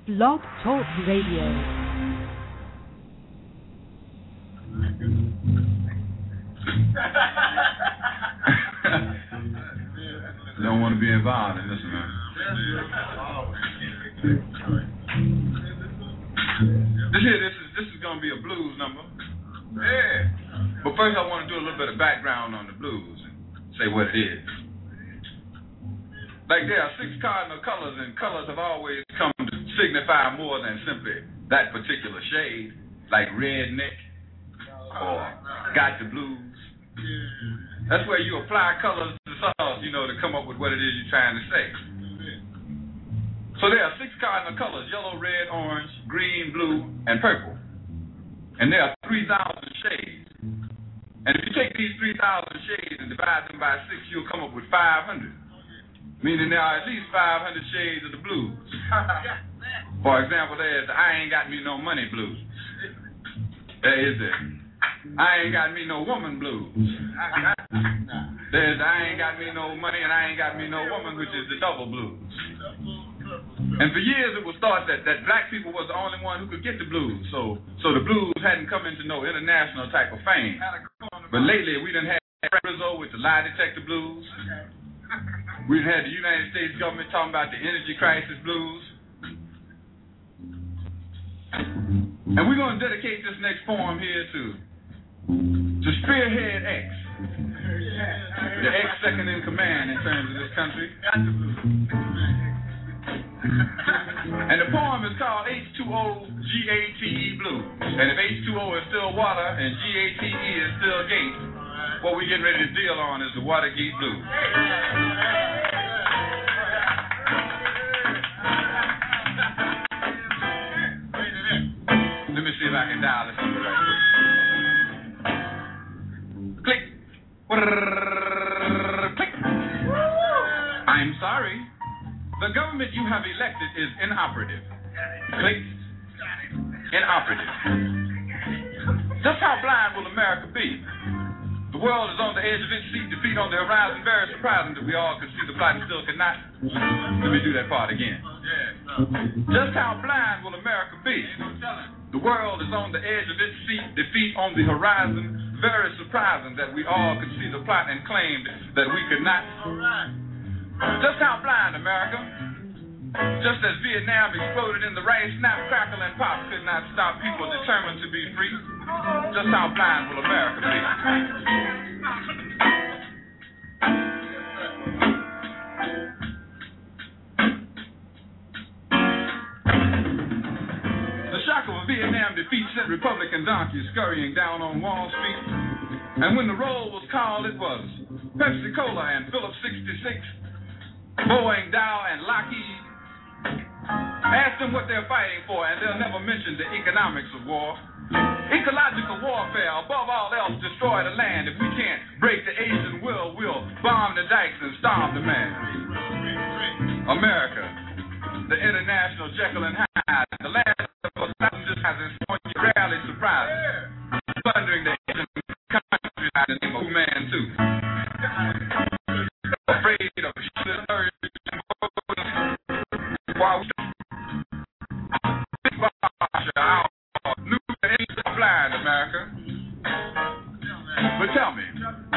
Blog Talk Radio. Don't want to be involved in this, man. This is gonna be a blues number. Yeah. But first I want to do a little bit of background on the blues and say what it is. Like there are 6 cardinal colors, and colors have always come to signify more than simply that particular shade, like redneck or got the blues. That's where you apply colors to songs, to come up with what it is you're trying to say. So there are 6 cardinal colors: yellow, red, orange, green, blue, and purple. And there are 3,000 shades. And if you take these 3,000 shades and divide them by 6, you'll come up with 500. Meaning there are at least 500 shades of the blues. For example, there's the I ain't got me no money blues. There is the I ain't got me no woman blues. There's the I ain't got me no money and I ain't got me no woman, which is the double blues. And for years it was thought that black people was the only one who could get the blues. So the blues hadn't come into no international type of fame. But lately we done had Rizzo with the lie detector blues. We done had the United States government talking about the energy crisis blues. And we're going to dedicate this next poem here to Spearhead X. The X second in command in terms of this country. And the poem is called H2O GATE Blues. And if H2O is still water and GATE is still gate, what we're getting ready to deal on is the Watergate Blues. Let me see if I can dial this number right quick. Click. Click. I'm sorry. The government you have elected is inoperative. Click. Inoperative. Just how blind will America be? The world is on the edge of its seat, defeat on the horizon, very surprising that we all could see the plot and still could not. Let me do that part again. Just how blind will America be? The world is on the edge of its seat, defeat on the horizon, very surprising that we all could see the plot and claimed that we could not. Just how blind, America? Just as Vietnam exploded in the rice, snap, crackle, and pop could not stop people determined to be free. Just how blind will America be? The shock of a Vietnam defeat sent Republican donkeys scurrying down on Wall Street. And when the roll was called, it was Pepsi Cola and Phillips 66, Boeing, Dow, and Lockheed. Ask them what they're fighting for, and they'll never mention the economics of war. Ecological warfare, above all else, destroy the land. If we can't break the Asian will, we'll bomb the dikes and starve the man. America, the international Jekyll and Hyde, the land of a thousand disguises, you rarely surprised. Thundering the Asian country by the name of man too. Afraid of while we blind, America. But tell me,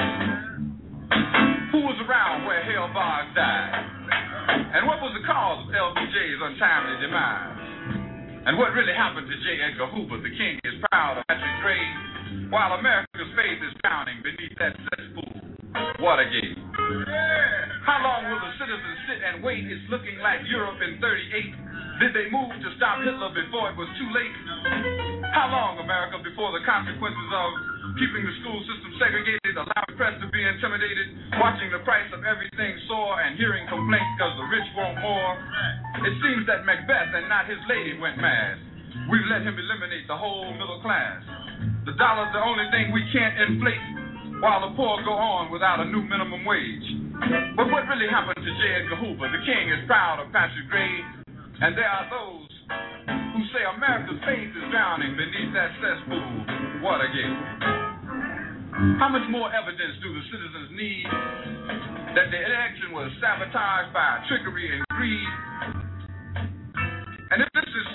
who was around where Hale Barnes died? And what was the cause of LBJ's untimely demise? And what really happened to J. Edgar Hoover? The king is proud of Patrick Gray, while America's faith is drowning beneath that cesspool, Watergate. How long will the citizens sit and wait? It's looking like Europe in 38. Did they move to stop Hitler before it was too late? How long, America, before the consequences of keeping the school system segregated, allowing the press to be intimidated, watching the price of everything soar, and hearing complaints because the rich want more? It seems that Macbeth and not his lady went mad. We've let him eliminate the whole middle class. The dollar's the only thing we can't inflate, while the poor go on without a new minimum wage. But what really happened to J. Edgar Hoover? The king is proud of Patrick Gray, and there are those who say America's faith is drowning beneath that cesspool, Watergate. How much more evidence do the citizens need that the election was sabotaged by trickery and greed? And if this is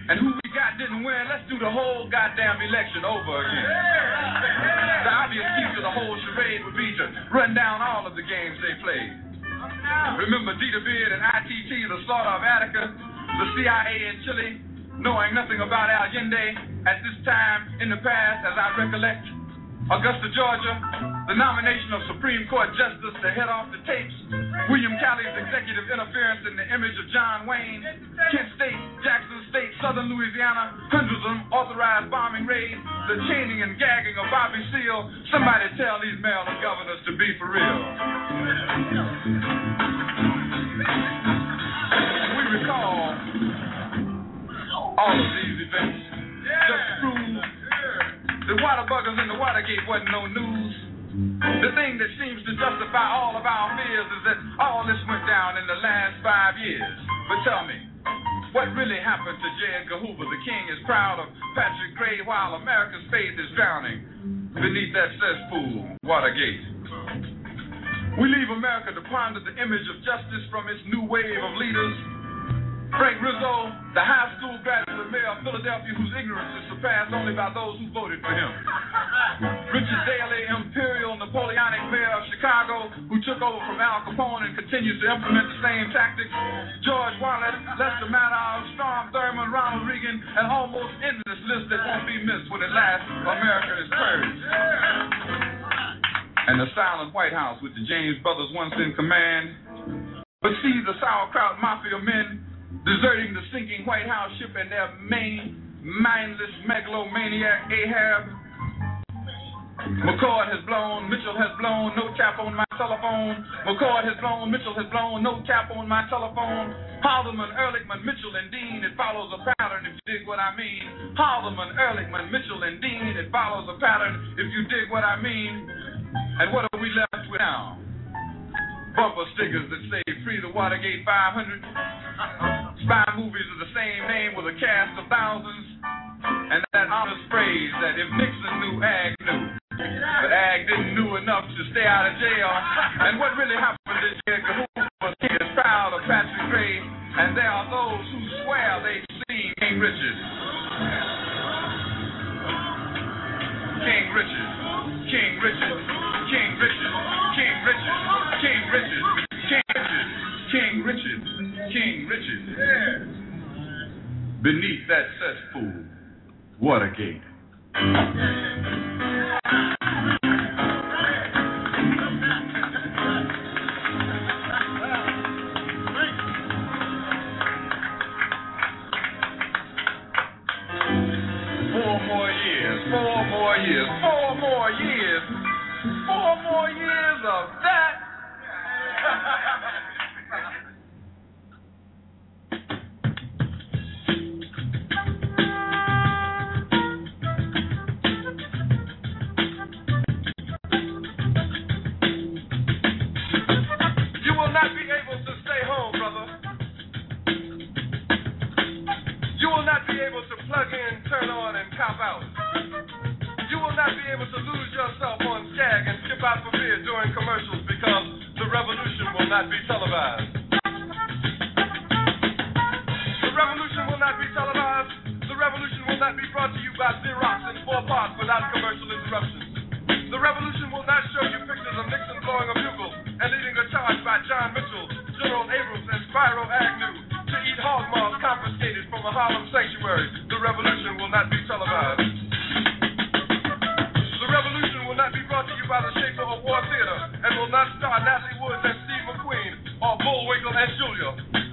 And who we got didn't win. Let's do the whole goddamn election over again. The obvious key to the whole charade would be to run down all of the games they played. Remember Dita Beard and ITT, the slaughter of Attica, the CIA in Chile, knowing nothing about Allende at this time in the past, as I recollect. Augusta, Georgia, the nomination of Supreme Court Justice to head off the tapes, William Calley's executive interference in the image of John Wayne, Kent State, Jackson State, Southern Louisiana, hundreds of unauthorized bombing raids, the chaining and gagging of Bobby Seale. Somebody tell these Maryland governors to be for real. We recall all of these events just to prove the Waterbuggers and the Watergate wasn't no news. The thing that seems to justify all of our fears is that all this went down in the last 5 years. But tell me, what really happened to J. Edgar Hoover? The king is proud of Patrick Gray while America's faith is drowning beneath that cesspool, Watergate. We leave America to ponder the image of justice from its new wave of leaders. Frank Rizzo, the high school graduate mayor of Philadelphia whose ignorance is surpassed only by those who voted for him. Richard Daley, imperial Napoleonic mayor of Chicago who took over from Al Capone and continues to implement the same tactics. George Wallace, Lester Madoff, Strom Thurmond, Ronald Reagan, an almost endless list that won't be missed when at last America is purged. And the silent White House with the James brothers once in command. But see the sauerkraut mafia men deserting the sinking White House ship and their main mindless megalomaniac Ahab. McCord has blown, Mitchell has blown, no tap on my telephone. McCord has blown, Mitchell has blown, no tap on my telephone. Haldeman, Ehrlichman, Mitchell, and Dean, it follows a pattern if you dig what I mean. Haldeman, Ehrlichman, Mitchell, and Dean, it follows a pattern if you dig what I mean. And what are we left with now? Bumper stickers that say free the Watergate 500. Spy movies of the same name with a cast of thousands. And that honest phrase that if Nixon knew, Ag knew. But Ag didn't know enough to stay out of jail. And what really happened is J. Edgar Hoover is proud of Patrick Gray. And there are those who swear they've seen King Richard. King Richard. King Richard. King Richard. King Richard. King Richard. King Richard. King Richard. Beneath that cesspool, Watergate. 4 more years of that. You will not be able to stay home, brother. You will not be able to plug in, turn on, and cop out. You will not be able to lose yourself on Skag and skip out for beer during commercials because the revolution will not be televised. The revolution will not be televised. The revolution will not be brought to you by Xerox in 4 parts without commercial interruptions. The revolution will not show you pictures of Nixon blowing a bugle and leading a charge by John Mitchell, General Abrams, and Spyro Agnew to eat hog maws confiscated from a Harlem sanctuary. The revolution will not be televised. The revolution will not be brought to you by the Schaefer Award Theater and will not star Natalie Woods and Steve McQueen or Bullwinkle and Julia.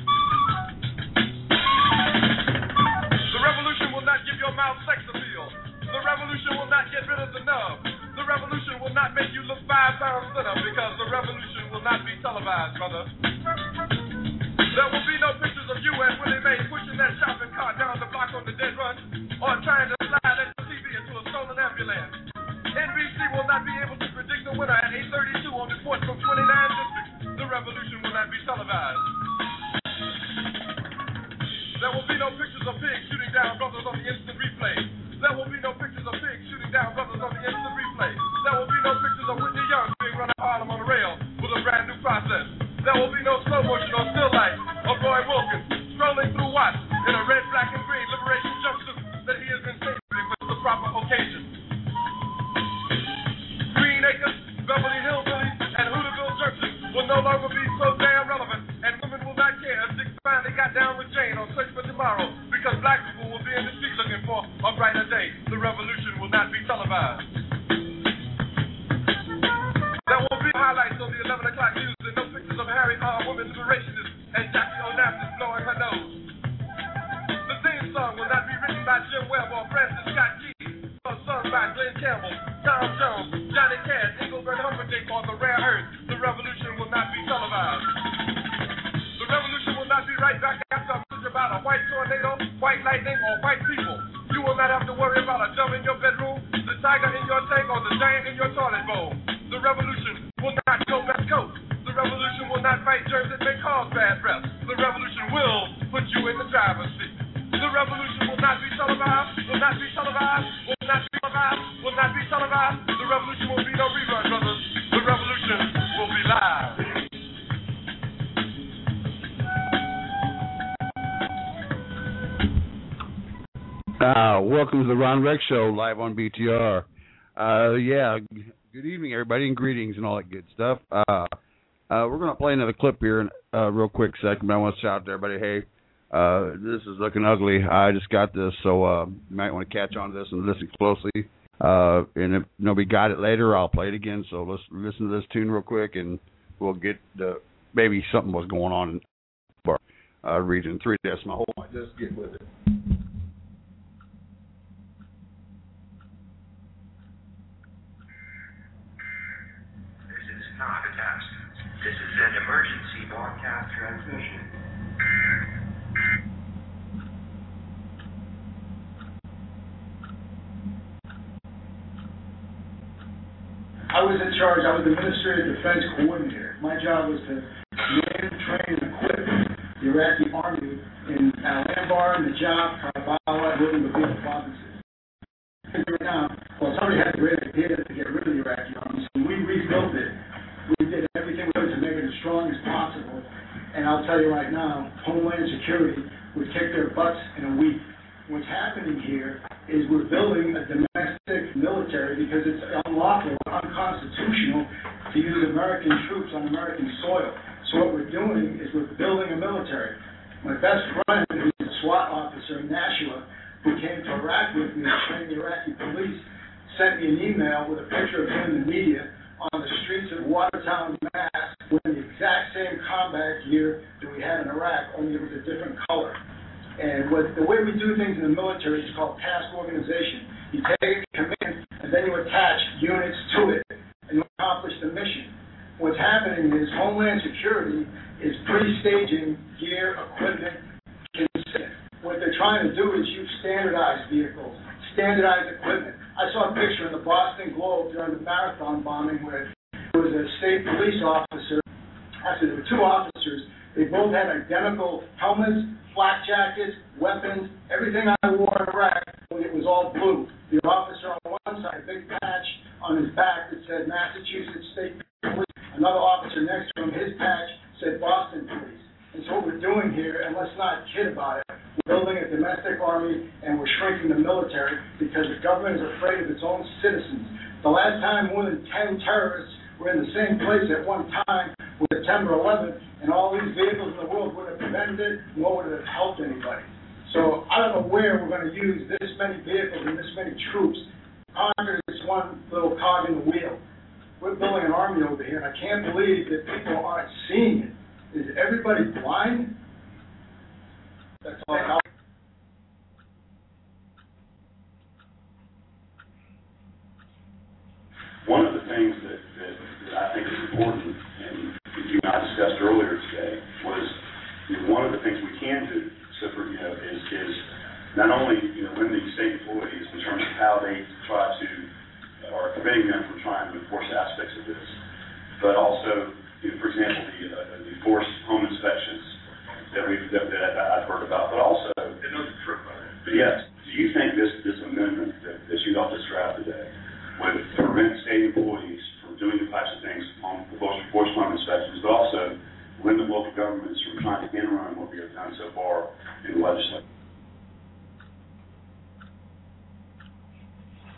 The revolution will not give your mouth sex appeal. The revolution will not get rid of the nub. The revolution will not make you look 5 pounds thinner because the revolution will not be televised, brother. There will be no pictures of you and Willie Mae pushing that shopping cart down the block on the dead run or trying to slide that TV into a stolen ambulance. NBC will not be able to predict the winner at 8:32 on reports from 29 districts. The revolution will not be televised. There will be no pictures of pigs shooting down brothers on the instant replay. There will be no pictures of pigs shooting down brothers on the instant replay. There will be no pictures of Whitney Young being run out of Harlem on a rail with a brand new process. There will be no slow motion or still life of Roy Wilkins strolling through Watts in a red, black, and green Liberation remain on search for tomorrow because black people will be in the street looking for a brighter day. The revolution will not be televised. There will be highlights on the 11 o'clock news and no pictures of Harry women liberationists and Jackie Onassis blowing her nose. The theme song will not be written by Jim Webb or Francis Scott Key, or sung by Glenn Campbell, Tom Jones, Johnny Cash, Engelbert Humperdinck, or The Rare Earth. The revolution will not be televised. The revolution will not be right back after a message about a white tornado, white lightning, or white people. You will not have to worry about a dove in your bedroom, the tiger in your tank, or the giant in your toilet bowl. The revolution will not go West Coast. The revolution will not fight germs that may cause bad breath. The revolution will put you in the driver's seat. The revolution will not be televised, will not be televised, will not be televised, will not be televised. The revolution will be no rerun, brothers. The revolution will be live. Welcome to the Ron Rex Show, live on BTR. Good evening, everybody, and greetings and all that good stuff. We're going to play another clip here in a real quick second, but I want to shout out to everybody, hey, this is looking ugly. I just got this, so you might want to catch on to this and listen closely. And if nobody got it later, I'll play it again. So let's listen to this tune real quick, and we'll get maybe something was going on in region 3 decimal. Hold on, just get with it. Not a test. This is an emergency broadcast transmission. I was in charge. I was the Administrative Defense Coordinator. My job was to man, train, and equip the Iraqi Army in Al-Anbar, Najaf, Karbala, and the Baghuz provinces. Right now, somebody had a great idea to get rid of the Iraqi Army, so we rebuilt it. We did everything we could to make it as strong as possible. And I'll tell you right now, Homeland Security would kick their butts in a week. What's happening here is we're building a domestic military because it's unlawful, unconstitutional to use American troops on American soil. So what we're doing is we're building a military. My best friend, who's a SWAT officer in Nashua, who came to Iraq with me to train the Iraqi police, sent me an email with a picture of him in the media on the streets of Watertown, Mass, wearing the exact same combat gear that we had in Iraq, only it was a different color. And the way we do things in the military is called task organization. You take a command, and then you attach units to it, and you accomplish the mission. What's happening is Homeland Security is pre-staging gear, equipment, consent. What they're trying to do is use standardized vehicles, standardized equipment. I saw a picture in the Boston Globe during the marathon bombing where there was a state police officer. Actually, there were two officers. They both had identical helmets, flak jackets, weapons, everything I wore in Iraq. It was all blue. The officer on one side, a big patch on his back that said Massachusetts State Police. Another officer next to him, his patch said Boston Police. And so what we're doing here, and let's not kid about it, we're building a domestic army and we're shrinking the military because the government is afraid of its own citizens. The last time more than 10 terrorists were in the same place at one time was September 11th, and all these vehicles in the world wouldn't have prevented it, nor would it have helped anybody. So I don't know where we're going to use this many vehicles and this many troops. Congress is one little cog in the wheel. We're building an army over here, and I can't believe that people aren't seeing it. Is everybody blind? That's all. One of the things that I think is important, and you and I discussed earlier today, was one of the things we can do, is not only win these state employees in terms of how they try to, or preventing them from trying to enforce aspects of this, but also, for example, the forced home inspections that I've heard about, but also, yes, do you think this amendment that you all described today would prevent state employees from doing the types of things on forced home inspections, but also limit local governments from trying to run what we have done so far in the legislature?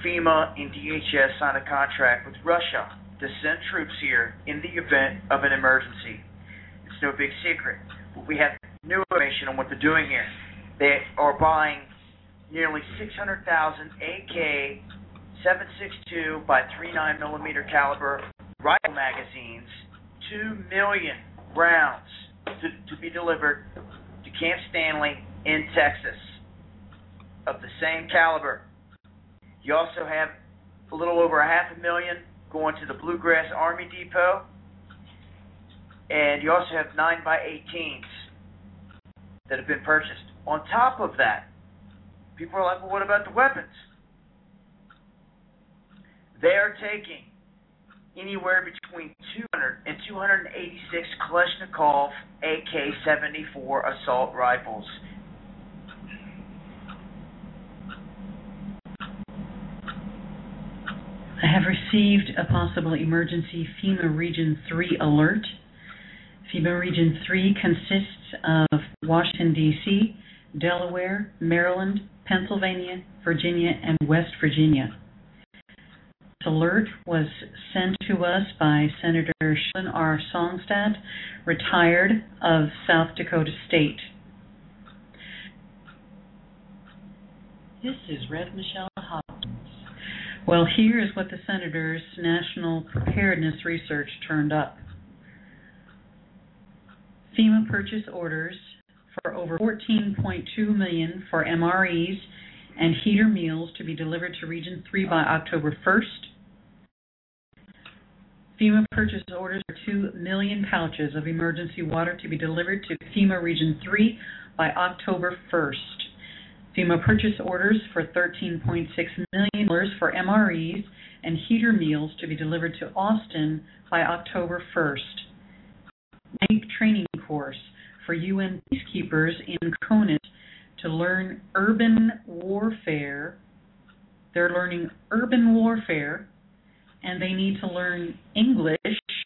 FEMA and DHS signed a contract with Russia to send troops here in the event of an emergency. It's no big secret, but we have new information on what they're doing here. They are buying nearly 600,000 AK 7.62 by 39 millimeter caliber rifle magazines, 2 million rounds to be delivered to Camp Stanley in Texas of the same caliber. You also have a little over 500,000 going to the Bluegrass Army Depot, and you also have 9x18s that have been purchased. On top of that, people are like, well, what about the weapons? They are taking anywhere between 200 and 286 Kalashnikov AK-74 assault rifles. I have received a possible emergency FEMA Region 3 alert. FEMA Region 3 consists of Washington, D.C., Delaware, Maryland, Pennsylvania, Virginia, and West Virginia. This alert was sent to us by Senator Sheldon R. Songstad, retired, of South Dakota State. This is Rev. Michelle Hopkins. Well, here is what the Senator's National Preparedness Research turned up. FEMA purchase orders for over $14.2 million for MREs and heater meals to be delivered to Region 3 by October 1st. FEMA purchase orders for 2 million pouches of emergency water to be delivered to FEMA Region 3 by October 1st. FEMA purchase orders for $13.6 million for MREs and heater meals to be delivered to Austin by October 1st. Night training course for UN peacekeepers in CONUS to learn urban warfare. They're learning urban warfare, and they need to learn English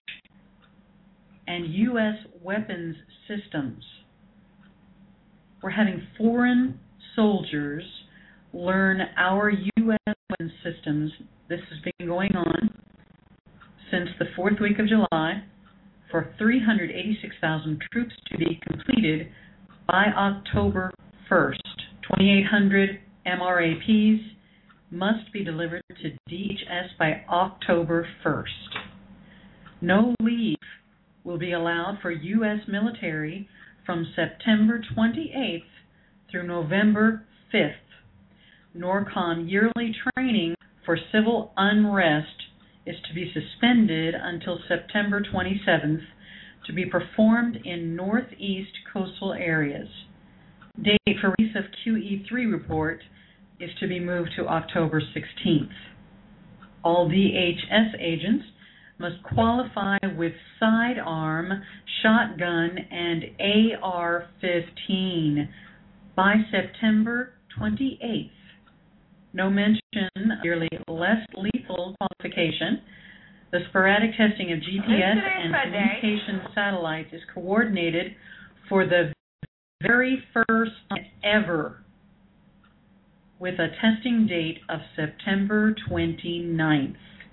and U.S. weapons systems. We're having foreign soldiers learn our U.S. weapons systems. This has been going on since the 4th week of July for 386,000 troops to be completed by October 1st. 2,800 MRAPs must be delivered to DHS by October 1st. No leave will be allowed for U.S. military from September 28th through November 5th. NORCON yearly training for civil unrest is to be suspended until September 27th to be performed in northeast coastal areas. Date for release of QE3 report is to be moved to October 16th. All DHS agents must qualify with sidearm, shotgun, and AR-15 by September 28th. No mention of nearly less lethal qualification. The sporadic testing of GPS and communication satellites is coordinated for the very first time ever with a testing date of September 29th.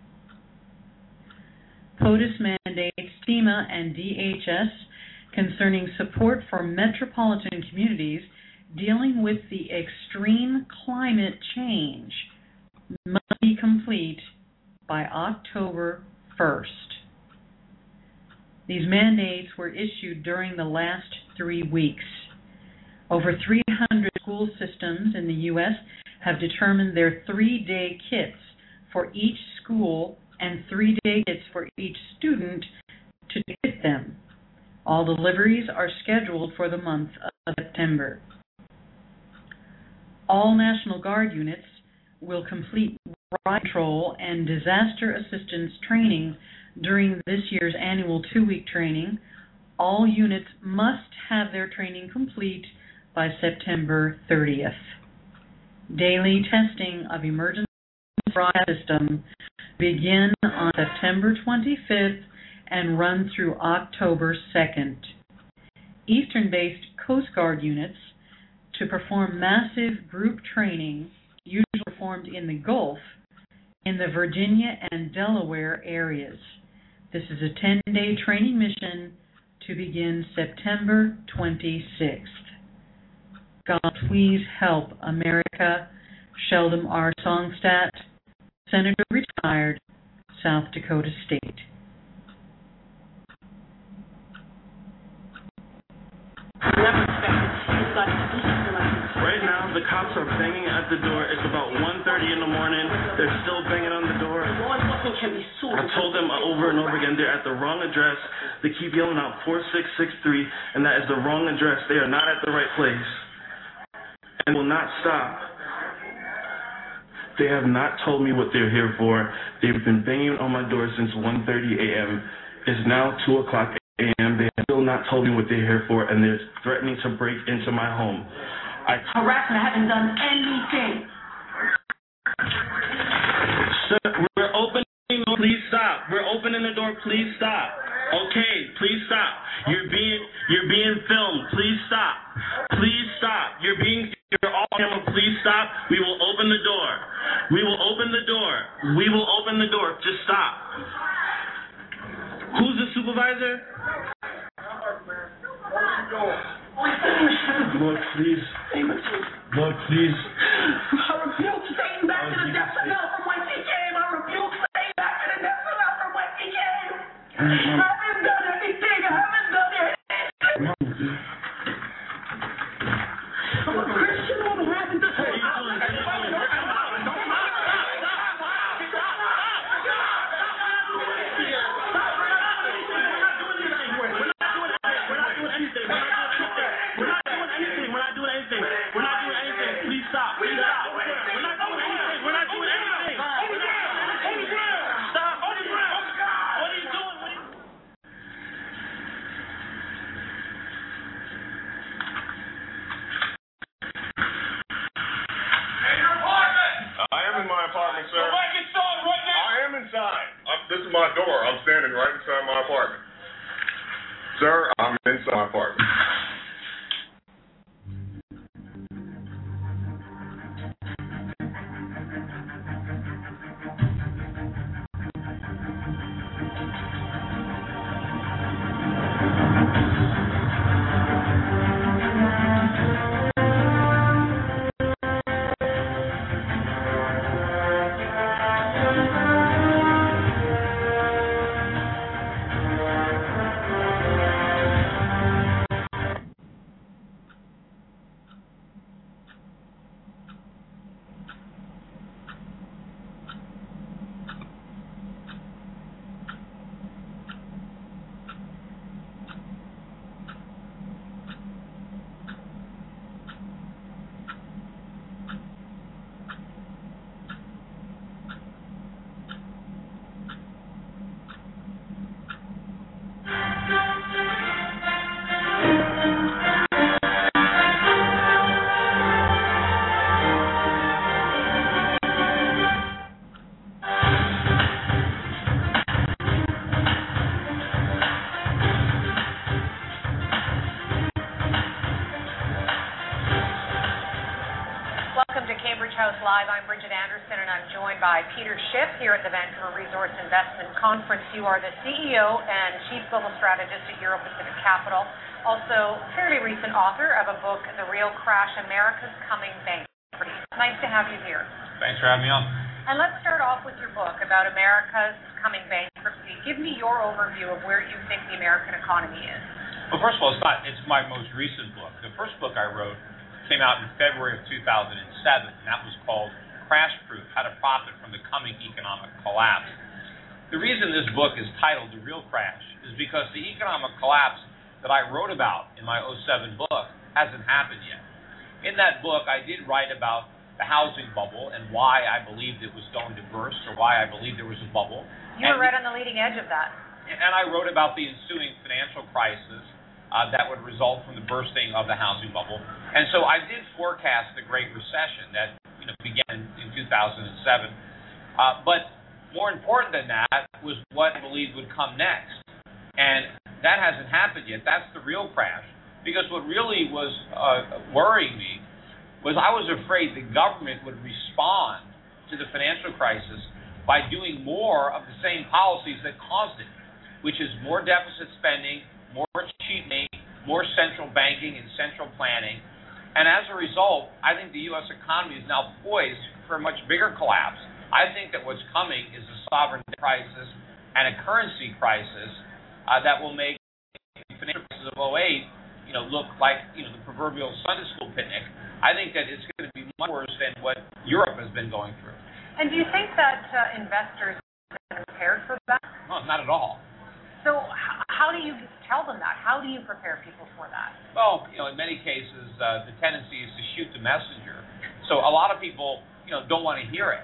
POTUS mandates FEMA and DHS concerning support for metropolitan communities dealing with the extreme climate change must be complete by October 1st. These mandates were issued during the last 3 weeks. Over 300 school systems in the U.S. have determined their 3-day kits for each school and 3-day kits for each student to get them. All deliveries are scheduled for the month of September. All National Guard units will complete riot control and disaster assistance training during this year's annual 2-week training. All units must have their training complete by September 30th. Daily testing of emergency riot system begin on September 25th and run through October 2nd. Eastern-based Coast Guard units to perform massive group training, usually performed in the Gulf, in the Virginia and Delaware areas. This is a 10-day training mission to begin September 26th. God, please help America. Sheldon R. Songstadt, Senator retired, South Dakota State. Right now, the cops are banging at the door. It's about 1:30 in the morning. They're still banging on the door. I told them over and over again they're at the wrong address. They keep yelling out 4663, and that is the wrong address. They are not at the right place, and will not stop. They have not told me what they're here for. They've been banging on my door since 1:30 a.m. It's now 2 o'clock a.m. They have still not told me what they're here for, and they're threatening to break into my home. Harassment, I haven't done anything. Sir, we're opening the door. Please stop. We're opening the door. Please stop. Okay, please stop. You're being filmed. Please stop. Please stop. You're all camera. Please stop. We will open the door. We will open the door. We will open the door. Just stop. Who's the supervisor? Lord, please. Lord, please. I rebuke Satan back to the depths of hell from whence he came. I rebuke Satan back to the depths of hell from whence he came. I haven't done anything. I haven't done anything. I'm a Christian woman. I haven't done anything. This is my door. I'm standing right inside my apartment. Sir, I'm inside my apartment. Live. I'm Bridget Anderson, and I'm joined by Peter Schiff here at the Vancouver Resource Investment Conference. You are the CEO and Chief Global Strategist at Euro Pacific Capital, also fairly recent author of a book, The Real Crash, America's Coming Bankruptcy. Nice to have you here. Thanks for having me on. And let's start off with your book about America's coming bankruptcy. Give me your overview of where you think the American economy is. Well, first of all, it's my most recent book. The first book I wrote came out in February of 2007, and that was called Crash Proof: How to Profit from the Coming Economic Collapse. The reason this book is titled The Real Crash is because the economic collapse that I wrote about in my 2007 book hasn't happened yet. In that book, I did write about the housing bubble and why I believed it was going to burst, or why I believed there was a bubble. You were right on the leading edge of that. And I wrote about the ensuing financial crisis that would result from the bursting of the housing bubble. And so I did forecast the Great Recession that began in 2007. But more important than that was what I believed would come next. And that hasn't happened yet. That's the real crash. Because what really was worrying me was I was afraid the government would respond to the financial crisis by doing more of the same policies that caused it, which is more deficit spending, more cheapening, more central banking and central planning. And as a result, I think the U.S. economy is now poised for a much bigger collapse. I think that what's coming is a sovereign debt crisis and a currency crisis that will make the financial crisis of 2008, look like, the proverbial Sunday school picnic. I think that it's going to be much worse than what Europe has been going through. And do you think that investors are prepared for that? No, not at all. So how do you tell them that? How do you prepare people for that? Well, in many cases, the tendency is to shoot the messenger. So a lot of people, don't want to hear it.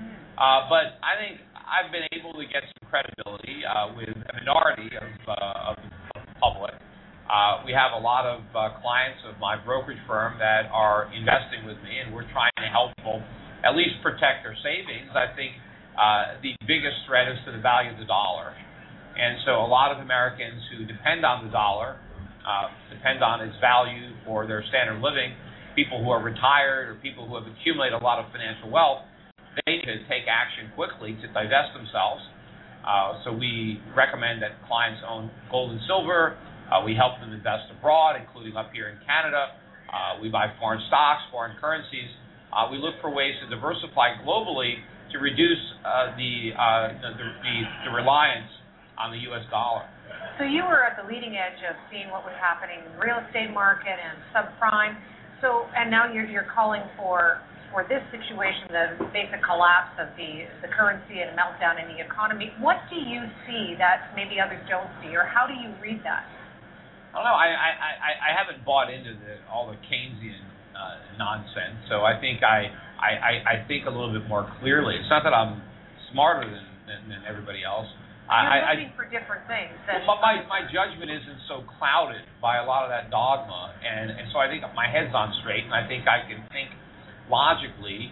But I think I've been able to get some credibility with a minority of the public. We have a lot of clients of my brokerage firm that are investing with me, and we're trying to help people at least protect their savings. I think the biggest threat is to the value of the dollar. And so a lot of Americans who depend on the dollar, depend on its value for their standard of living, people who are retired or people who have accumulated a lot of financial wealth, they need to take action quickly to divest themselves. So we recommend that clients own gold and silver. We help them invest abroad, including up here in Canada. We buy foreign stocks, foreign currencies. We look for ways to diversify globally to reduce the reliance on the U.S. dollar. So you were at the leading edge of seeing what was happening in the real estate market and subprime. So, and now you're calling for this situation, the basic collapse of the currency and meltdown in the economy. What do you see that maybe others don't see, or how do you read that? I don't know. I haven't bought into all the Keynesian nonsense, so I think I think a little bit more clearly. It's not that I'm smarter than everybody else. You're looking for different things. But my judgment isn't so clouded by a lot of that dogma, and so I think my head's on straight, and I think I can think logically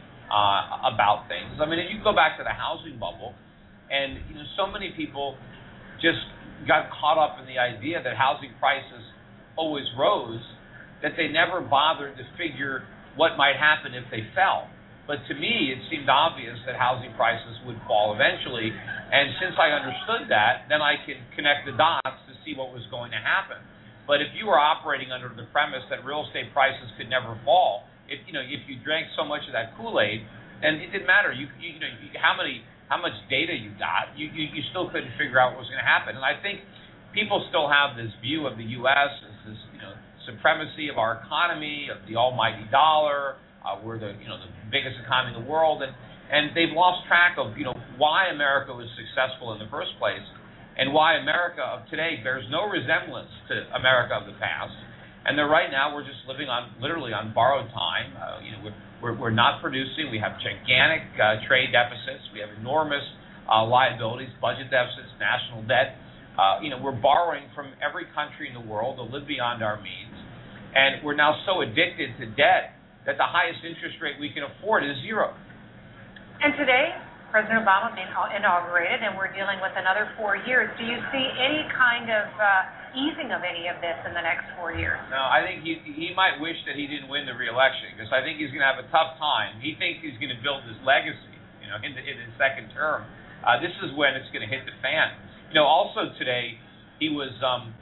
about things. I mean, if you go back to the housing bubble, and so many people just got caught up in the idea that housing prices always rose, that they never bothered to figure what might happen if they fell. But to me, it seemed obvious that housing prices would fall eventually, and since I understood that, then I could connect the dots to see what was going to happen. But if you were operating under the premise that real estate prices could never fall, if you drank so much of that Kool-Aid, then it didn't matter. How much data you got, you still couldn't figure out what was going to happen. And I think people still have this view of the U.S. as this supremacy of our economy, of the almighty dollar. We're the biggest economy in the world, and they've lost track of why America was successful in the first place, and why America of today bears no resemblance to America of the past. And that right now we're just living literally on borrowed time. We're not producing. We have gigantic trade deficits. We have enormous liabilities, budget deficits, national debt. We're borrowing from every country in the world to live beyond our means, and we're now so addicted to debt that the highest interest rate we can afford is zero. And today, President Obama inaugurated, and we're dealing with another 4 years. Do you see any kind of easing of any of this in the next 4 years? No, I think he might wish that he didn't win the re-election, because I think he's going to have a tough time. He thinks he's going to build his legacy, in his second term. This is when it's going to hit the fan. Also today, he was,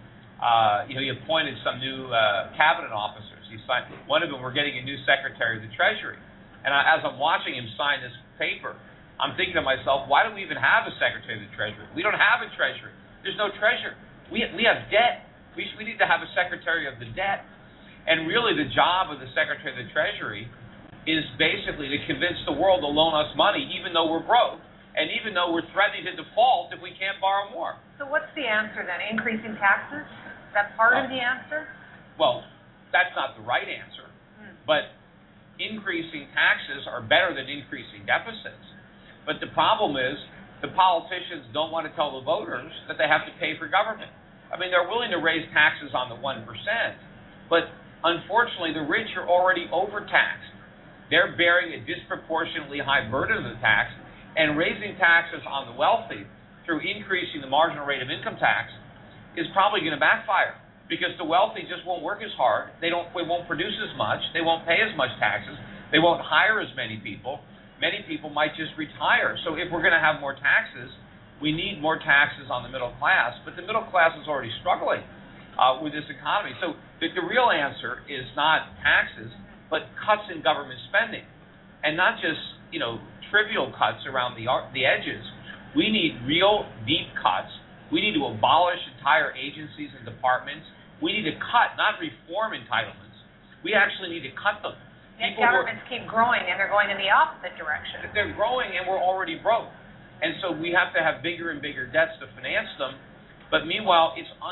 he appointed some new cabinet officers. He signed one of them. We're getting a new Secretary of the Treasury, and as I'm watching him sign this paper, I'm thinking to myself, why do we even have a Secretary of the Treasury? We don't have a Treasury. There's no Treasury. We have debt. We need to have a Secretary of the debt. And really, the job of the Secretary of the Treasury is basically to convince the world to loan us money, even though we're broke, and even though we're threatening to default if we can't borrow more. So what's the answer then? Increasing taxes? Is that part of the answer? Well, that's not the right answer. But increasing taxes are better than increasing deficits. But the problem is the politicians don't want to tell the voters that they have to pay for government. I mean, they're willing to raise taxes on the 1%, but unfortunately the rich are already overtaxed. They're bearing a disproportionately high burden of the tax, and raising taxes on the wealthy through increasing the marginal rate of income tax is probably going to backfire, because the wealthy just won't work as hard. They won't produce as much. They won't pay as much taxes. They won't hire as many people. many people might just retire. So if we're going to have more taxes, we need more taxes on the middle class. But the middle class is already struggling with this economy. So the real answer is not taxes, but cuts in government spending, and not just trivial cuts around the edges. We need real deep cuts. We need to abolish entire agencies and departments. We need to cut, not reform entitlements. We actually need to cut them. And governments keep growing, and they're going in the opposite direction. They're growing, and we're already broke. And so we have to have bigger and bigger debts to finance them. But meanwhile,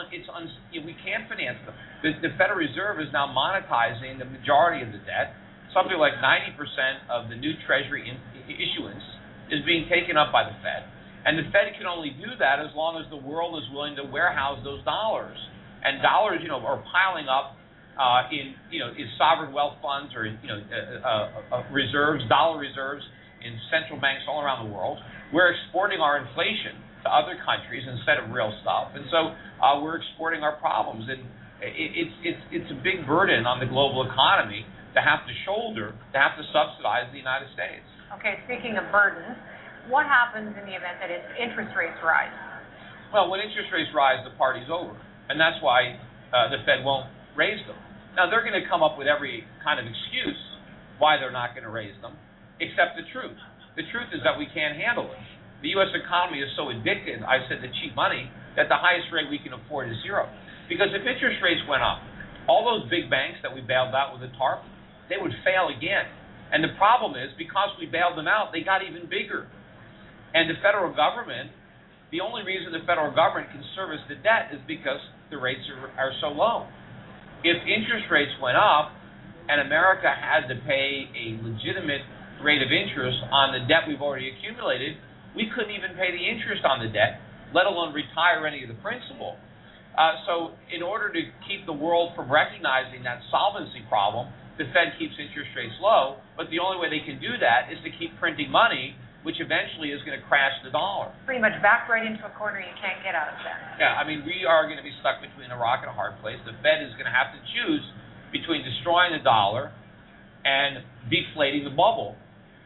we can't finance them. The Federal Reserve is now monetizing the majority of the debt. Something like 90% of the new Treasury issuance is being taken up by the Fed. And the Fed can only do that as long as the world is willing to warehouse those dollars. And dollars, are piling up in sovereign wealth funds or in reserves, dollar reserves in central banks all around the world. We're exporting our inflation to other countries instead of real stuff, and so we're exporting our problems. And it's a big burden on the global economy to have to subsidize the United States. Okay, speaking of burdens, what happens in the event that interest rates rise? Well, when interest rates rise, the party's over, and that's why the Fed won't raise them. Now, they're going to come up with every kind of excuse why they're not going to raise them, except the truth. The truth is that we can't handle it. The U.S. economy is so addicted, I said, to cheap money, that the highest rate we can afford is zero. Because if interest rates went up, all those big banks that we bailed out with the TARP, they would fail again. And the problem is, because we bailed them out, they got even bigger. And the federal government, the only reason the federal government can service the debt is because the rates are so low. If interest rates went up and America had to pay a legitimate rate of interest on the debt we've already accumulated, we couldn't even pay the interest on the debt, let alone retire any of the principal. So in order to keep the world from recognizing that solvency problem, the Fed keeps interest rates low, but the only way they can do that is to keep printing money, which eventually is going to crash the dollar. Pretty much back right into a corner you can't get out of then. Yeah, I mean, we are going to be stuck between a rock and a hard place. The Fed is going to have to choose between destroying the dollar and deflating the bubble.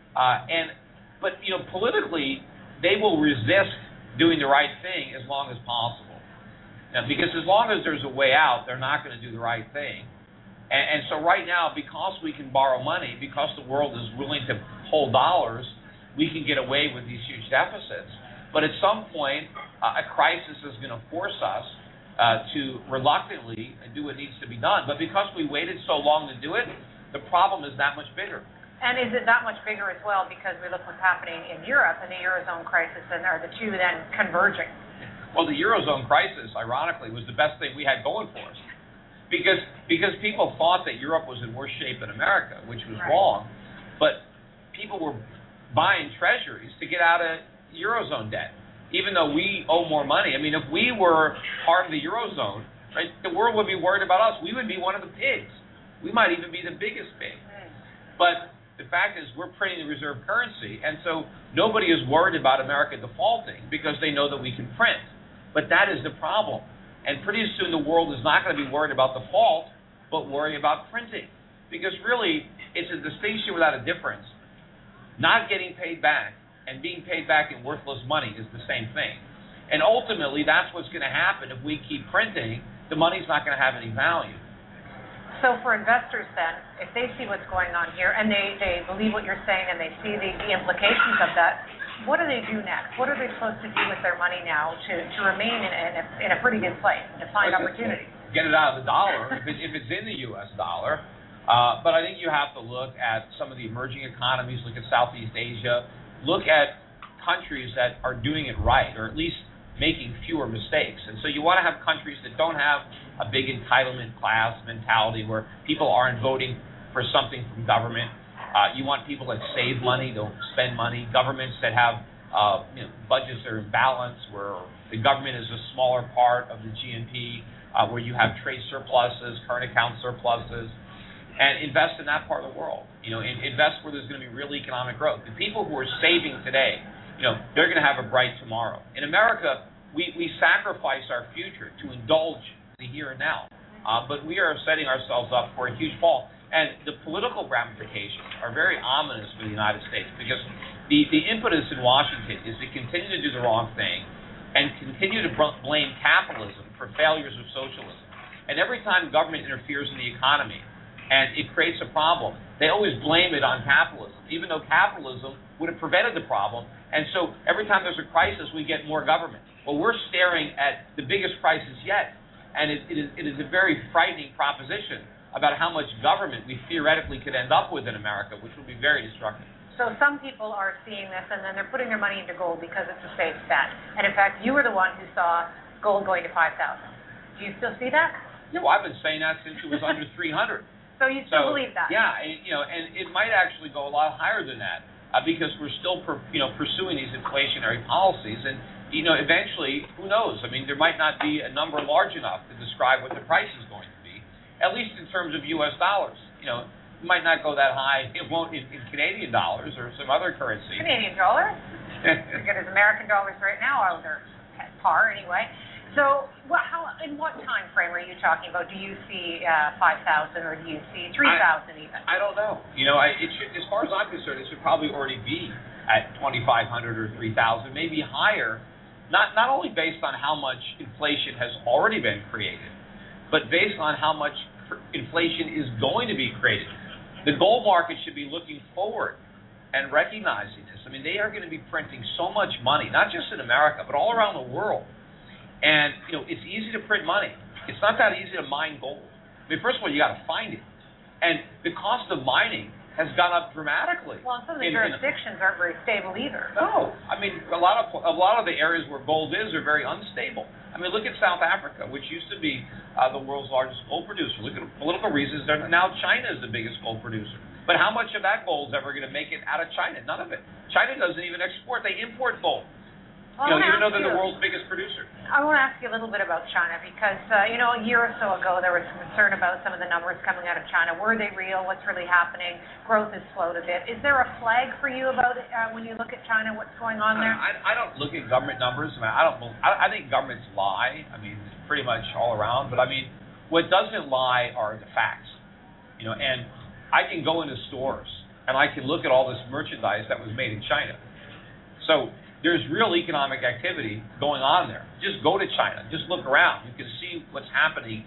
But politically, they will resist doing the right thing as long as possible. Now, because as long as there's a way out, they're not going to do the right thing. And so right now, because we can borrow money, because the world is willing to hold dollars, we can get away with these huge deficits. But at some point, a crisis is going to force us to reluctantly do what needs to be done. But because we waited so long to do it, the problem is that much bigger. And is it that much bigger as well because we look what's happening in Europe and the Eurozone crisis, and are the two then converging? Well, the Eurozone crisis, ironically, was the best thing we had going for us. Because people thought that Europe was in worse shape than America, which was wrong. But people were buying treasuries to get out of Eurozone debt, even though we owe more money. I mean, if we were part of the Eurozone, right, the world would be worried about us. We would be one of the pigs. We might even be the biggest pig. But the fact is we're printing the reserve currency, and so nobody is worried about America defaulting because they know that we can print. But that is the problem. And pretty soon the world is not going to be worried about default, but worry about printing. Because really, it's a distinction without a difference. Not getting paid back and being paid back in worthless money is the same thing. And ultimately, that's what's going to happen if we keep printing. The money's not going to have any value. So for investors then, if they see what's going on here and they believe what you're saying and they see the implications of that, what do they do next? What are they supposed to do with their money now to remain in a pretty good place and to find opportunity? Get it out of the dollar if it's in the U.S. dollar. But I think you have to look at some of the emerging economies, look at Southeast Asia, look at countries that are doing it right, or at least making fewer mistakes. And so you want to have countries that don't have a big entitlement class mentality where people aren't voting for something from government. You want people that save money, don't spend money. Governments that have budgets that are in balance, where the government is a smaller part of the GNP, where you have trade surpluses, current account surpluses, and invest in that part of the world. Invest where there's going to be real economic growth. The people who are saving today, they're going to have a bright tomorrow. In America, we sacrifice our future to indulge the here and now, but we are setting ourselves up for a huge fall. And the political ramifications are very ominous for the United States because the impetus in Washington is to continue to do the wrong thing and continue to blame capitalism for failures of socialism. And every time government interferes in the economy and it creates a problem, they always blame it on capitalism, even though capitalism would have prevented the problem. And so every time there's a crisis, we get more government. Well, we're staring at the biggest crisis yet, and it is a very frightening proposition about how much government we theoretically could end up with in America, which would be very destructive. So some people are seeing this, and then they're putting their money into gold because it's a safe bet. And in fact, you were the one who saw gold going to 5,000. Do you still see that? Yeah, well, I've been saying that since it was under 300. So you still believe that? Yeah, and it might actually go a lot higher than that because we're still, pursuing these inflationary policies, and eventually, who knows? I mean, there might not be a number large enough to describe what the price is going to be, at least in terms of U.S. dollars. It might not go that high. It won't in Canadian dollars or some other currency. Canadian dollars? As good as American dollars right now, they're at par anyway. So, in what time frame are you talking about? Do you see 5,000 or do you see 3,000 even? I don't know. It should, as far as I'm concerned, it should probably already be at 2,500 or 3,000, maybe higher. Not only based on how much inflation has already been created, but based on how much inflation is going to be created. The gold market should be looking forward and recognizing this. I mean, they are going to be printing so much money, not just in America, but all around the world. And, it's easy to print money. It's not that easy to mine gold. I mean, first of all, you got to find it. And the cost of mining has gone up dramatically. Well, some of the jurisdictions aren't very stable either. No. I mean, a lot of the areas where gold is are very unstable. I mean, look at South Africa, which used to be the world's largest gold producer. Look at political reasons. Now China is the biggest gold producer. But how much of that gold is ever going to make it out of China? None of it. China doesn't even export. They import gold. Well, even though they're the world's biggest producer. I want to ask you a little bit about China because, a year or so ago there was some concern about some of the numbers coming out of China. Were they real? What's really happening? Growth has slowed a bit. Is there a flag for you about it when you look at China? What's going on there? I don't look at government numbers. I think governments lie. I mean, pretty much all around. But I mean, what doesn't lie are the facts. And I can go into stores and I can look at all this merchandise that was made in China. So there's real economic activity going on there. Just go to China. Just look around. You can see what's happening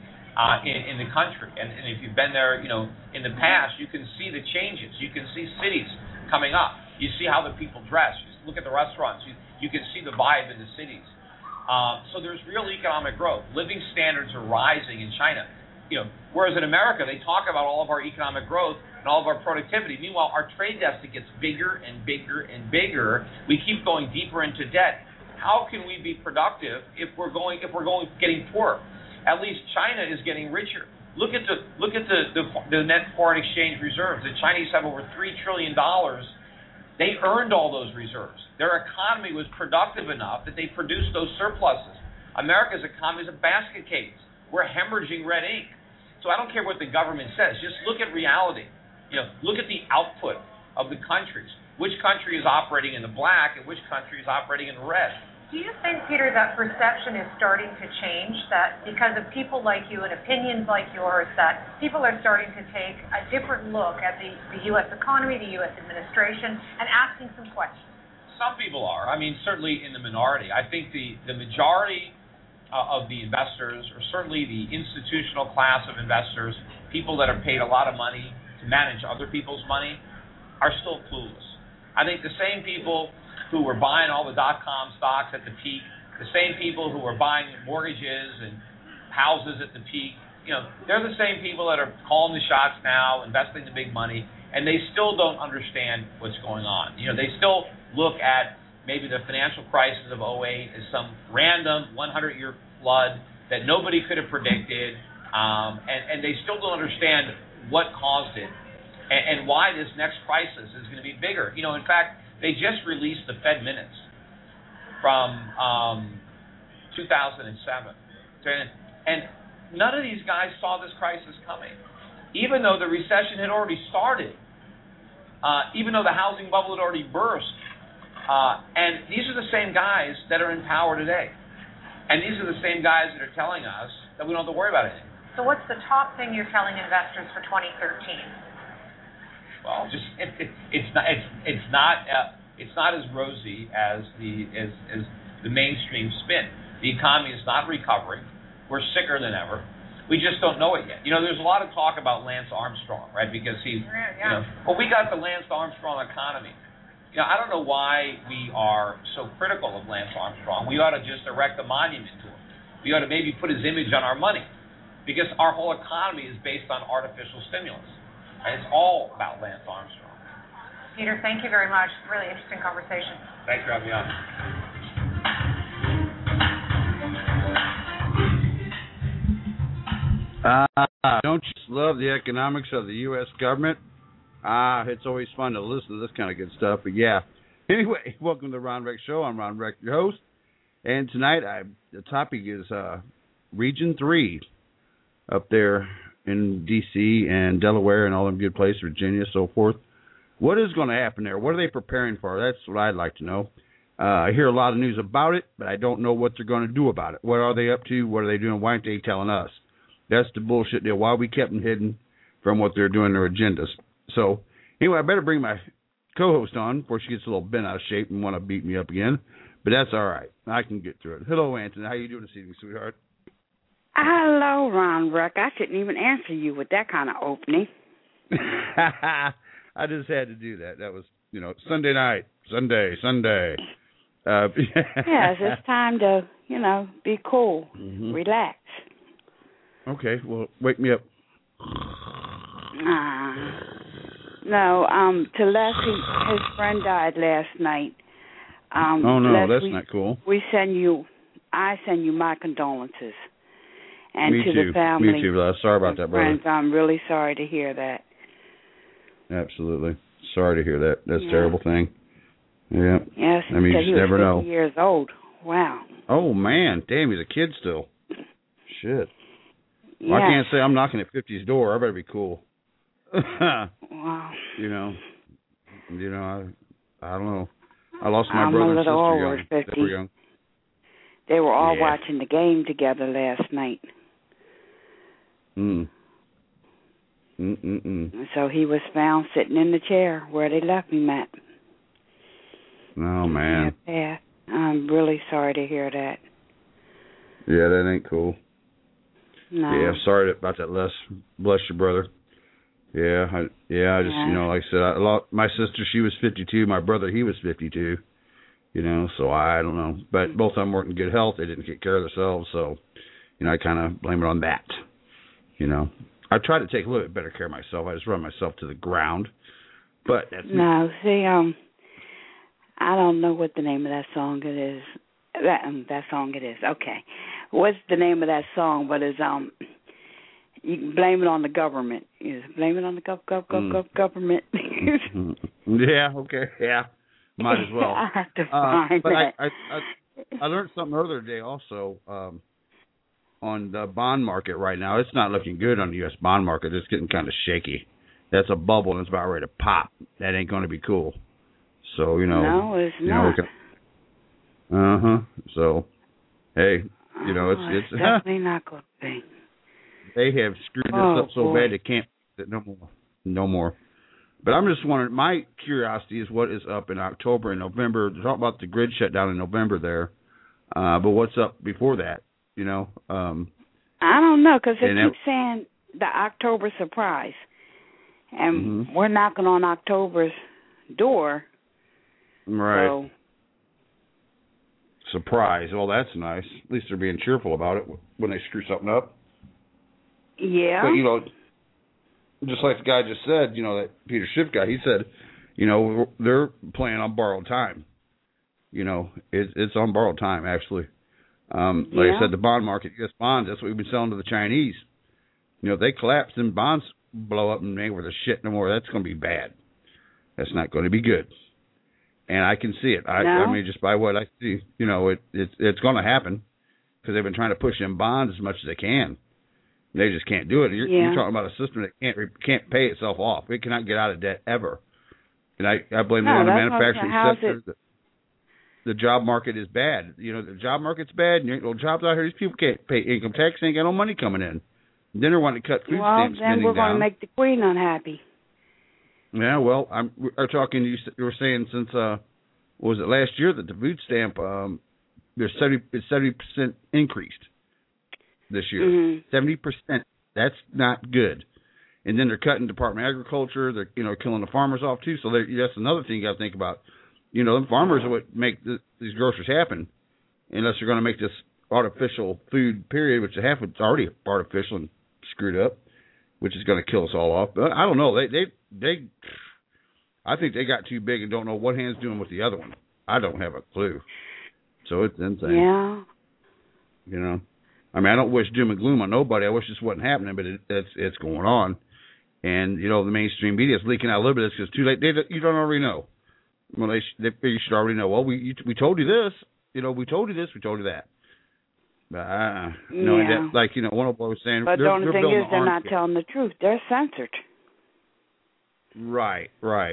in the country. And if you've been there, in the past, you can see the changes. You can see cities coming up. You see how the people dress. Just look at the restaurants. You can see the vibe in the cities. So there's real economic growth. Living standards are rising in China. Whereas in America, they talk about all of our economic growth and all of our productivity. Meanwhile, our trade deficit gets bigger and bigger and bigger. We keep going deeper into debt. How can we be productive if we're getting poorer? At least China is getting richer. Look at the net foreign exchange reserves. The Chinese have over $3 trillion. They earned all those reserves. Their economy was productive enough that they produced those surpluses. America's economy is a basket case. We're hemorrhaging red ink. So I don't care what the government says. Just look at reality. Look at the output of the countries. Which country is operating in the black and which country is operating in red? Do you think, Peter, that perception is starting to change? That because of people like you and opinions like yours, that people are starting to take a different look at the U.S. economy, the U.S. administration, and asking some questions? Some people are. I mean, certainly in the minority. I think the majority of the investors, or certainly the institutional class of investors, people that are paid a lot of money to manage other people's money, are still clueless. I think the same people who were buying all the dot-com stocks at the peak, the same people who were buying mortgages and houses at the peak, they're the same people that are calling the shots now, investing the big money, and they still don't understand what's going on. They still look at maybe the financial crisis of 2008 as some random 100-year flood that nobody could have predicted, and they still don't understand what caused it and why this next crisis is going to be bigger. In fact, they just released the Fed minutes from 2007, and none of these guys saw this crisis coming, even though the recession had already started, even though the housing bubble had already burst. And these are the same guys that are in power today. And these are the same guys that are telling us that we don't have to worry about anything. So what's the top thing you're telling investors for 2013? Well, just it's not as rosy as the mainstream spin. The economy is not recovering. We're sicker than ever. We just don't know it yet. There's a lot of talk about Lance Armstrong, right? Because he's, we got the Lance Armstrong economy. I don't know why we are so critical of Lance Armstrong. We ought to just erect a monument to him. We ought to maybe put his image on our money, because our whole economy is based on artificial stimulus. And it's all about Lance Armstrong. Peter, thank you very much. Really interesting conversation. Thanks for having me on. Don't you just love the economics of the U.S. government? It's always fun to listen to this kind of good stuff. But yeah. Anyway, welcome to the Ron Rex Show. I'm Ron Rex, your host. And tonight, the topic is Region 3 up there in D.C. and Delaware and all them good places, Virginia, so forth. What is going to happen there? What are they preparing for? That's what I'd like to know. I hear a lot of news about it, but I don't know what they're going to do about it. What are they up to? What are they doing? Why aren't they telling us? That's the bullshit deal. Why we kept them hidden from what they're doing, their agendas. So, anyway, I better bring my co-host on before she gets a little bent out of shape and want to beat me up again. But that's all right. I can get through it. Hello, Anthony. How you doing this evening, sweetheart? Hello, Ron Reck. I couldn't even answer you with that kind of opening. I just had to do that. That was, Sunday night. Sunday. Yes, it's time to, be cool, relax. Okay, well, wake me up. No, to Leslie, his friend died last night. Oh no, Leslie, that's not cool. I send you my condolences. And Me to too. the family. Me too, sorry about that, brother. Friends, I'm really sorry to hear that. Absolutely. Sorry to hear that. That's a terrible thing. Yeah. Yes, I mean, you just never know. He was 50 years old. Wow. Oh, man. Damn, he's a kid still. Shit. Yes. Well, I can't say I'm knocking at 50's door. I better be cool. Wow. I don't know. I lost my brother and sister young. They were young. They were all watching the game together last night. So he was found sitting in the chair where they left him at. Oh, man. Yeah, I'm really sorry to hear that. Yeah, that ain't cool. No. Yeah, sorry about that, Les. Bless your brother. I just, like I said, my sister, she was 52. My brother, he was 52. So I don't know. But both of them weren't in good health. They didn't take care of themselves. So, I kind of blame it on that. I try to take a little bit better care of myself. I just run myself to the ground. But that's no. See, I don't know what the name of that song it is. That song it is. Okay. What's the name of that song? But it's you can blame it on the government. Blame it on the government. Yeah. Okay. Yeah. Might as well. I have to find that. I learned something earlier today also on the bond market right now. It's not looking good on the U.S. bond market. It's getting kind of shaky. That's a bubble and it's about ready to pop. That ain't going to be cool. So, No, it's not. So, hey, it's definitely not going to be. They have screwed this up so bad they can't no more. But I'm just wondering, my curiosity is what is up in October and November. Talk about the grid shutdown in November there. But what's up before that, I don't know, because they keep saying the October surprise. And we're knocking on October's door. Right. So. Surprise. Well, that's nice. At least they're being cheerful about it when they screw something up. Yeah. But, just like the guy just said, that Peter Schiff guy, he said, they're playing on borrowed time. It's on borrowed time, actually. Like I said, the bond market, U.S. bonds, that's what we've been selling to the Chinese. If they collapse and bonds blow up and ain't worth a shit no more, that's going to be bad. That's not going to be good. And I can see it. I mean, just by what I see, it's going to happen because they've been trying to push in bonds as much as they can. They just can't do it. You're talking about a system that can't pay itself off. It cannot get out of debt ever. And I blame it on the manufacturing sector. The job market is bad. The job market's bad. And little jobs out here, these people can't pay income tax. They ain't got no money coming in. Then they're wanting to cut food stamp spending down. Well, then we're going to make the Queen unhappy. Yeah, well, we're talking. You were saying since was it last year that the food stamp there's 70% increased this year. 70%. That's not good. And then they're cutting Department of Agriculture. They're killing the farmers off too. So that's another thing you got to think about. The farmers are what make these groceries happen. Unless you're going to make this artificial food period, which it's already artificial and screwed up, which is going to kill us all off. But I don't know. I think they got too big and don't know what hand's doing with the other one. I don't have a clue. So it's insane. Yeah. I mean, I don't wish doom and gloom on nobody. I wish this wasn't happening, but it's going on. And, the mainstream media is leaking out a little bit. It's just too late. You don't already know. Well, you should already know. Well, we told you this. We told you this. We told you that. Like, one of them was saying. But the only thing is they're not telling the truth. They're censored. Right.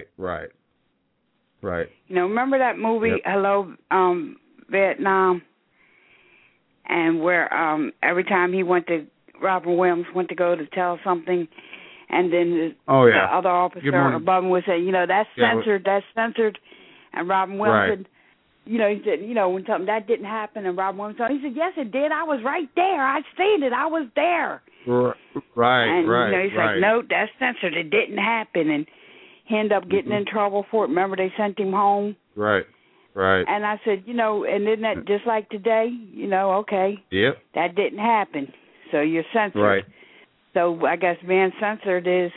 Remember that movie, Hello, Vietnam? And where every time Robin Williams went to go to tell something, and then the other officer above him would say, that's censored. And Robin Williams said, he said, when something that didn't happen, and Robin Williams said, he said, yes, it did. I was right there. I seen it. I was there. Right. He's like, no, that's censored. It didn't happen. And he ended up getting in trouble for it. Remember, they sent him home. Right. And I said, and isn't that just like today? Okay. Yep. That didn't happen. So you're censored. Right. So I guess being censored is,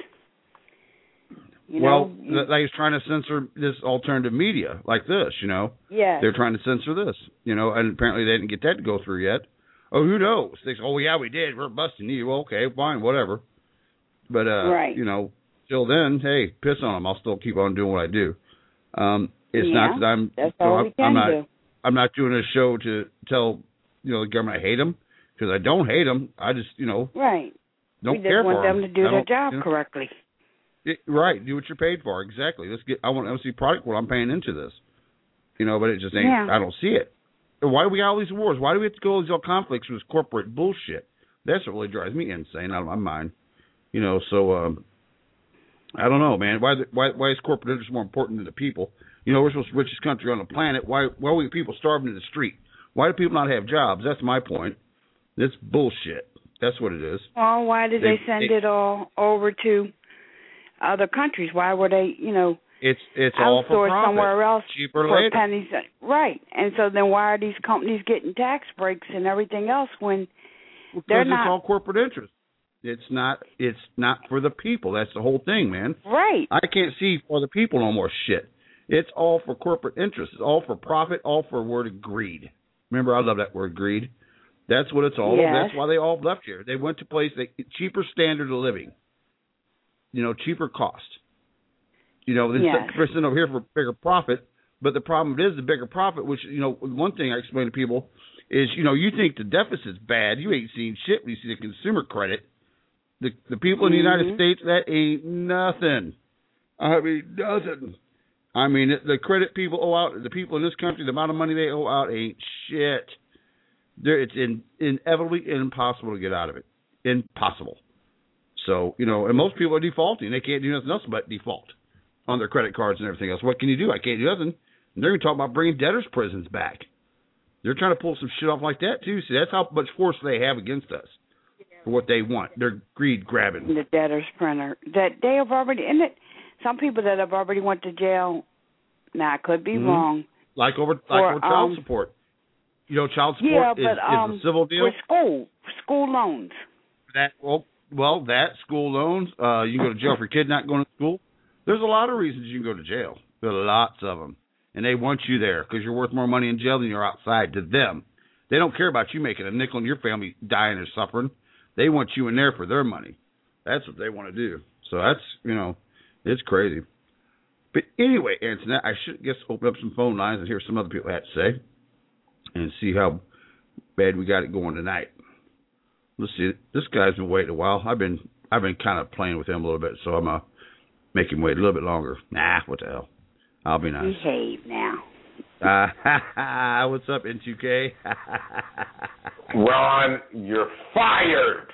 he's trying to censor this alternative media like this, Yeah. They're trying to censor this, and apparently they didn't get that to go through yet. Oh, who knows? They say, oh, yeah, we did. We're busting you. Well, okay, fine, whatever. But, till then, hey, piss on them. I'll still keep on doing what I do. It's not that that's all we can do. I'm not doing this show to tell, the government I hate them, because I don't hate them. I just, right. don't we care just want for them to do their job correctly. Right, do what you're paid for. Exactly. I want to see product what I'm paying into this. But it just ain't. Yeah. I don't see it. Why do we got all these wars? Why do we have to go to these all conflicts with this corporate bullshit? That's what really drives me insane out of my mind. So I don't know, man. Why is corporate interest more important than the people? We're supposed to be the richest country on the planet. Why are we people starving in the street? Why do people not have jobs? That's my point. It's bullshit. That's what it is. Well, why did they send it all over to other countries? Why were they, it's all for profit. Somewhere else cheaper for later. Pennies? Right. And so then why are these companies getting tax breaks and everything else when they're not? It's all corporate interest. It's not for the people. That's the whole thing, man. Right. I can't see for the people no more shit. It's all for corporate interest. It's all for profit, all for a word of greed. Remember, I love that word, greed. That's what it's all about. That's why they all left here. They went to places, cheaper standard of living. Cheaper cost. Percent over here for bigger profit. But the problem is the bigger profit, which, one thing I explain to people is, you think the deficit's bad. You ain't seen shit when you see the consumer credit. The people in the United States, that ain't nothing. I mean, nothing. I mean, the credit people owe out, the people in this country, the amount of money they owe out ain't shit. It's inevitably impossible to get out of it. Impossible. So, and most people are defaulting. They can't do nothing else but default on their credit cards and everything else. What can you do? I can't do nothing. And they're going to talk about bringing debtors' prisons back. They're trying to pull some shit off like that, too. See, that's how much force they have against us for what they want. They're greed-grabbing. The debtors' printer. That they have already, isn't it? Some people that have already went to jail, now I could be wrong. Like over child support. Child support is a civil deal. For school loans. That school loans, you can go to jail for your kid not going to school. There's a lot of reasons you can go to jail. There are lots of them. And they want you there because you're worth more money in jail than you're outside to them. They don't care about you making a nickel and your family dying or suffering. They want you in there for their money. That's what they want to do. So that's, it's crazy. But anyway, Antoinette, I should open up some phone lines and hear some other people have to say and see how bad we got it going tonight. Let's see. This guy's been waiting a while. I've been kind of playing with him a little bit, so I'm make him wait a little bit longer. Nah, what the hell? I'll be nice. Behave now. What's up, N2K? Ron, you're fired.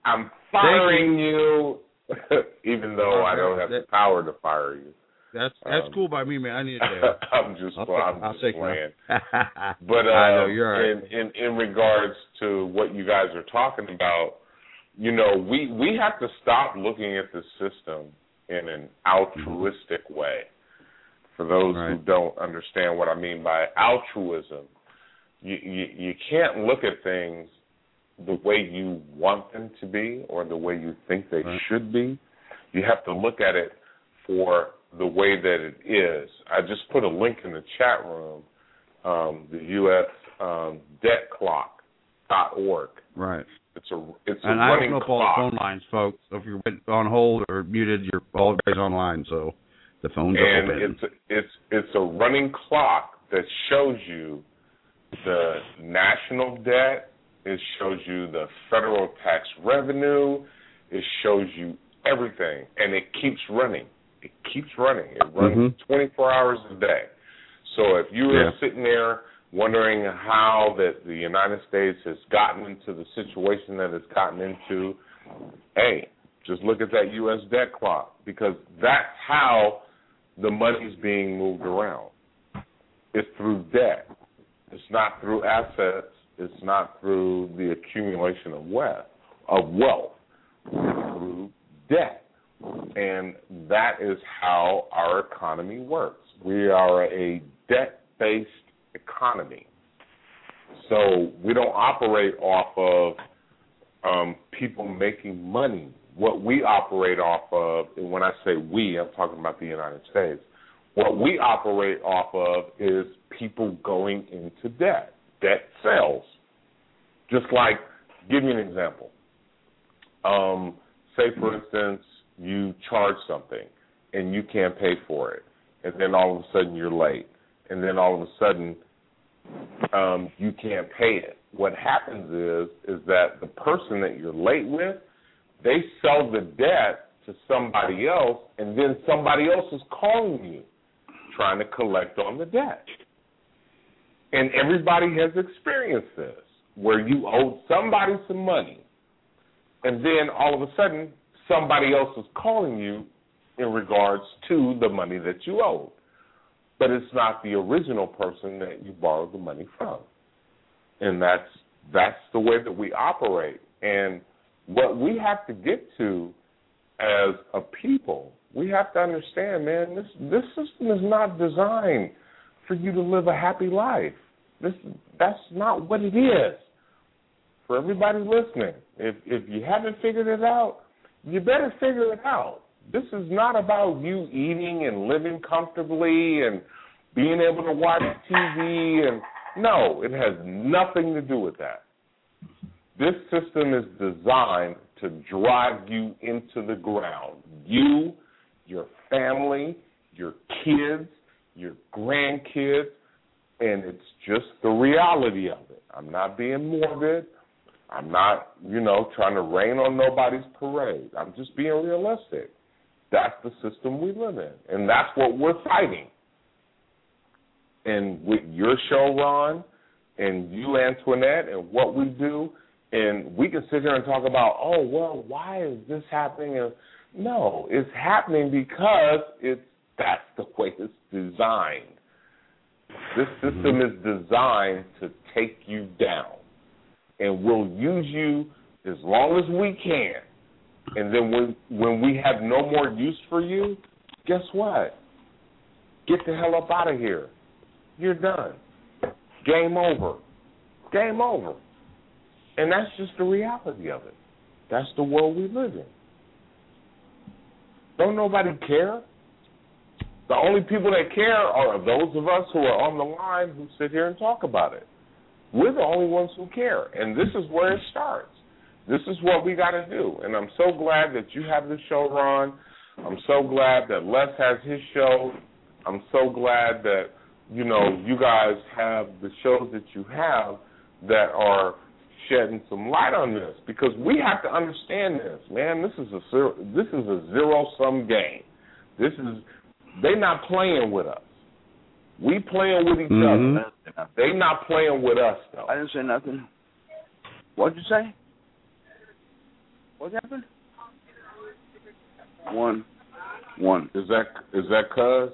I'm firing you, even though I don't have the power to fire you. That's cool by me, man. I need it. I'm just playing. But I know you're all right. in regards to what you guys are talking about, we have to stop looking at the system in an altruistic way. For those who don't understand what I mean by altruism, you can't look at things the way you want them to be or the way you think they should be. You have to look at it for the way that it is. I just put a link in the chat room, the U.S. debtclock.org. Right. It's a and running I open up clock. all the phone lines, folks. So if you're on hold or muted, you're always online. So the phone's open. It's a running clock that shows you the national debt. It shows you the federal tax revenue. It shows you everything, and it keeps running. It keeps running. It runs 24 hours a day. So if you were sitting there wondering how that the United States has gotten into the situation that it's gotten into, hey, just look at that U.S. debt clock, because that's how the money's being moved around. It's through debt. It's not through assets. It's not through the accumulation of wealth. It's through debt. And that is how our economy works. We are a debt-based economy. So we don't operate off of people making money. What we operate off of, and when I say we, I'm talking about the United States, what we operate off of is people going into debt. Debt sells. Just like, give me an example. Say, for instance, you charge something and you can't pay for it, and then all of a sudden you're late, and then all of a sudden you can't pay it. What happens is that the person that you're late with, they sell the debt to somebody else, and then somebody else is calling you trying to collect on the debt. And everybody has experienced this, where you owed somebody some money, and then all of a sudden somebody else is calling you in regards to the money that you owed. But it's not the original person that you borrowed the money from. And that's the way that we operate. And what we have to get to as a people, we have to understand, man, this system is not designed for you to live a happy life. That's not what it is. For everybody listening, if you haven't figured it out, you better figure it out. This is not about you eating and living comfortably and being able to watch TV. And no, it has nothing to do with that. This system is designed to drive you into the ground. You, your family, your kids, your grandkids, and it's just the reality of it. I'm not being morbid. I'm not, trying to rain on nobody's parade. I'm just being realistic. That's the system we live in, and that's what we're fighting. And with your show, Ron, and you, Antoinette, and what we do, and we can sit here and talk about, oh, well, why is this happening? And no, it's happening because that's the way it's designed. This system is designed to take you down. And we'll use you as long as we can. And then when we have no more use for you, guess what? Get the hell up out of here. You're done. Game over. Game over. And that's just the reality of it. That's the world we live in. Don't nobody care. The only people that care are those of us who are on the line who sit here and talk about it. We're the only ones who care, and this is where it starts. This is what we got to do, and I'm so glad that you have the show, Ron. I'm so glad that Les has his show. I'm so glad that, you guys have the shows that you have that are shedding some light on this, because we have to understand this, man. This is a zero-sum game. They're not playing with us. We playing with each other. They not playing with us, though. I didn't say nothing. What'd you say? What happened? 1-1. Is that cuz?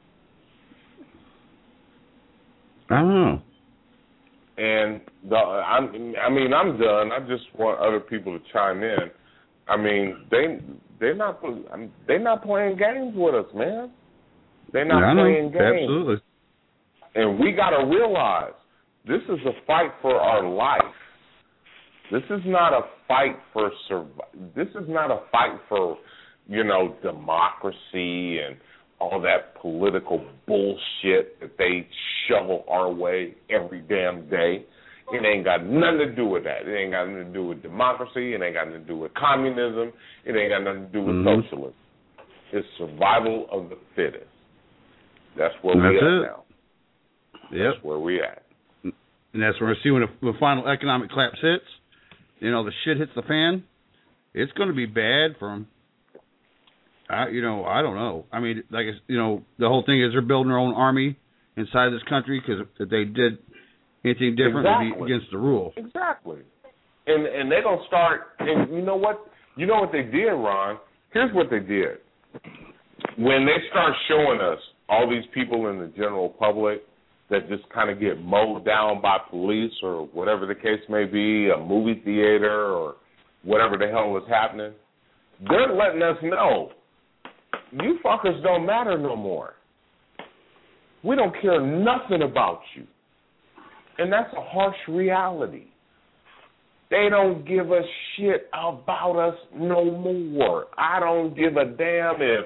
I don't know. And I'm done. I just want other people to chime in. I mean, they're not playing games with us, man. They're not playing games. Absolutely. And we got to realize this is a fight for our life. This is not a fight for This is not a fight for, democracy and all that political bullshit that they shovel our way every damn day. It ain't got nothing to do with that. It ain't got nothing to do with democracy. It ain't got nothing to do with communism. It ain't got nothing to do with socialism. It's survival of the fittest. That's where we at now. Yep. That's where we at. And that's where we see when the final economic collapse hits, the shit hits the fan, it's going to be bad from, I don't know. I mean, the whole thing is they're building their own army inside this country because if they did anything different, it would be against the rules. Exactly. And they're going to start, and you know what? You know what they did, Ron? Here's what they did. When they start showing us all these people in the general public that just kind of get mowed down by police or whatever the case may be, a movie theater or whatever the hell is happening, they're letting us know, you fuckers don't matter no more. We don't care nothing about you. And that's a harsh reality. They don't give a shit about us no more. I don't give a damn if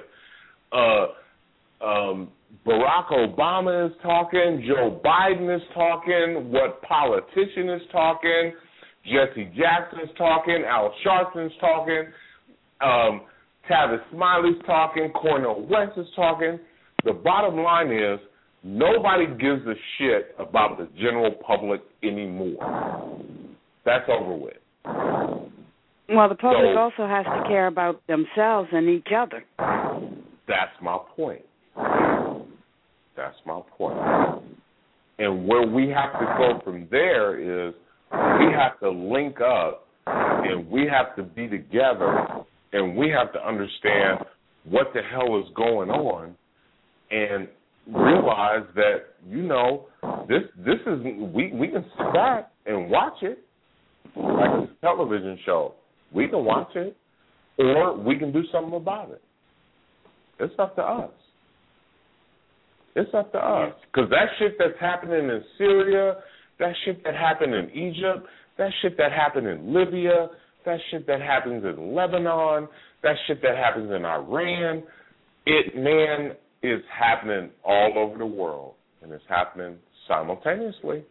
Barack Obama is talking, Joe Biden is talking, what politician is talking, Jesse Jackson is talking, Al Sharpton's talking, Tavis Smiley's talking, Cornel West is talking. The bottom line is nobody gives a shit about the general public anymore. That's over with. Well, the public also has to care about themselves and each other. That's my point. That's my point. And where we have to go from there is we have to link up and we have to be together and we have to understand what the hell is going on and realize that, this is, we can sit back and watch it like it's a television show. We can watch it or we can do something about it. It's up to us. It's up to us. Because that shit that's happening in Syria, that shit that happened in Egypt, that shit that happened in Libya, that shit that happens in Lebanon, that shit that happens in Iran, it is happening all over the world. And it's happening simultaneously.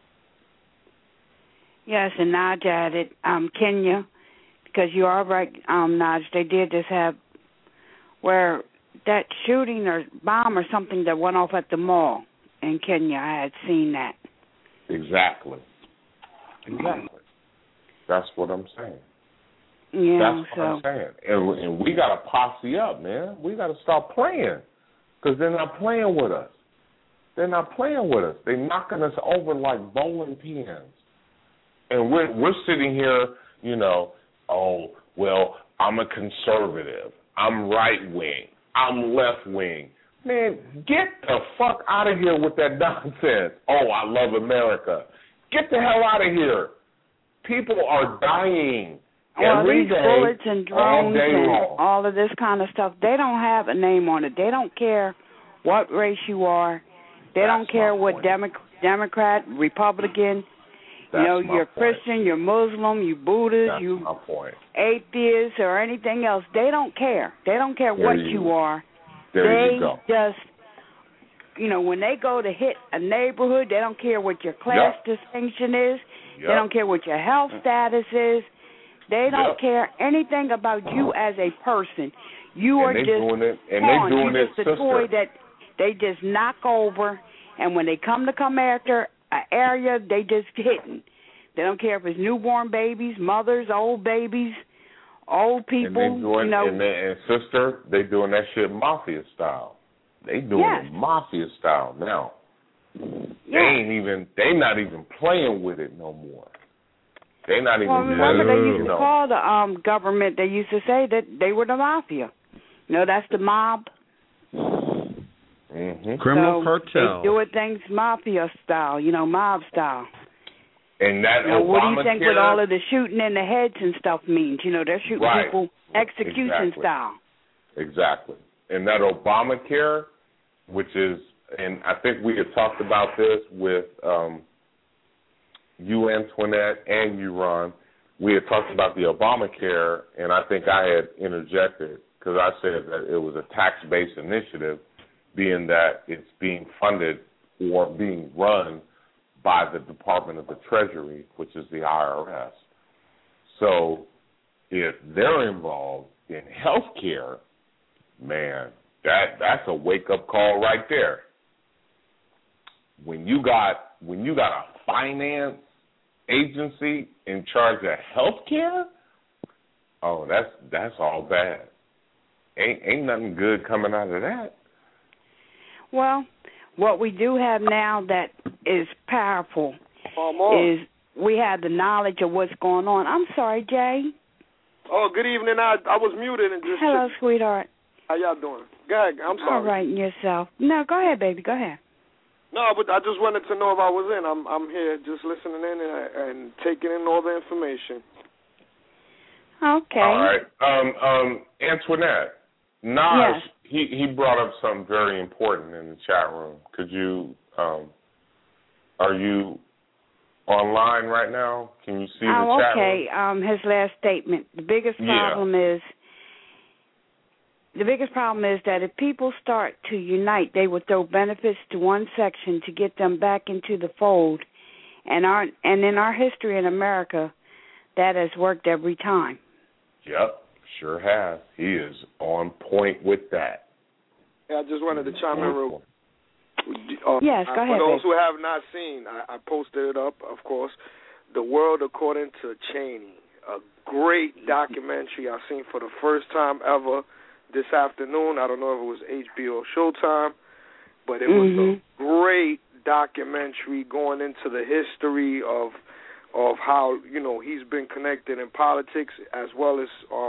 Yes, and Naj added Kenya, because you are right, Naj, they did just have where that shooting or bomb or something that went off at the mall in Kenya. I had seen that. Exactly. That's what I'm saying. Yeah, that's what I'm saying. And we got to posse up, man. We got to stop playing because they're not playing with us. They're not playing with us. They're knocking us over like bowling pins. And we're sitting here, oh, well, I'm a conservative. I'm right-wing. I'm left-wing. Man, get the fuck out of here with that nonsense. Oh, I love America. Get the hell out of here. People are dying every these day, bullets and drones and long. all of this kind of stuff, they don't have a name on it. They don't care what race you are. They don't care what Democrat, Republican, you're Christian, you're Muslim, you Buddhist, you atheist or anything else. They don't care. They don't care what you are. They just, when they go to hit a neighborhood, they don't care what your class distinction is. They don't care what your health status is. They don't care anything about you as a person. You are just a toy that they just knock over, and when they come after an area, they just hitting. They don't care if it's newborn babies, mothers, old babies, old people. And sister, they doing that shit mafia style. They doing it mafia style now. They not even playing with it no more. They're not even. Well, remember they used to call the government. They used to say that they were the mafia. That's the mob. Mm-hmm. Criminal so cartel. They do it things mafia style, mob style. And that what do you think with all of the shooting in the heads and stuff means? They're shooting people execution style. Exactly. And that Obamacare, which is, and I think we had talked about this with you, Antoinette, and you, Ron. We had talked about the Obamacare, and I think I had interjected because I said that it was a tax-based initiative, being that it's being funded or being run by the Department of the Treasury, which is the IRS. So if they're involved in health care, man, that's a wake-up call right there. When you got a finance agency in charge of health care, oh, that's all bad. Ain't nothing good coming out of that. Well, what we do have now that is powerful is we have the knowledge of what's going on. I'm sorry, Jay. Oh, good evening. I was muted and just... Hello, sweetheart. How y'all doing? Go ahead. I'm sorry. All right, and yourself. No, go ahead, baby. Go ahead. No, but I just wanted to know if I was in. I'm here just listening in and taking in all the information. Okay. All right. Antoinette, Nas, he brought up something very important in the chat room. Could you, are you online right now? Can you see the chat room? His last statement. The biggest problem is that if people start to unite, they will throw benefits to one section to get them back into the fold. And in our history in America, that has worked every time. Yep, sure has. He is on point with that. Yeah, I just wanted to chime in real. Yes, go ahead. For those who have not seen, I posted it up, of course. The World According to Cheney, a great documentary I've seen for the first time ever this afternoon. I don't know if it was HBO Showtime, but it was a great documentary going into the history of how he's been connected in politics, as well as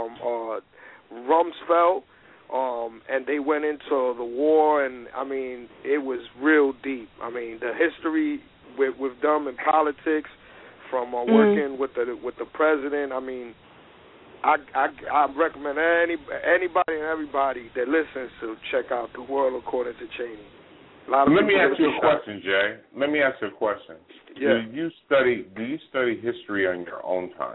Rumsfeld, and they went into the war, and I mean it was real deep. I mean the history with them in politics, from working with the president. I mean, I recommend anybody and everybody that listens to check out The World According to Cheney. Let me ask you a question, Jay. Let me ask you a question. Yeah. Do you study history on your own time?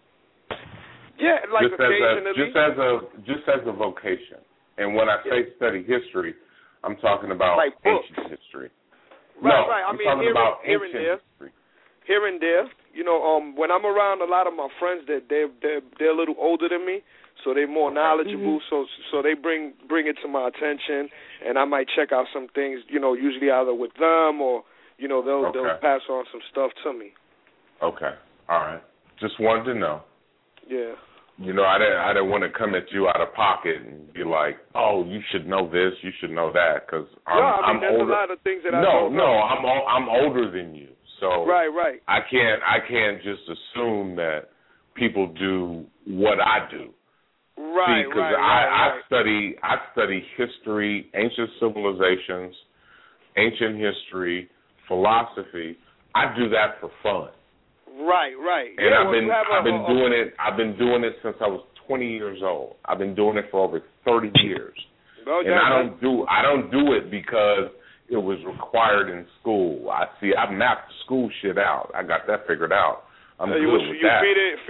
Yeah, like occasionally. Just as a vocation. And when I say study history, I'm talking about like ancient history. Right. I'm talking about ancient history. Here and there. When I'm around a lot of my friends, they're a little older than me, so they're more knowledgeable. So they bring it to my attention, and I might check out some things. Usually either with them or they'll pass on some stuff to me. Okay. All right. Just wanted to know. Yeah. I didn't want to come at you out of pocket and be like, oh, you should know this, you should know that, because I'm there's older. A lot of things that I don't know. I'm older than you, so right. I can't just assume that people do what I do. Right. See, because I study history, ancient civilizations, ancient history, philosophy. I do that for fun. Right. And I've been doing it since I was 20 years old. I've been doing it for over 30 years. And I don't do it because it was required in school. I mapped school shit out. I got that figured out. I'm good with that.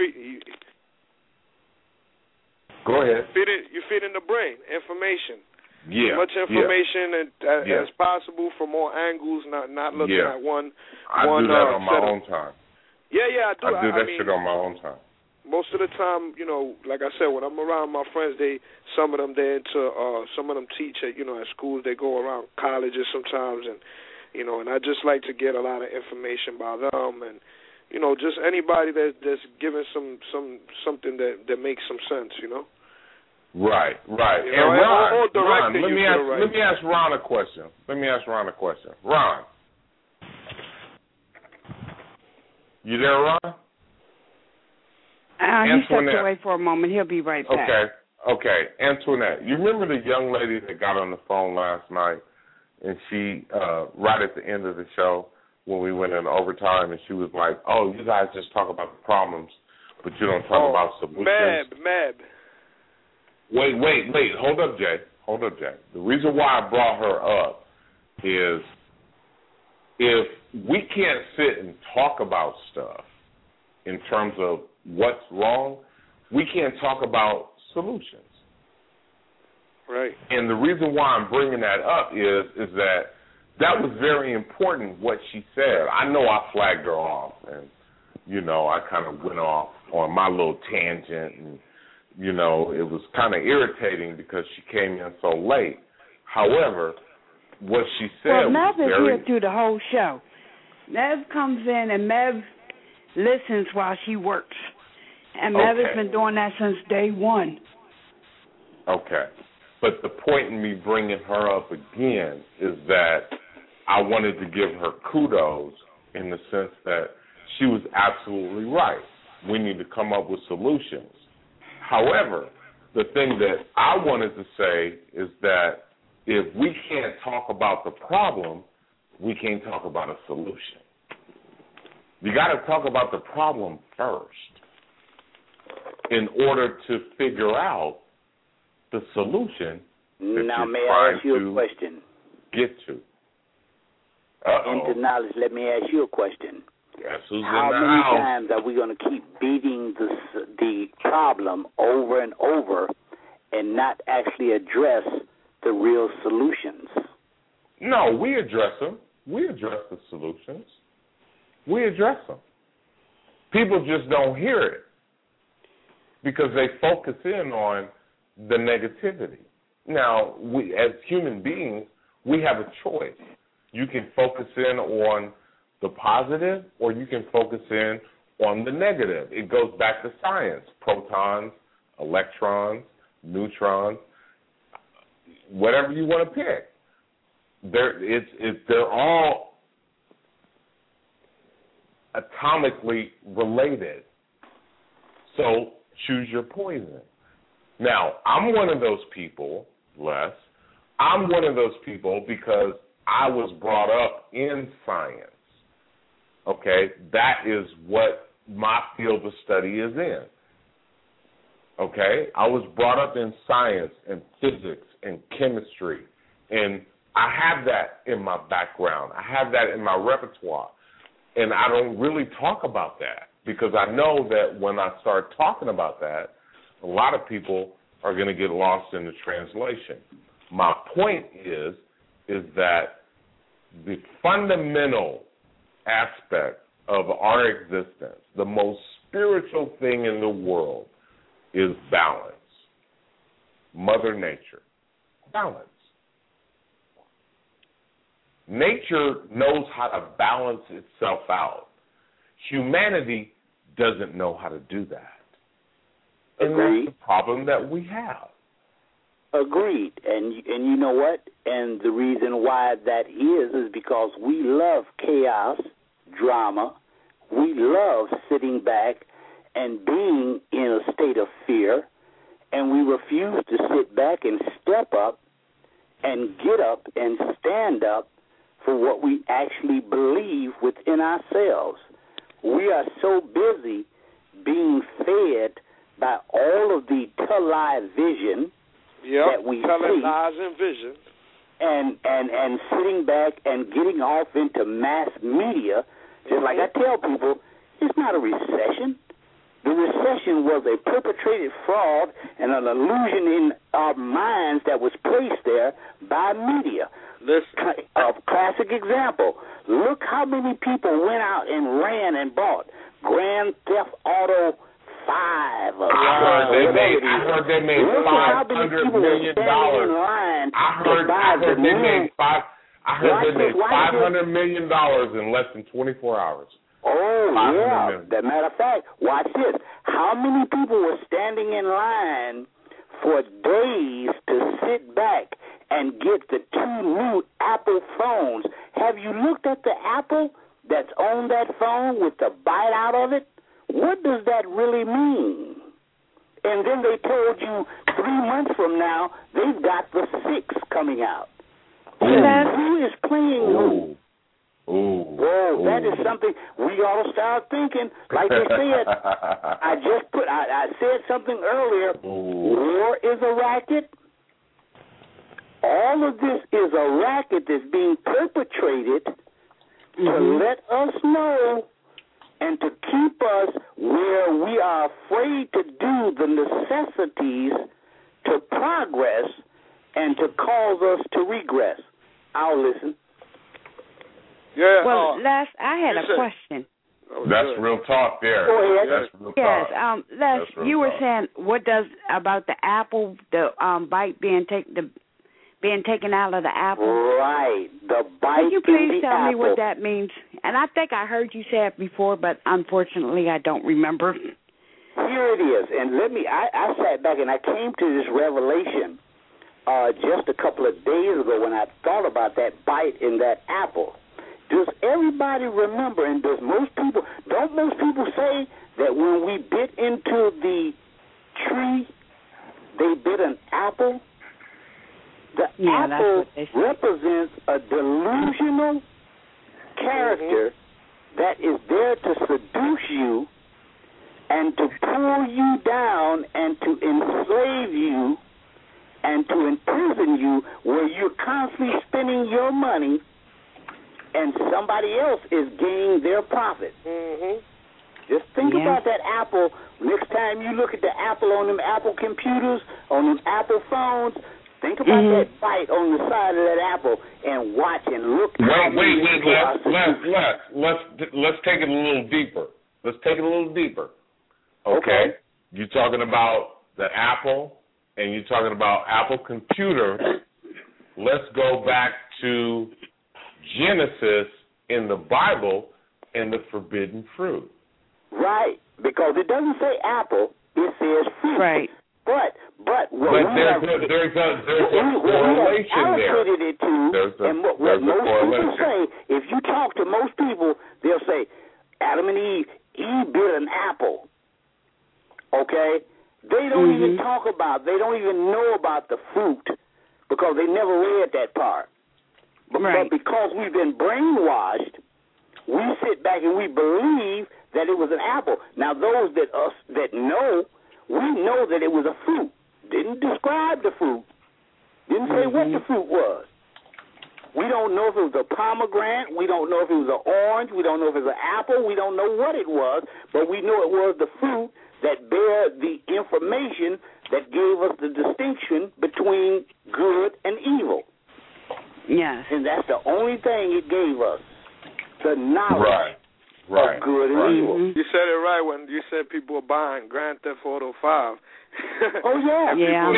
Go ahead. You feed in the brain information. Yeah. As much information as possible from all angles, not looking at one. I do that on my own time. Yeah, I do. I do that shit on my own time. Most of the time, like I said, when I'm around my friends, some of them teach at at schools. They go around colleges sometimes, and and I just like to get a lot of information by them, and just anybody that's giving something that makes some sense, Right. And Ron, let me ask Ron a question. Ron. You there, Ron? he stepped away for a moment. He'll be right back. Okay. Antoinette, you remember the young lady that got on the phone last night, and she, right at the end of the show, when we went in overtime, and she was like, "Oh, you guys just talk about the problems, but you don't talk about solutions." Meb. Wait. Hold up, Jay. The reason why I brought her up is if we can't sit and talk about stuff in terms of what's wrong, we can't talk about solutions. Right. And the reason why I'm bringing that up is that was very important what she said. I know I flagged her off, and, I kind of went off on my little tangent, and, it was kind of irritating because she came in so late. However, what she said Mev was is here through the whole show. Mev comes in and Mev listens while she works. And Mev has been doing that since day one. Okay. But the point in me bringing her up again is that I wanted to give her kudos in the sense that she was absolutely right. We need to come up with solutions. However, the thing that I wanted to say is that if we can't talk about the problem, we can't talk about a solution. You got to talk about the problem first in order to figure out the solution that now, you're may trying I ask you to a question? Get to. Into knowledge, let me ask you a question. Yes, who's How in the many house? times are we going to keep beating the problem over and over and not actually address the real solutions? No, we address them. We address the solutions. We address them. People just don't hear it because they focus in on the negativity. Now, we as human beings, we have a choice. You can focus in on the positive or you can focus in on the negative. It goes back to science. Protons, electrons, neutrons, whatever you want to pick. They're all atomically related. So choose your poison. Now, I'm one of those people, Les. I'm one of those people because I was brought up in science. Okay? That is what my field of study is in. Okay? I was brought up in science and physics and chemistry, and I have that in my background. I have that in my repertoire, and I don't really talk about that because I know that when I start talking about that, a lot of people are going to get lost in the translation. My point is that the fundamental aspect of our existence, the most spiritual thing in the world, is balance. Mother Nature. Balance. Nature knows how to balance itself out. Humanity doesn't know how to do that. And Agreed. that's the problem that we have. Agreed. And you know what? And the reason why that is because we love chaos, drama. We love sitting back and being in a state of fear, and we refuse to sit back and step up and get up and stand up for what we actually believe within ourselves. We are so busy being fed by all of the television that we see, lies and vision, and sitting back and getting off into mass media. Just like I tell people, it's not a recession. The recession was a perpetrated fraud and an illusion in our minds that was placed there by media. A classic example. Look how many people went out and ran and bought Grand Theft Auto 5. I heard they made $500 million. I heard they made $500 million in less than 24 hours. Oh, yeah. As a matter of fact, watch this. How many people were standing in line for days to sit back and get the 2 new Apple phones? Have you looked at the Apple that's on that phone with the bite out of it? What does that really mean? and then they told you 3 months from now they've got the 6 coming out. Who is playing who? Whoa, that is something we ought to start thinking. Like they said, I said something earlier. War is a racket. All of this is a racket that's being perpetrated to let us know and to keep us where we are afraid to do the necessities to progress and to cause us to regress. I'll listen. Yeah. Well, Les, I had a question. That's real talk there. Go ahead. That's real talk. Yes, Les, you were saying what does about the apple, the bite being taken out of the apple? Right, the bite. Could you please tell me apple. what that means? And I think I heard you say it before, but unfortunately I don't remember. Here it is, and I sat back and I came to this revelation just a couple of days ago when I thought about that bite in that apple. Does everybody remember, and don't most people say that when we bit into the tree, they bit an apple? The apple represents a delusional character that is there to seduce you and to pull you down and to enslave you and to imprison you where you're constantly spending your money and somebody else is gaining their profit. Just think about that apple. Next time you look at the apple on them Apple computers, on them Apple phones, think about that bite on the side of that apple and watch and look. Let's take it a little deeper. Okay? You're talking about the apple, and you're talking about Apple computer. Let's go back to Genesis in the Bible and the forbidden fruit. Right, because it doesn't say apple, it says fruit. Right. But there's a correlation there. And what most people say, if you talk to most people, they'll say, Adam and Eve bit an apple. Okay? They don't even they don't even know about the fruit because they never read that part. But because we've been brainwashed, we sit back and we believe that it was an apple. Now, those that know, we know that it was a fruit. Didn't describe the fruit. Didn't say what the fruit was. We don't know if it was a pomegranate. We don't know if it was an orange. We don't know if it was an apple. We don't know what it was, but we know it was the fruit that bear the information that gave us the distinction between good and evil. Yes. And that's the only thing it gave us, the knowledge of good and evil. You said it right when you said people were buying Grand Theft Auto 5. Oh, yeah.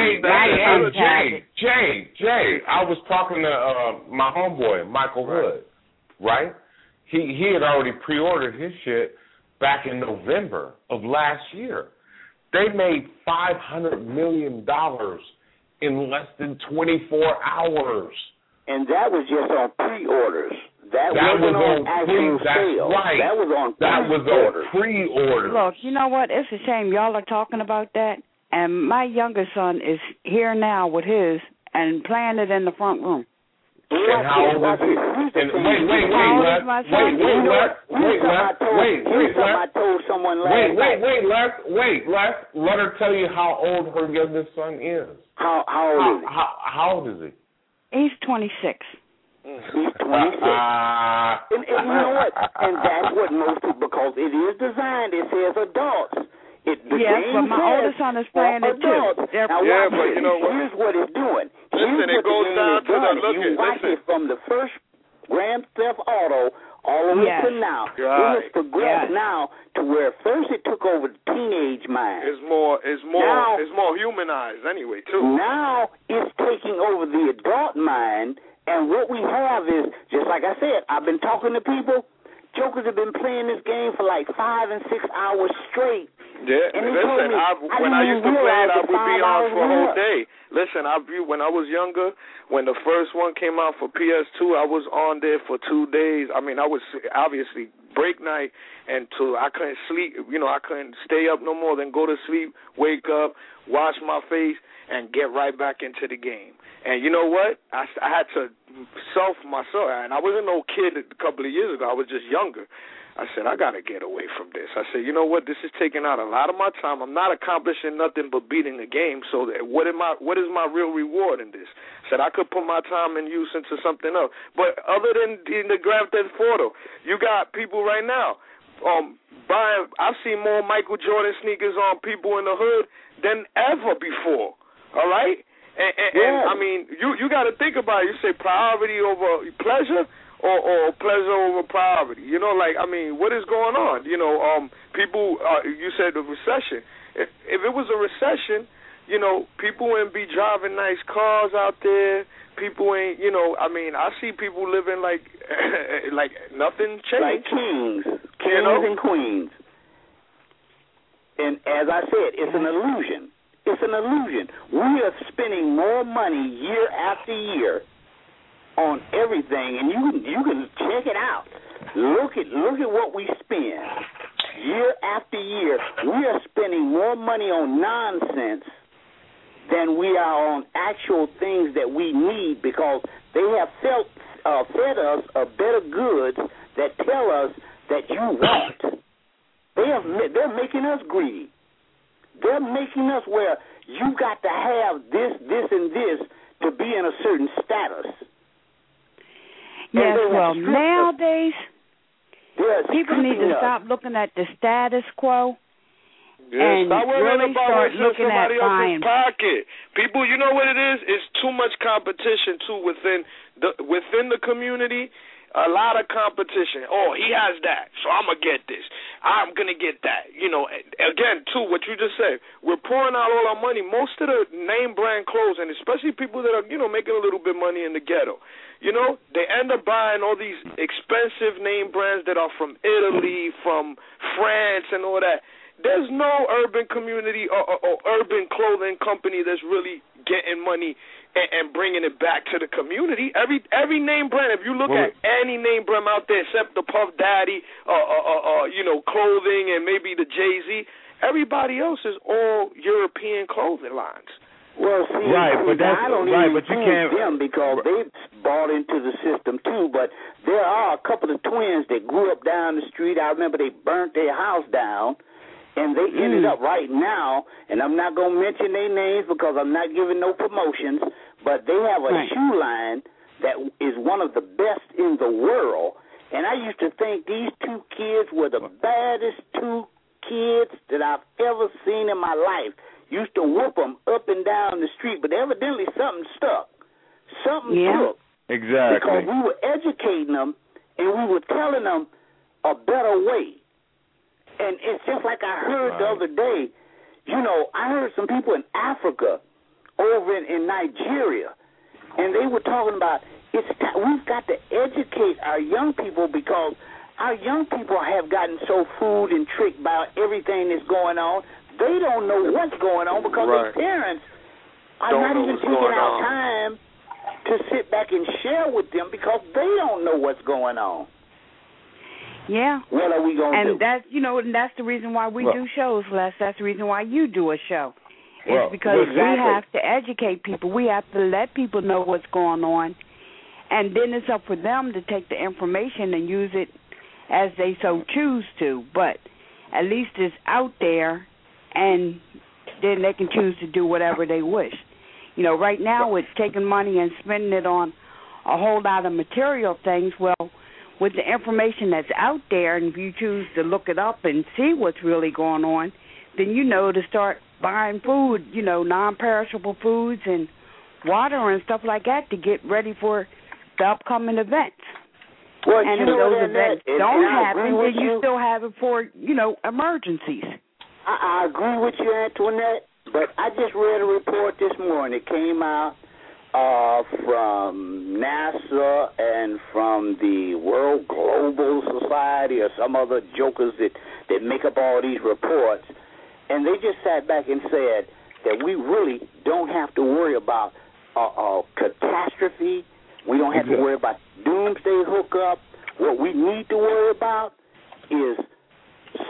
Jay, I was talking to my homeboy, Michael Hood, right? He had already pre-ordered his shit back in November of last year. They made $500 million in less than 24 hours. And that was just on pre-orders. That wasn't on actual sales. Right. That was on pre-orders. Look, you know what? It's a shame y'all are talking about that. And my youngest son is here now with his and playing it in the front room. And how old is he? Les, let her tell you how old her youngest son is. How old is he? How old is he? He's 26. He's 26. And you know what? And that's what most people, because it is designed, it says adults. But my oldest son is playing it too. Now, but you know what? Here's what it's doing. Listen, it goes down to the look. You watch it from the first Grand Theft Auto all the way to now. It has progressed now to where first it took over the teenage mind. It's more humanized anyway too. Now it's taking over the adult mind, and what we have is, just like I said, I've been talking to people. Jokers have been playing this game for like 5 and 6 hours straight. Yeah, and listen, when I used to play it, I would be on for a whole day. Listen, when I was younger, when the first one came out for PS2, I was on there for 2 days. I mean, I was obviously break night until I couldn't sleep. I couldn't stay up no more. Then go to sleep, wake up, wash my face, and get right back into the game. And you know what? I had to self myself, and I wasn't no kid a couple of years ago. I was just younger. I said, I got to get away from this. I said, you know what? This is taking out a lot of my time. I'm not accomplishing nothing but beating the game. So what is my real reward in this? I said, I could put my time and use into something else. But other than the Grand Theft Auto, you got people right now buying. I've seen more Michael Jordan sneakers on people in the hood than ever before. All right? And I mean, you got to think about it. You say priority over pleasure, or pleasure over priority. I mean, what is going on? People. You said the recession. If it was a recession, people wouldn't be driving nice cars out there. People ain't. I mean, I see people living like nothing changed. Like kings and queens. And as I said, it's an illusion. It's an illusion. We are spending more money year after year on everything, and you can check it out. Look at what we spend year after year. We are spending more money on nonsense than we are on actual things that we need, because they have fed us a better goods that tell us that you want. They're making us greedy. They're making us where you got to have this, and this to be in a certain status. Yes, well, nowadays, people need to stop looking at the status quo and stop worrying really about start looking at somebody else's pocket. People, you know what it is? It's too much competition, too, within the community. A lot of competition. Oh, he has that, so I'm going to get this. I'm going to get that. Again, too, what you just said, we're pouring out all our money. Most of the name brand clothes, and especially people that are, making a little bit of money in the ghetto, they end up buying all these expensive name brands that are from Italy, from France, and all that. There's no urban community or urban clothing company that's really getting money and bringing it back to the community. Every name brand, if you look at any name brand out there except the Puff Daddy, clothing, and maybe the Jay-Z, everybody else is all European clothing lines. Well, see, I don't even include them because they've bought into the system too. But there are a couple of twins that grew up down the street. I remember they burnt their house down. And they ended up right now, and I'm not going to mention their names because I'm not giving no promotions, but they have a shoe line that is one of the best in the world. And I used to think these two kids were the baddest two kids that I've ever seen in my life. Used to whoop them up and down the street, but evidently something stuck. Something took. Exactly. Because we were educating them, and we were telling them a better way. And it's just like I heard the other day, I heard some people in Africa, over in Nigeria, and they were talking about we've got to educate our young people because our young people have gotten so fooled and tricked by everything that's going on. They don't know what's going on because their parents are not even taking out time to sit back and share with them because they don't know what's going on. Yeah. What are we going to do? And that's the reason why we do shows, Les. That's the reason why you do a show. It's because we have to educate people. We have to let people know what's going on. And then it's up for them to take the information and use it as they so choose to. But at least it's out there, and then they can choose to do whatever they wish. Right now it's taking money and spending it on a whole lot of material things. Well, with the information that's out there, and if you choose to look it up and see what's really going on, then to start buying food, non-perishable foods and water and stuff like that to get ready for the upcoming events. Well, and if those events don't happen, then you still have it for, emergencies. I agree with you, Antoinette, but I just read a report this morning. It came out from NASA and from the World Global Society or some other jokers that make up all these reports, and they just sat back and said that we really don't have to worry about catastrophe. We don't have to worry about doomsday hookup. What we need to worry about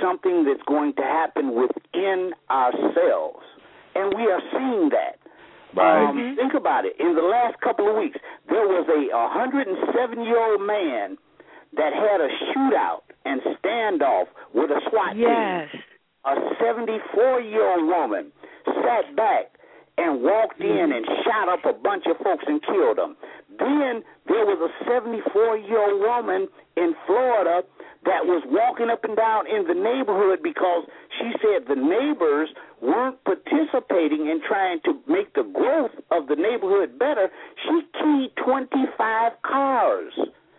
something that's going to happen within ourselves. And we are seeing that. Right. Think about it. In the last couple of weeks, there was a 107-year-old man that had a shootout and standoff with a SWAT team. A 74-year-old woman sat back and walked in and shot up a bunch of folks and killed them. Then there was a 74-year-old woman in Florida that was walking up and down in the neighborhood because she said the neighbors weren't participating in trying to make the growth of the neighborhood better. She keyed 25 cars.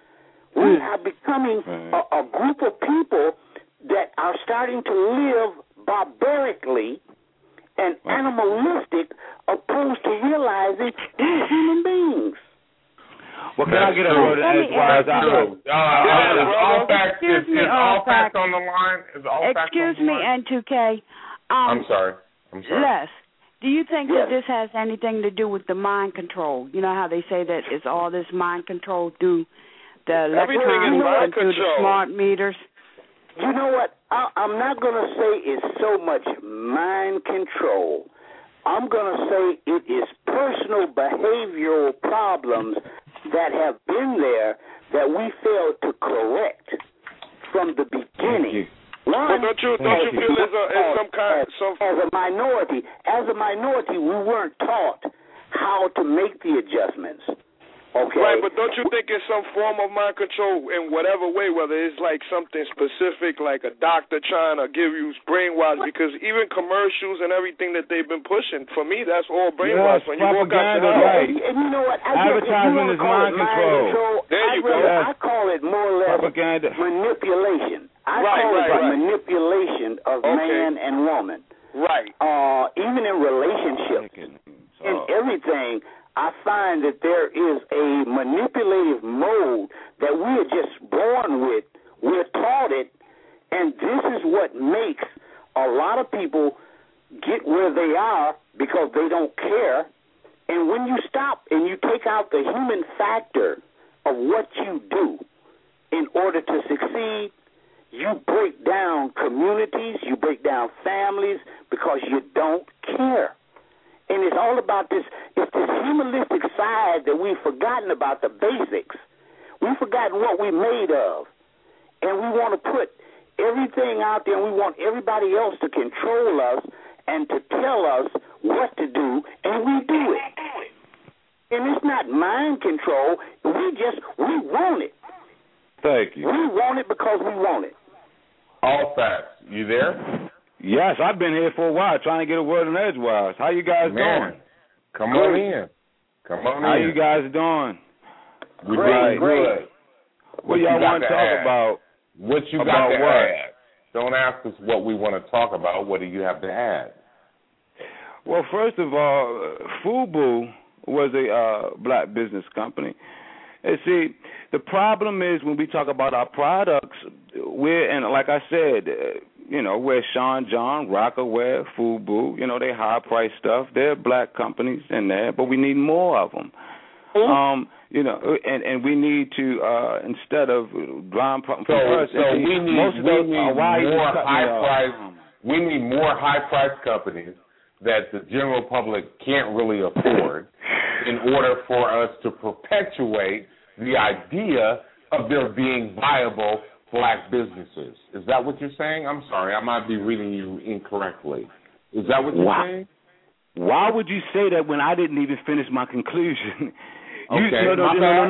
We are becoming a group of people that are starting to live barbarically and animalistic opposed to realizing we're human beings. Well, can I get a word edgewise out? All facts on the line? Is all facts Excuse on the me, line? N2K. I'm sorry. Les, do you think that this has anything to do with the mind control? You know how they say that it's all this mind control through the electronics and through the smart meters? You know what? I'm not going to say it's so much mind control. I'm going to say it is personal behavioral problems that have been there that we failed to correct from the beginning. One, don't you feel as some kind as a minority, we weren't taught how to make the adjustments. Okay. Right, but don't you think it's some form of mind control in whatever way, whether it's like something specific, like a doctor trying to give you brainwash, because even commercials and everything that they've been pushing, for me, that's all brainwash. When you walk out the house. Right. And you know what? Advertising is mind control. There you go. I call it more or less manipulation. I call it manipulation of man and woman. Right. Even in relationships and everything, I find that there is a manipulative mode that we're just born with. We're taught it, and this is what makes a lot of people get where they are because they don't care. And when you stop and you take out the human factor of what you do in order to succeed, you break down communities, you break down families because you don't care. And it's all about this, it's this humanistic side that we've forgotten about, the basics. We've forgotten what we're made of. And we want to put everything out there, and we want everybody else to control us and to tell us what to do, and we do it. And it's not mind control. We want it. Thank you. We want it because we want it. All facts. You there? Yes, I've been here for a while trying to get a word in edgewise. How you guys doing? Come on in. How you guys doing? We're good. What y'all want to talk about? What you got to add? Don't ask us what we want to talk about. What do you have to add? Well, first of all, FUBU was a black business company. And see, the problem is when we talk about our products, and like I said, we're Sean John, Rockaware, FUBU, they high-priced stuff. They're black companies in there, but we need more of them. And we need to, instead of drawing from us. So we need more high-priced companies that the general public can't really afford in order for us to perpetuate the idea of there being viable black businesses. Is that what you're saying? I'm sorry, I might be reading you incorrectly. Is that what you're saying? Why would you say that when I didn't even finish my conclusion? Okay. No.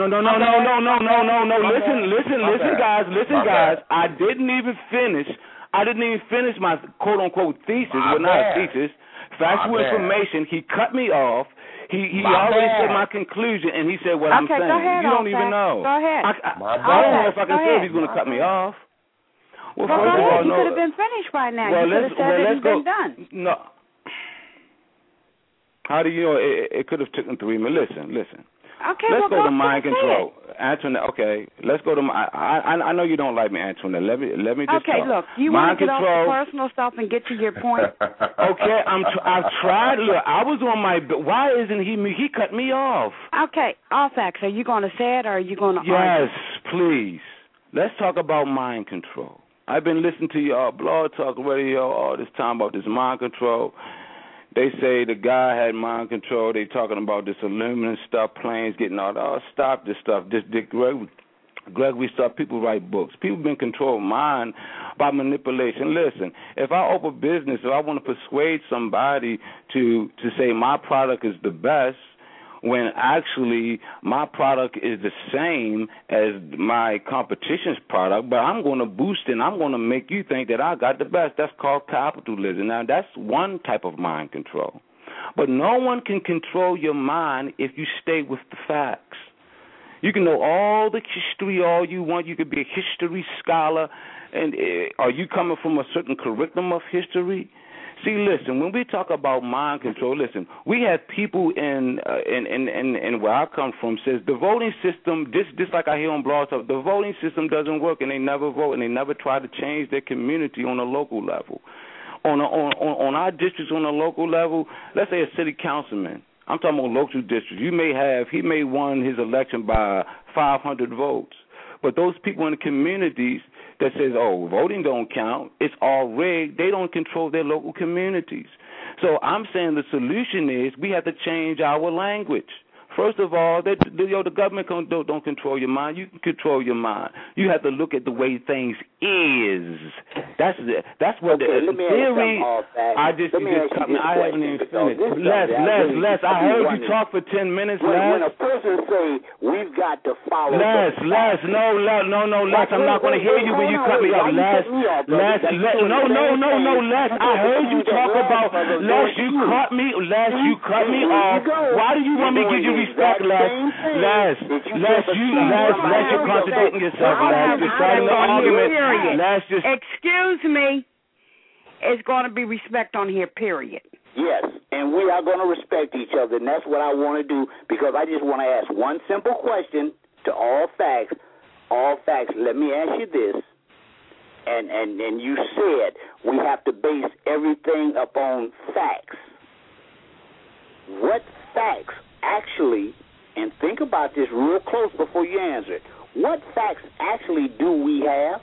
Listen, guys. I didn't even finish my quote unquote thesis. Well, not a thesis. Factual information. He cut me off. He already said my conclusion, and he said what I'm saying. Go ahead, you don't even know. Go ahead. I don't know if I can say if he's going to cut me off. Well, go first of all, ahead. You could have been finished by now. Well, you could have said it's been done. No. How do you know it could have taken 3 minutes? Listen. Okay, let's go to mind control. It. Antoinette, okay, let's go to I know you don't like me, Antoinette. Let me just okay, talk. Look, you want to get off the personal stuff and get to your point? Okay, I've tried. Look, I was on my. Why isn't he cut me off? Okay, all facts. Are you going to say it or are you going to argue? Yes, please. Let's talk about mind control. I've been listening to y'all Blog Talk Radio all this time about this mind control. They say the guy had mind control. They talking about this aluminum stuff, planes getting all that. Oh, stop this stuff. This Dick Gregory stuff. People write books. People been controlling mind by manipulation. Listen, if I open business, if I want to persuade somebody to say my product is the best, when actually my product is the same as my competition's product, but I'm going to boost it and I'm going to make you think that I got the best. That's called capitalism. Now, that's one type of mind control. But no one can control your mind if you stay with the facts. You can know all the history all you want. You could be a history scholar. And are you coming from a certain curriculum of history? See, listen, when we talk about mind control, listen, we have people in where I come from says the voting system, this like I hear on blogs, the voting system doesn't work, and they never vote, and they never try to change their community on a local level. On our districts on a local level, let's say a city councilman, I'm talking about local districts, he may won his election by 500 votes. But those people in the communities that says, oh, voting don't count, it's all rigged, they don't control their local communities. So I'm saying the solution is we have to change our language. First of all, the government don't control your mind. You can control your mind. You have to look at the way things is. That's what the theory. I haven't even finished. Les, I heard you talk for 10 minutes. When a person say we've got to follow. Les, no, Les, I'm not going to hear you when you cut me off. Les, Les, I heard you talk about. Les, you cut me off. Why do you want me to give you respect, Les, you're contradicting yourself, Les. You're starting an argument. Les, excuse me. It's going to be respect on here, period. Yes, and we are going to respect each other, and that's what I want to do, because I just want to ask one simple question to all facts. All facts, let me ask you this, and you said we have to base everything upon facts. What facts actually, and think about this real close before you answer it, what facts actually do we have?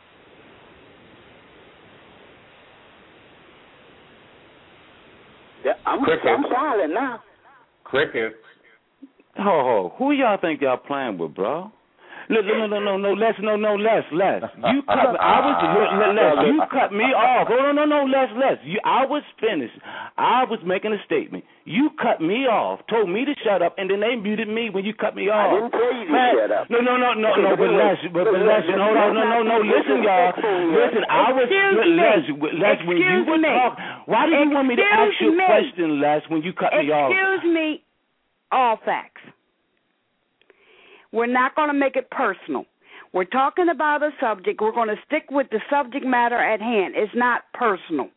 I'm silent now. Crickets. Oh, who y'all think y'all playing with, bro? No, Les. You cut me off. Oh, no, Les. I was finished. I was making a statement. You cut me off, told me to shut up, and then they muted me when you cut me off. I didn't tell you to shut up. No, but Les, hold on, no, listen, y'all. Listen, I was, Les, when you were talking, why do you want me to ask you a question, Les, when you cut me off? Excuse me, all facts. We're not going to make it personal. We're talking about a subject. We're going to stick with the subject matter at hand. It's not personal.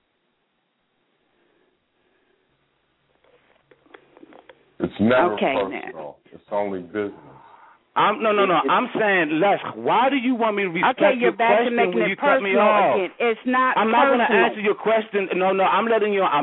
It's never personal. It's only business. I'm saying, Les, why do you want me to respect your question when you cut me off? Again. It's not I'm personal. not going to answer your question. No, I'm letting you.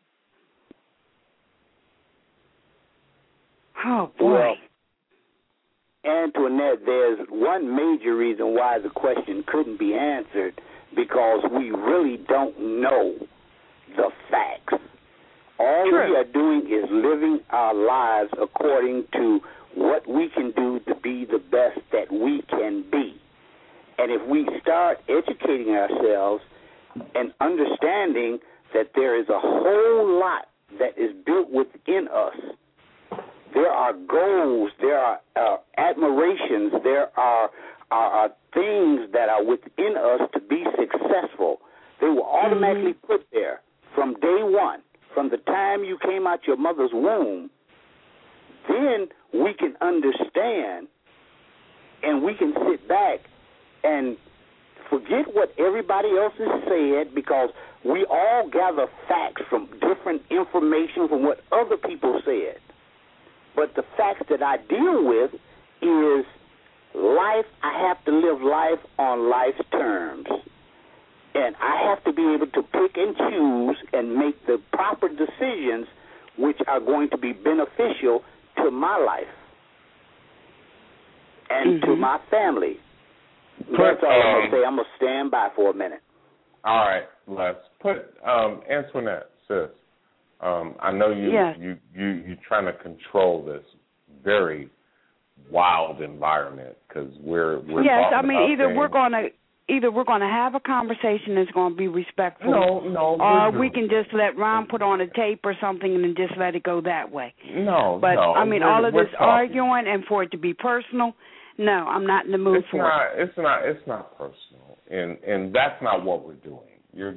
Oh, boy. Well, Antoinette, there's one major reason why the question couldn't be answered, because we really don't know the facts. All we are doing is living our lives according to what we can do to be the best that we can be. And if we start educating ourselves and understanding that there is a whole lot that is built within us, there are goals, there are admirations, there are things that are within us to be successful. They were automatically put there from day one, from the time you came out your mother's womb. Then we can understand, and we can sit back and forget what everybody else has said, because we all gather facts from different information from what other people said. But the facts that I deal with is life. I have to live life on life's terms. And I have to be able to pick and choose and make the proper decisions which are going to be beneficial to my life and to my family. That's all I'm going to say. I'm going to stand by for a minute. All right, Les. Antoinette, sis. I know you're trying to control this very wild environment because we're yes. I mean, either we're going to have a conversation that's going to be respectful. No. Or we can just let Ron put on a tape or something and then just let it go that way. No. I mean, all of this arguing and for it to be personal. No, I'm not in the mood for it. It's not personal, and that's not what we're doing. You're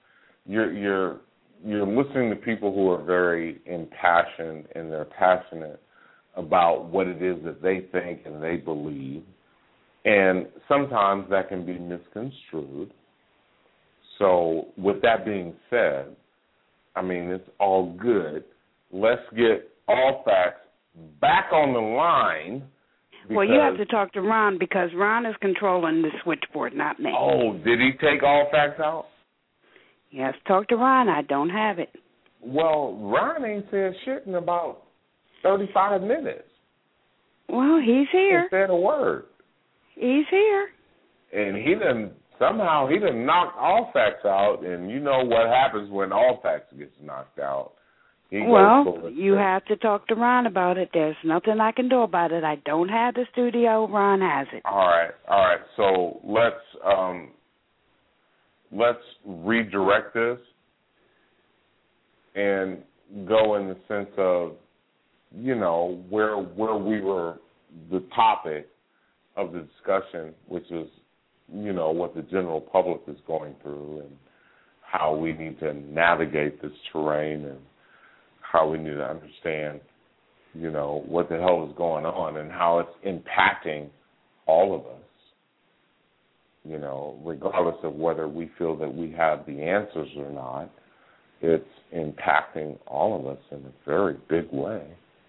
listening to people who are very impassioned and they're passionate about what it is that they think and they believe, and sometimes that can be misconstrued. So, with that being said, I mean, it's all good. Let's get All Facts back on the line. Well, you have to talk to Ron because Ron is controlling the switchboard, not me. Oh, did he take All Facts out? You have to talk to Ron. I don't have it. Well, Ron ain't said shit in about 35 minutes. Well, he's here. He said a word. He's here. And he done knocked All Facts out, and you know what happens when All Facts gets knocked out. You have to talk to Ron about it. There's nothing I can do about it. I don't have the studio. Ron has it. All right. So let's redirect this and go in the sense of, you know, where we were, the topic of the discussion, which is, you know, what the general public is going through and how we need to navigate this terrain and how we need to understand, you know, what the hell is going on and how it's impacting all of us, you know, regardless of whether we feel that we have the answers or not. It's impacting all of us in a very big way.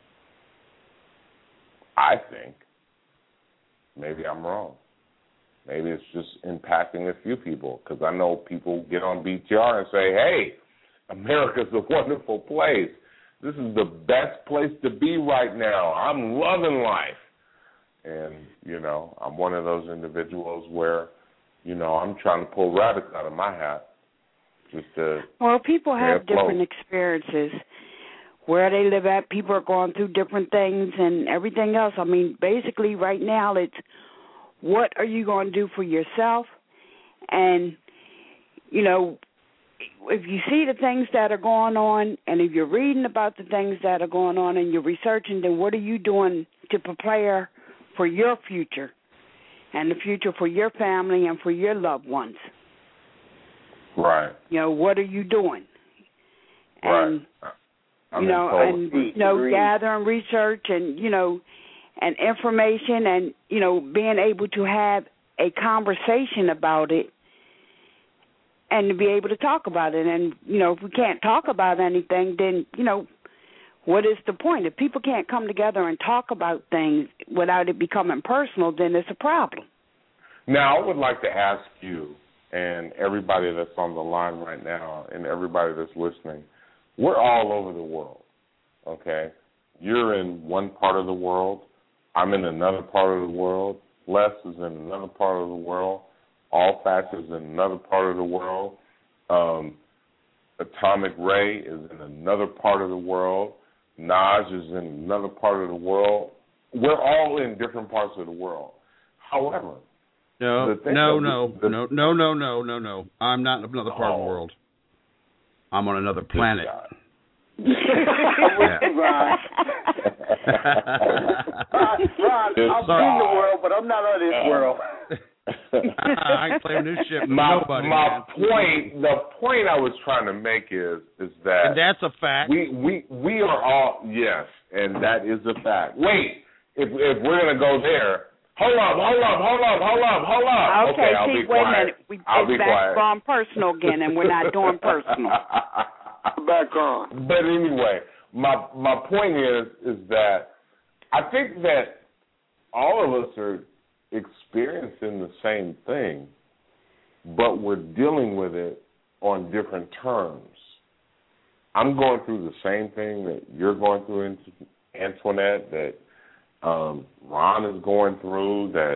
I think. Maybe I'm wrong. Maybe it's just impacting a few people, because I know people get on BTR and say, hey, America's a wonderful place. This is the best place to be right now. I'm loving life. And, you know, I'm one of those individuals where, you know, I'm trying to pull rabbits out of my hat. Well, people have different experiences. Where they live at, people are going through different things and everything else. I mean, basically right now it's what are you going to do for yourself? And, you know, if you see the things that are going on and if you're reading about the things that are going on and you're researching, then what are you doing to prepare for your future and the future for your family and for your loved ones? Right. You know, what are you doing? And, right. Gathering research and, you know, and information and, you know, being able to have a conversation about it and to be able to talk about it. And, you know, if we can't talk about anything, then, you know, what is the point? If people can't come together and talk about things without it becoming personal, then it's a problem. Now, I would like to ask you and everybody that's on the line right now and everybody that's listening, we're all over the world, okay? You're in one part of the world. I'm in another part of the world. Les is in another part of the world. All Facts is in another part of the world. Atomic Ray is in another part of the world. Naj is in another part of the world. We're all in different parts of the world. However, No. I'm not in another part of the world. I'm on another planet. Ron, I'm in the world, but I'm not on this world. I ain't playing this shit with nobody. The point I was trying to make is that, and that's a fact. We are all, yes, and that is a fact. Wait, if we're gonna go there, hold up. Okay, I'll be wait quiet. a minute. It's back on personal again, and we're not doing personal. Back on. But anyway, my point is that I think that all of us are experiencing the same thing, but we're dealing with it on different terms. I'm going through the same thing that you're going through, Antoinette, that Ron is going through, that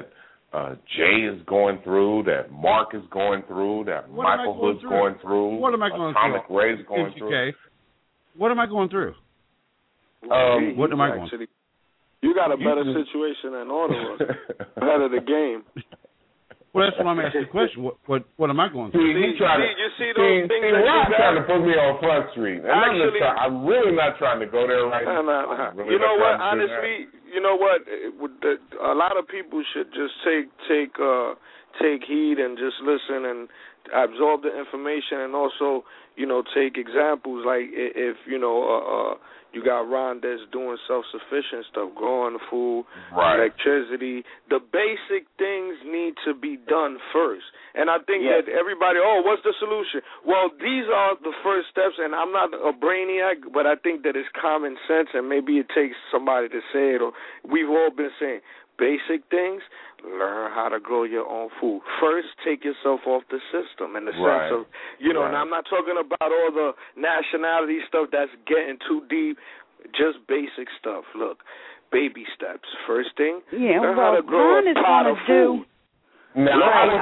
Jay is going through, that Mark is going through, that Michael Hood's going through. What am I going Atomic through? Ray's going through. What am I going through? What am I going through? You got a better situation than all of us. Ahead of the game. Well, that's why I'm asking the question. What am I going through? You see those things that Ron you trying to got? put me on Front Street. And I'm really not trying to go there right now. You know what? Honestly, you know what? A lot of people should just take heed and just listen and absorb the information, and also, take examples. Like if you got Ron that's doing self-sufficient stuff, growing food, electricity. The basic things need to be done first. And I think that everybody, what's the solution? Well, these are the first steps, and I'm not a brainiac, but I think that it's common sense, and maybe it takes somebody to say it, or we've all been saying basic things. Learn how to grow your own food. First, take yourself off the system in the sense of, and I'm not talking about all the nationality stuff that's getting too deep, just basic stuff. Look, baby steps. First thing, learn how to grow a pot of food. Now,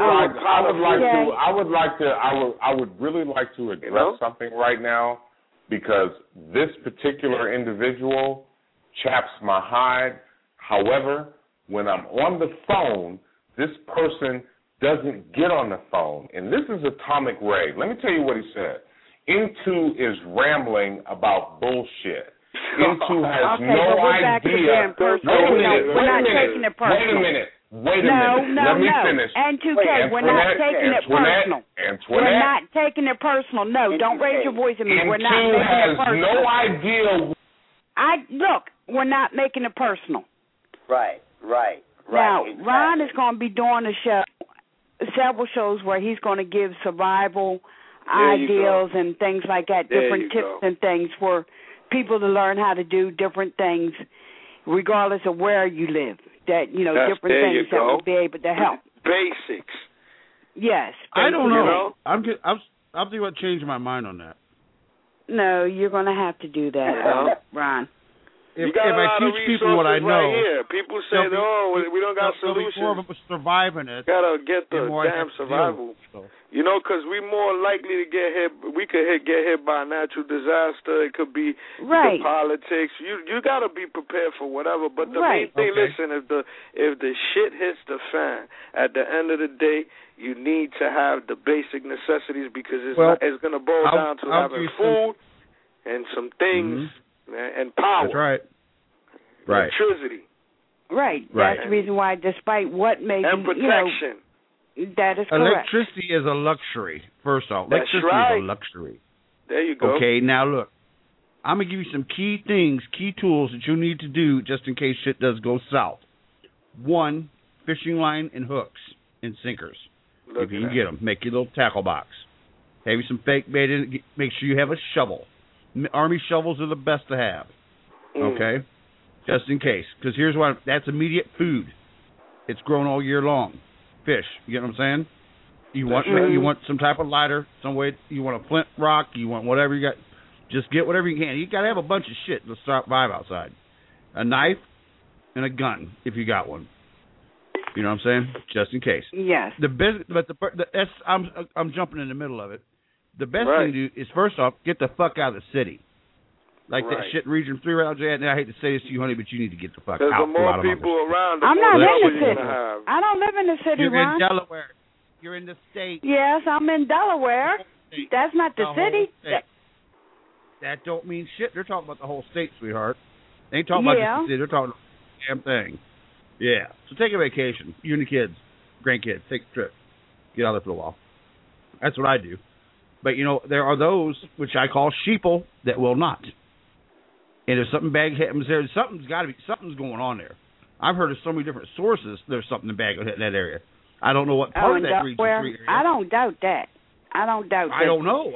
I would really like to address something right now, because this particular individual chaps my hide. However, when I'm on the phone, this person doesn't get on the phone. And this is Atomic Ray. Let me tell you what he said. Into is rambling about bullshit. Into has no idea. We're not taking it personal. Wait a minute. Let me finish. And 2K, we're not taking it personal. We're not taking it personal. No, don't raise your voice at me. We're not making it personal. has no idea. Look, we're not making it personal. Right. Now, exactly. Ron is going to be doing several shows where he's going to give survival ideals and things like that, different tips and things for people to learn how to do different things, regardless of where you live. That different things that will be able to help. Basics. Yes. I don't know. I'm thinking about changing my mind on that. No, you're going to have to do that, Ron. If I teach people what I know, right here. People say, we don't got solutions. More of us surviving it. Gotta get the damn survival. Because we're more likely to get hit. We could get hit by a natural disaster. It could be the politics. You gotta be prepared for whatever. But the main thing, listen, if the shit hits the fan, at the end of the day, you need to have the basic necessities, because it's gonna boil down to having food and some things. And power. That's right. Electricity. Right. That's the reason why, despite what may be, protection. That is correct. Electricity is a luxury, first off. Electricity is a luxury. There you go. Okay, now look. I'm going to give you some key tools that you need to do just in case shit does go south. One, fishing line and hooks and sinkers. If you can get them, make your little tackle box. Have you some fake bait in it. Make sure you have a shovel. Army shovels are the best to have, okay? Just in case. Because here's why. That's immediate food. It's grown all year long. Fish. You get what I'm saying? You want some type of lighter, some way. You want a flint rock. You want whatever you got. Just get whatever you can. You got to have a bunch of shit to survive outside. A knife and a gun, if you got one. You know what I'm saying? Just in case. Yes. I'm jumping in the middle of it. The best thing to do is, first off, get the fuck out of the city. Like that shit in Region 3 around there. And I hate to say this to you, honey, but you need to get the fuck out. There's more people around. I'm not in the city. I don't live in the city, You're Ron. in Delaware. You're in the state. Yes, I'm in Delaware. That's not the city. That don't mean shit. They're talking about the whole state, sweetheart. They ain't talking about just the city. They're talking about the damn thing. Yeah. So take a vacation. You and the kids, grandkids, take a trip. Get out there for a while. That's what I do. But, there are those, which I call sheeple, that will not. And if something bad happens there, something's going on there. I've heard of so many different sources there's something bad going to hit in that area. I don't know what part of that region. I don't doubt that. I don't know.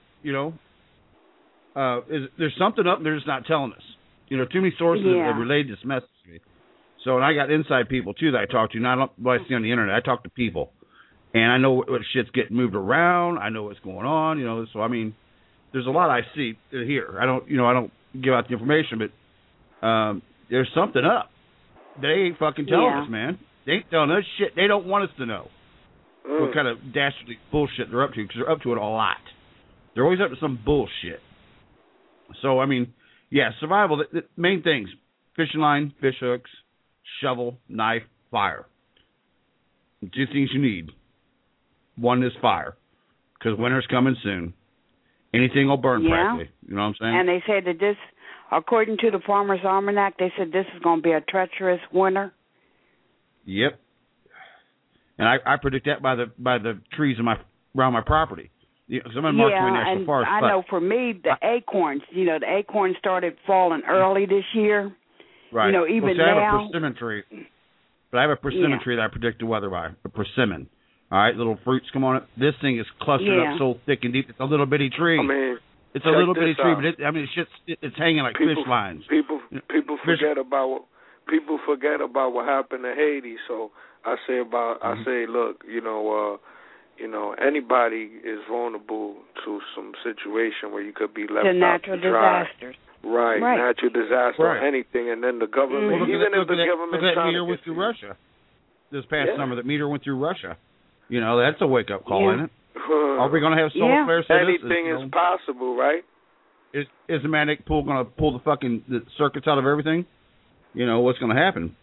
There's something up there that's not telling us. Too many sources have relayed this message to me. So, and I got inside people, too, that I talk to. Not what I see on the internet. I talk to people. And I know what shit's getting moved around. I know what's going on, So, I mean, there's a lot I see here. I don't give out the information, but there's something up. They ain't fucking telling us, man. They ain't telling us shit. They don't want us to know what kind of dastardly bullshit they're up to, because they're up to it a lot. They're always up to some bullshit. So, I mean, yeah, survival, the main things, fishing line, fish hooks, shovel, knife, fire. 2 things you need. One is fire, because winter's coming soon. Anything will burn practically. You know what I'm saying? And they say that this, according to the Farmer's Almanac, they said this is going to be a treacherous winter. Yep. And I predict that by the trees around my property. Because I'm in Markway National Forest. I know for me, the acorns, the acorns started falling early this year. Right. Even now. I have now. a persimmon tree. But I have a persimmon tree that I predict the weather by. A persimmon. All right, little fruits come on it. This thing is clustered up so thick and deep. It's a little bitty tree. I mean, it's a little bitty tree, but it's hanging like fish lines. People forget about what happened to Haiti. So I say, look, anybody is vulnerable to some situation where you could be left to out natural to dry. disasters. Right, natural disaster or anything, and then the government, if the government that trying meteor to went through Russia this past summer. That meteor went through Russia. That's a wake up call, isn't it? Are we going to have solar flares? Anything is possible, right? Is the magnetic pool going to pull the circuits out of everything? What's going to happen?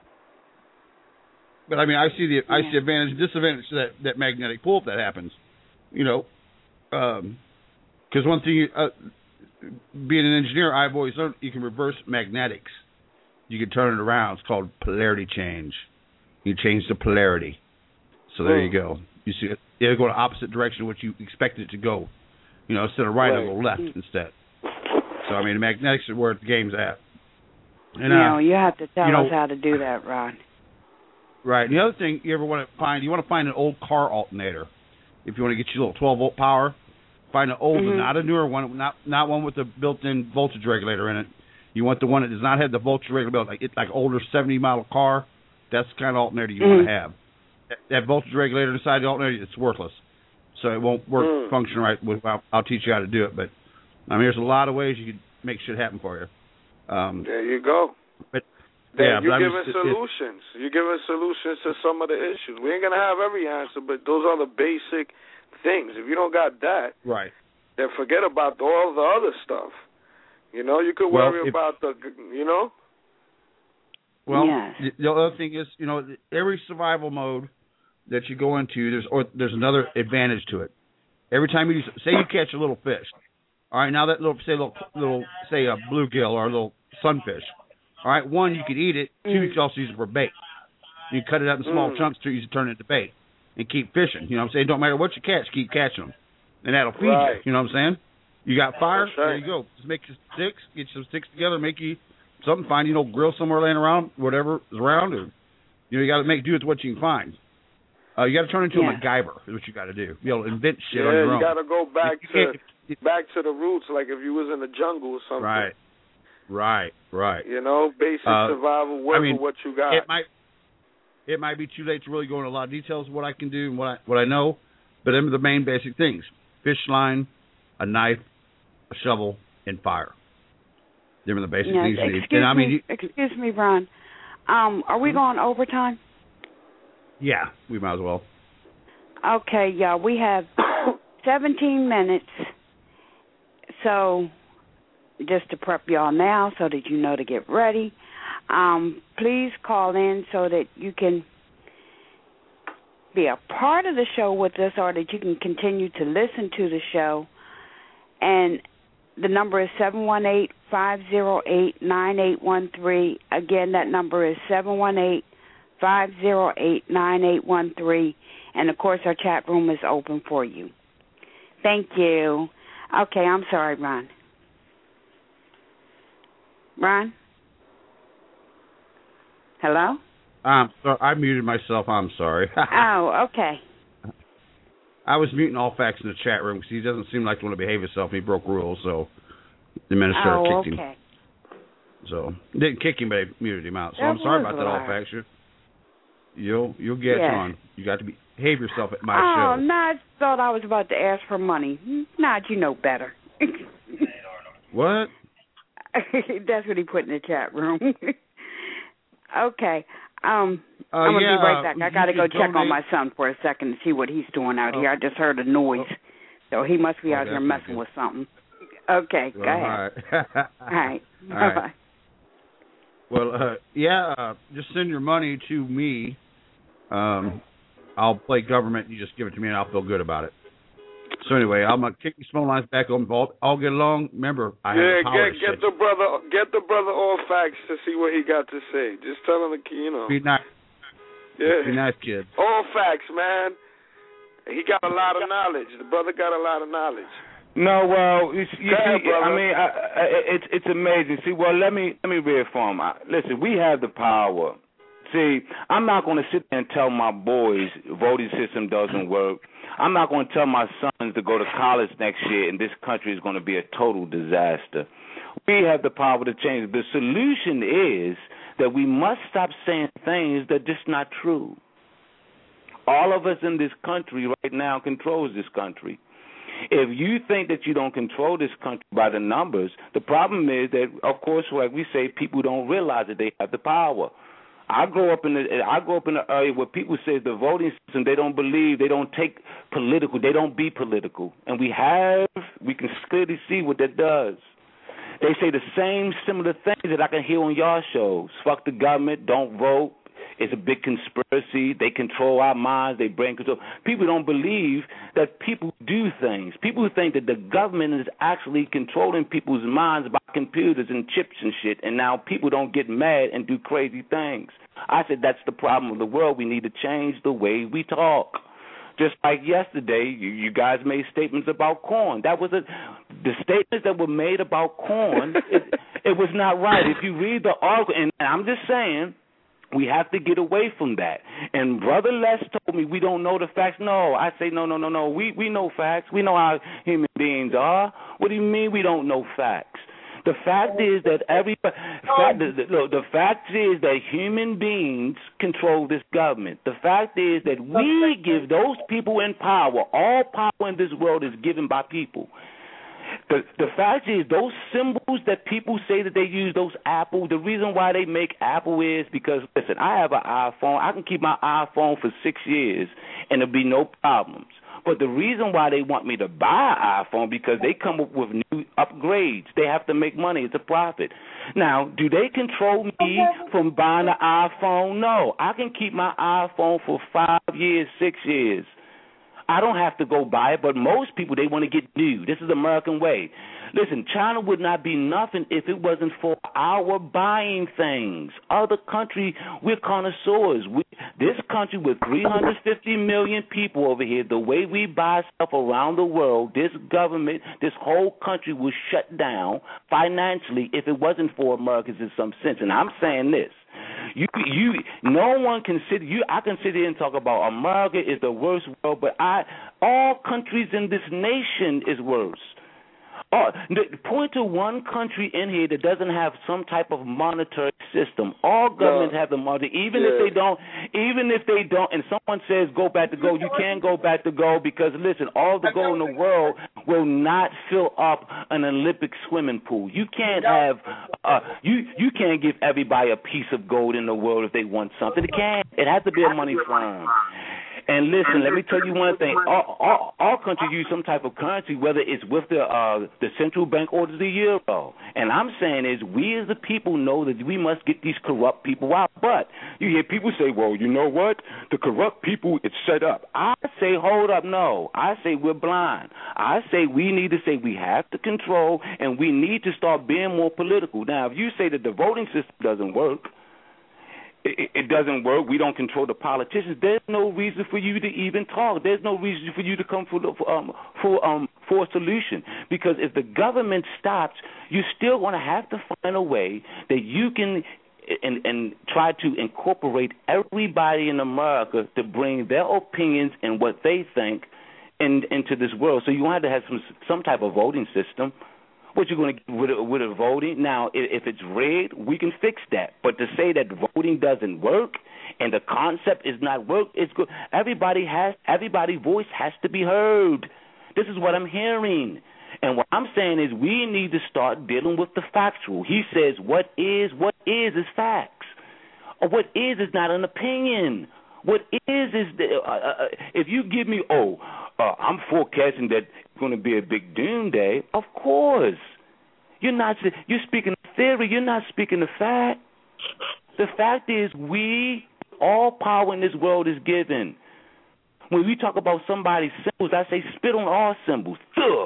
But I mean, I see advantage and disadvantage to that magnetic pull if that happens. Because one thing, being an engineer, I've always learned you can reverse magnetics. You can turn it around. It's called polarity change. You change the polarity. So there you go. You see, it'll go the opposite direction of what you expected it to go. Instead of right, it'll go left instead. So I mean, magnetics is where the game's at. And, you have to tell us how to do that, Ron. Right. And the other thing you want to find an old car alternator. If you want to get your little 12-volt power, find an old one, not a newer one, not one with the built-in voltage regulator in it. You want the one that does not have the voltage regulator, like older 70-model car. That's the kind of alternator you want to have. That voltage regulator inside the alternator, it's worthless. So it won't function right. I'll teach you how to do it. But I mean, there's a lot of ways you can make shit happen for you. There you go. But you're giving solutions. You're giving solutions to some of the issues. We ain't gonna have every answer, but those are the basic things. If you don't got that, right, then forget about all the other stuff. You could worry about the. Well, the other thing is, every survival mode that you go into, there's another advantage to it. Every time you say you catch a little fish, all right, now that little say a bluegill or a little sunfish, all right, one, you could eat it. Two, you could also use it for bait. You cut it up in small chunks to use it, turn it into bait, and keep fishing. You know what I'm saying? Don't matter what you catch, keep catching them, and that'll feed you. You know what I'm saying? You got fire, there you go. Just make your sticks, get some sticks together, make you something, find grill somewhere laying around, whatever is around, or you got to make do with what you can find. You got to turn into a MacGyver is what you got to do. Be able to invent shit on your own. You got to go back to the roots, like if you was in the jungle or something. Right. Basic survival. Work with what you got. It might be too late to really go into a lot of details of what I can do and what I know, but them are the main basic things: fish line, a knife, a shovel, and fire. Them are the basic things you need. Excuse me, Ron. Are we going overtime? Yeah, we might as well. Okay, we have 17 minutes. So, just to prep y'all now so that you know to get ready, please call in so that you can be a part of the show with us or that you can continue to listen to the show. And the number is 718-508-9813. Again, that number is 718-508-9813. And, of course, our chat room is open for you. Thank you. Okay, I'm sorry, Ron. Ron? Hello? I muted myself. I'm sorry. Oh, okay. I was muting all facts in the chat room because he doesn't seem like to want to behave himself, and he broke rules, so the administrator kicked him. So didn't kick him, but I muted him out. So I'm sorry about that, all facts. You'll get on. You got to behave yourself at my show. Oh, no, I thought I was about to ask for money. Not, you know better. What? That's what he put in the chat room. Okay. I'm gonna be right back. I gotta go check donate. on my son for a second to see what he's doing out here. I just heard a noise, so he must be out here messing with something. Okay, go ahead. All right. Bye-bye. Well, just send your money to me. I'll play government. You just give it to me, and I'll feel good about it. So anyway, I'm gonna kick these phone lines back on. I'll get along. Remember, I have a power get the brother all facts to see what he got to say. Just tell him, Be nice. Yeah. Be nice, kid. All facts, man. He got a lot of knowledge. The brother got a lot of knowledge. No, well, you see, brother. I mean, it's amazing. See, well, let me reaffirm. Listen, we have the power. See, I'm not going to sit there and tell my boys voting system doesn't work. I'm not going to tell my sons to go to college next year and this country is going to be a total disaster. We have the power to change. The solution is that we must stop saying things that are just not true. All of us in this country right now controls this country. If you think that you don't control this country by the numbers, the problem is that, of course, like we say, people don't realize that they have the power. I grew up in the area where people say the voting system, they don't believe, they don't take political, they don't be political. And we can clearly see what that does. They say the same similar things that I can hear on y'all shows. Fuck the government, don't vote. It's a big conspiracy. They control our minds. They brain control. People don't believe that people do things. People think that the government is actually controlling people's minds by computers and chips and shit, and now people don't get mad and do crazy things. I said that's the problem of the world. We need to change the way we talk. Just like yesterday, you guys made statements about corn. The statements that were made about corn, it was not right. If you read the article, and I'm just saying, we have to get away from that. And Brother Les told me we don't know the facts. No, I say no. We know facts. We know how human beings are. What do you mean we don't know facts? The fact is that the fact is that human beings control this government. The fact is that we give those people in power. All power in this world is given by people. The fact is, those symbols that people say that they use, those Apple, the reason why they make Apple is because, listen, I have an iPhone. I can keep my iPhone for 6 years, and there'll be no problems. But the reason why they want me to buy an iPhone because they come up with new upgrades. They have to make money. It's a profit. Now, do they control me from buying an iPhone? No. I can keep my iPhone for 5 years, 6 years. I don't have to go buy it, but most people, they want to get new. This is the American way. Listen, China would not be nothing if it wasn't for our buying things. Other countries, we're connoisseurs. This country with 350 million people over here, the way we buy stuff around the world, this government, this whole country was shut down financially if it wasn't for Americans in some sense. And I'm saying this. No one can sit. I can sit here and talk about America is the worst world, but all countries in this nation is worse. Point to one country in here that doesn't have some type of monetary system. All governments have the money, even if they don't. And someone says go back to gold, you can't go back to gold because listen, all the gold in the world will not fill up an Olympic swimming pool. You can't have. You can't give everybody a piece of gold in the world if they want something. It has to be a money firm. And listen, let me tell you one thing. All countries use some type of currency, whether it's with the central bank or the euro. And I'm saying is we as the people know that we must get these corrupt people out. But you hear people say, well, you know what? The corrupt people, it's set up. I say, hold up, no. I say we're blind. I say we need to say we have to control and we need to start being more political. Now, if you say that the voting system doesn't work, it doesn't work, we don't control the politicians, there's no reason for you to even talk. There's no reason for you to come for a solution. Because if the government stops, you're still going to have to find a way that you can and try to incorporate everybody in America to bring their opinions and what they think into this world. So you have to have some type of voting system. What you're going to get with a voting? Now, if it's rigged, we can fix that. But to say that voting doesn't work and the concept is not work, it's good. Everybody's voice has to be heard. This is what I'm hearing. And what I'm saying is we need to start dealing with the factual. He says what is facts. What is not an opinion. What is if you give me, I'm forecasting that it's going to be a big doomsday, of course. You're speaking theory, you're not speaking the fact. The fact is all power in this world is given. When we talk about somebody's symbols, I say spit on all symbols.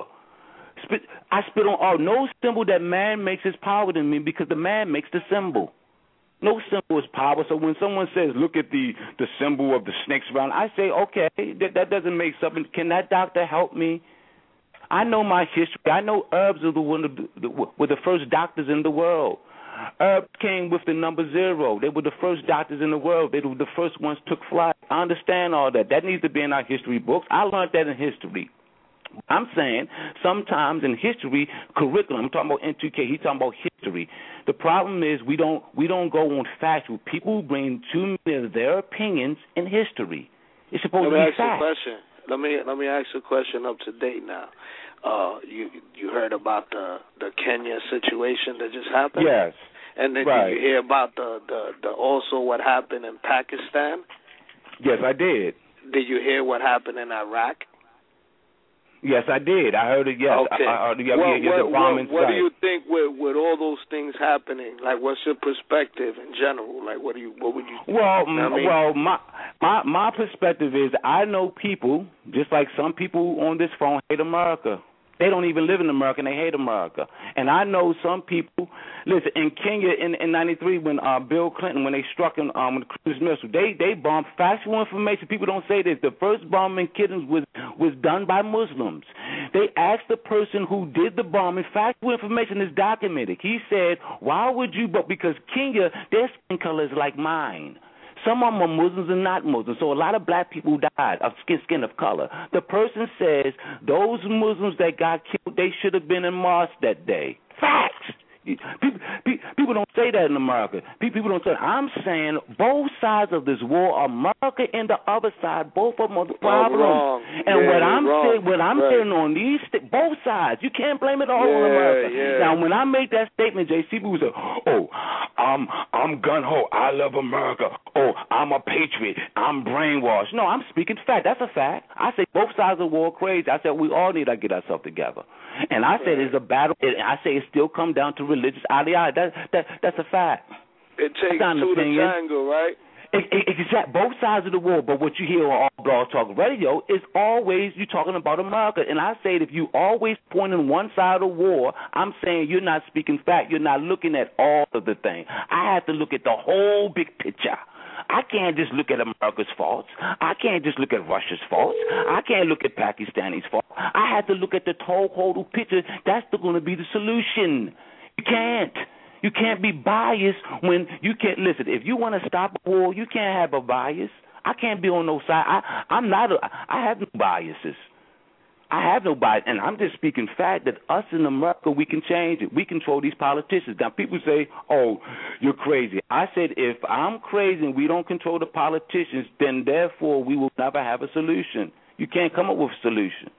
I spit on all. No symbol that man makes is power than me because the man makes the symbol. No symbol is power. So when someone says, look at the symbol of the snakes around, I say, okay, that doesn't make something. Can that doctor help me? I know my history. I know herbs were the first doctors in the world. Herbs came with the number 0. They were the first doctors in the world. They were the first ones took flight. I understand all that. That needs to be in our history books. I learned that in history. I'm saying sometimes in history curriculum, I'm talking about N2K, he's talking about history. The problem is we don't go on factual. People bring too many of their opinions in history. It's supposed to be fact. Let me ask you a question up to date now. You heard about the Kenya situation that just happened? Yes. And then right. Did you hear about the also what happened in Pakistan? Yes, I did. Did you hear what happened in Iraq? Yes, I did. I heard it. Yes. Okay. What do you think with all those things happening? Like, what's your perspective in general? Like, what would you? Well, my perspective is I know people just like some people on this phone hate America. They don't even live in America and they hate America. And I know some people. Listen, in Kenya in '93 when Bill Clinton when they struck him with the cruise missile, they bombed factual information. People don't say this. The first bombing in Kenya was done by Muslims. They asked the person who did the bombing. Factual information is documented. He said, "Why would you?" But because Kenya, their skin color is like mine. Some of them are Muslims and not Muslims. So a lot of black people died of skin of color. The person says those Muslims that got killed, they should have been in mosque that day. Facts. People don't say that in America. People don't say that. I'm saying both sides of this war, America and the other side, both of them are the problem. And what I'm saying on these both sides, you can't blame it all on America. Yeah. Now, when I make that statement, JC, people say, I'm gun ho. I love America. I'm a patriot. I'm brainwashed. No, I'm speaking fact. That's a fact. I say both sides of the war crazy. I said we all need to get ourselves together. And I say there's a battle. I say it still comes down to religious ideology. That's a fact. It takes two to tango, right? Exactly. Both sides of the war. But what you hear on All Blog Talk Radio is always you talking about America. And I say if you always point on one side of the war, I'm saying you're not speaking fact. You're not looking at all of the things. I have to look at the whole big picture. I can't just look at America's faults. I can't just look at Russia's faults. I can't look at Pakistani's faults. I have to look at the total picture. That's going to be the solution. You can't. You can't be biased when you can't listen. If you want to stop a war, you can't have a bias. I can't be on no side. I have no biases. I have no bias, and I'm just speaking fact that us in America, we can change it. We control these politicians. Now, people say, oh, you're crazy. I said if I'm crazy and we don't control the politicians, then therefore we will never have a solution. You can't come up with a solution.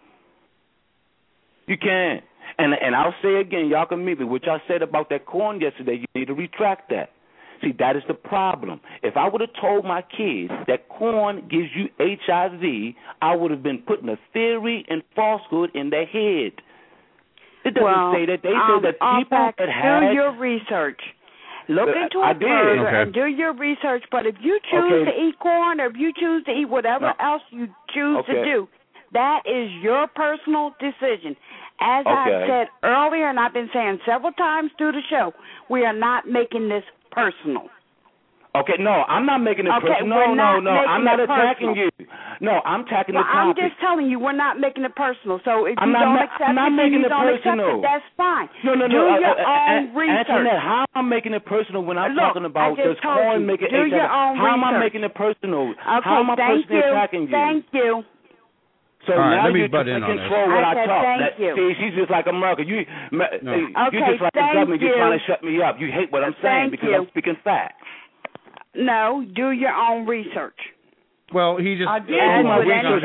You can't. And I'll say again, y'all can meet me. What y'all said about that corn yesterday, you need to retract that. See, that is the problem. If I would have told my kids that corn gives you HIV, I would have been putting a theory and falsehood in their head. It doesn't say that. They say that people that have... Do your research. Look into it further and do your research. But if you choose to eat corn or if you choose to eat whatever else you choose to do, that is your personal decision. As I said earlier, and I've been saying several times through the show, we are not making this personal. Okay, no, I'm not making it personal. No, I'm not attacking you. No, I'm attacking the topic. I'm just telling you, we're not making it personal. So if you don't accept it, that's fine. No. Do your own research. Antoinette, how am I making it personal when I'm talking about does corn make it HIV? How am I making it personal? How am I personally attacking you? Thank you. So now you're trying to control what I talk. See, she's just like America. You're just like the government. You're trying to shut me up. You hate what I'm saying because I'm speaking facts. No, do your own research. Well, he just... I did do my research.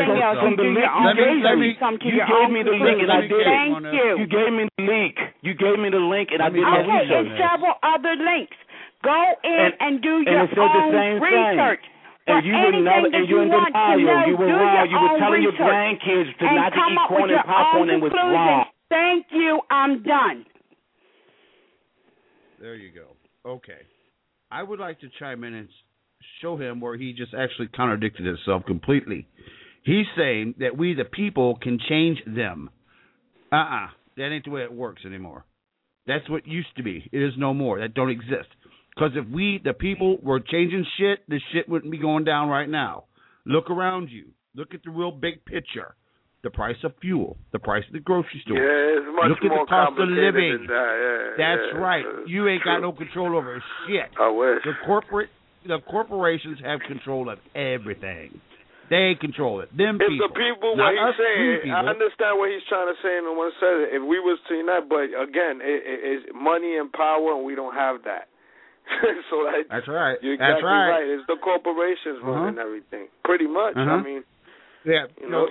You gave me the link and I did it. Thank you. You gave me the link. You gave me the link and I did my research. Okay, and several other links. Go in and do your it said the own same research. Thing. And you were never, and you in denial. You were wrong. You were telling your grandkids to not to eat corn and popcorn, and was wrong. Thank you. I'm done. There you go. Okay. I would like to chime in and show him where he just actually contradicted himself completely. He's saying that we, the people, can change them. That ain't the way it works anymore. That's what used to be. It is no more. That don't exist. Because if we, the people, were changing shit, this shit wouldn't be going down right now. Look around you. Look at the real big picture. The price of fuel, the price of the grocery store. Yeah, it's much Look at more the cost of living. than that. That's right. You ain't got no control over shit. I wish. The corporations have control of everything. They control it. Them If people. the people, not what he's us, saying, people. I understand what he's trying to say in one sense. If we was to unite, but again, it's money and power, and we don't have that. So that's right. You're exactly right. It's the corporations running everything, pretty much. I mean, yeah,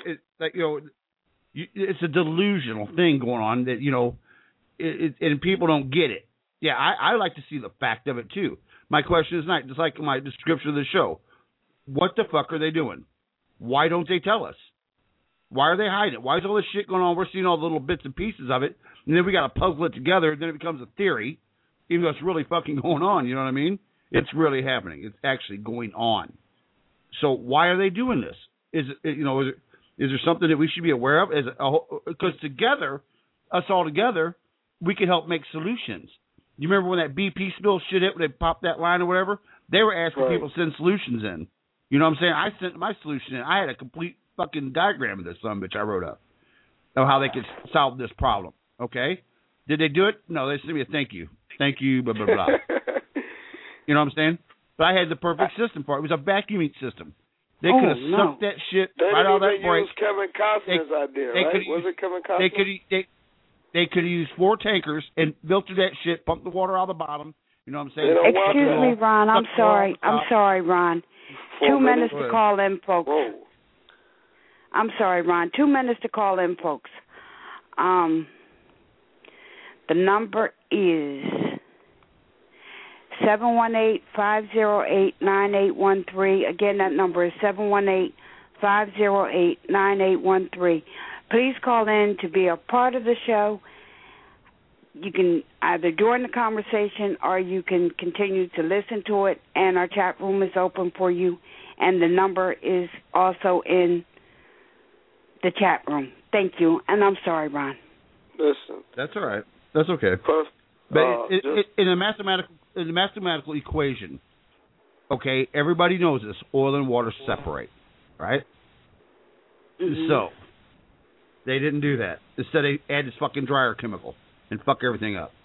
it's a delusional thing going on that and people don't get it. Yeah, I like to see the fact of it too. My question is not just like my description of the show. What the fuck are they doing? Why don't they tell us? Why are they hiding it? Why is all this shit going on? We're seeing all the little bits and pieces of it, and then we got to puzzle it together. Then it becomes a theory, even though it's really fucking going on. You know what I mean? It's really happening. It's actually going on. So why are they doing this? Is there something that we should be aware of? Because together, us all together, we can help make solutions. You remember when that BP spill shit hit, when they popped that line or whatever? They were asking people to send solutions in. You know what I'm saying? I sent my solution in. I had a complete fucking diagram of this bitch I wrote up of how they could solve this problem. Okay? Did they do it? No, they sent me a thank you. Thank you, blah, blah, blah. You know what I'm saying? But I had the perfect system for it. It was a vacuuming system. They could have sucked that shit right out of that break. Kevin Costner's idea, right? Was it Kevin Costner? They could have used 4 tankers and filtered that shit, pumped the water out of the bottom. You know what I'm saying? Excuse me, Ron. I'm sorry. I'm sorry, Ron. 2 minutes to call in, folks. Whoa. I'm sorry, Ron. 2 minutes to call in, folks. The number is 718-508-9813. Again, that number is 718-508-9813. Please call in to be a part of the show. You can either join the conversation or you can continue to listen to it, and our chat room is open for you, and the number is also in the chat room. Thank you, and I'm sorry, Ron. Listen. That's all right. That's okay. But in a mathematical equation, okay, everybody knows this. Oil and water separate, right? Mm-hmm. So they didn't do that. Instead, they add this fucking dryer chemical and fuck everything up.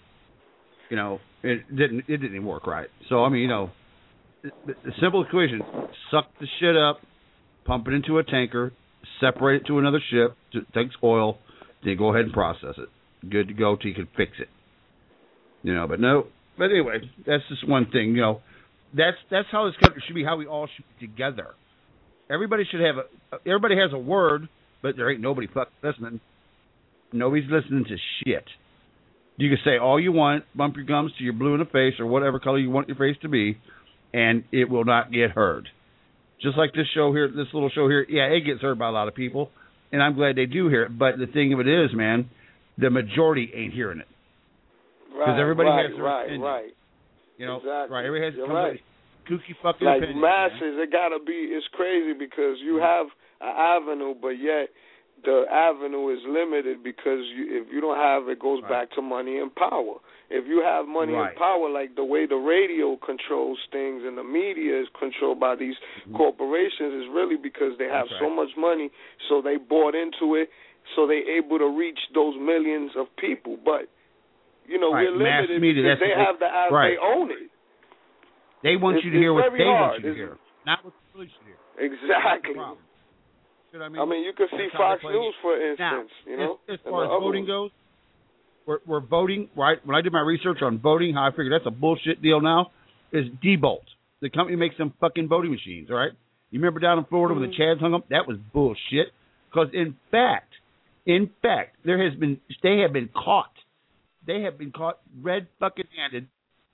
It didn't even work right. So I mean, the simple equation: suck the shit up, pump it into a tanker, separate it to another ship, takes oil, then go ahead and process it. Good to go till you can fix it. But anyway, that's just one thing. That's how this country should be. How we all should be together. Everybody should have everybody has a word, but there ain't nobody fucking listening. Nobody's listening to shit. You can say all you want, bump your gums till you're blue in the face or whatever color you want your face to be, and it will not get heard. Just like this show here, this little show here, yeah, it gets heard by a lot of people, and I'm glad they do hear it. But the thing of it is, man, the majority ain't hearing it. Because everybody has their opinion. Right. Exactly. Right. Everybody has right. Kooky fucking like opinion. Masses, it gotta be. It's crazy because you have an avenue, but yet the avenue is limited because if you don't have it, goes back to money and power. If you have money and power, like the way the radio controls things and the media is controlled by these corporations, is really because they have so much money, so they bought into it, so they're able to reach those millions of people. But we're limited because they have the they own it. They want you to hear what they want you to hear, not what you really should hear. Exactly. You know what I mean, you can see Fox News, for instance. Now, as far as voting goes, we're voting, right? When I did my research on voting, how I figured that's a bullshit deal now, is Diebold. The company makes them fucking voting machines, all right? You remember down in Florida when the Chads hung up? That was bullshit. Because, in fact, they have been caught red fucking handed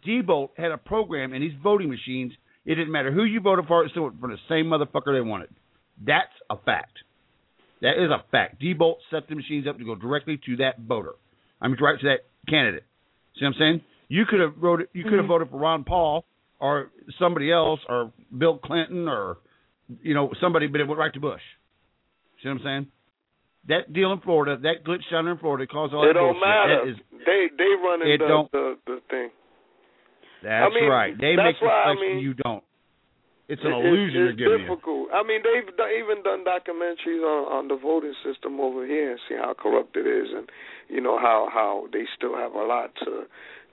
Diebold had a program in these voting machines. It didn't matter who you voted for, it still for the same motherfucker they wanted. That's a fact. That is a fact. Diebold set the machines up to go directly to that voter. I mean, right to that candidate. See what I'm saying? You could have voted. You could have voted for Ron Paul or somebody else or Bill Clinton or somebody, but it went right to Bush. See what I'm saying? That deal in Florida, that glitch down in Florida, caused all that bullshit. It don't matter. They running the thing. That's right. They make the selection, you don't. It's an illusion they're giving you. It's difficult. I mean, they've even done documentaries on the voting system over here and see how corrupt it is, and how they still have a lot to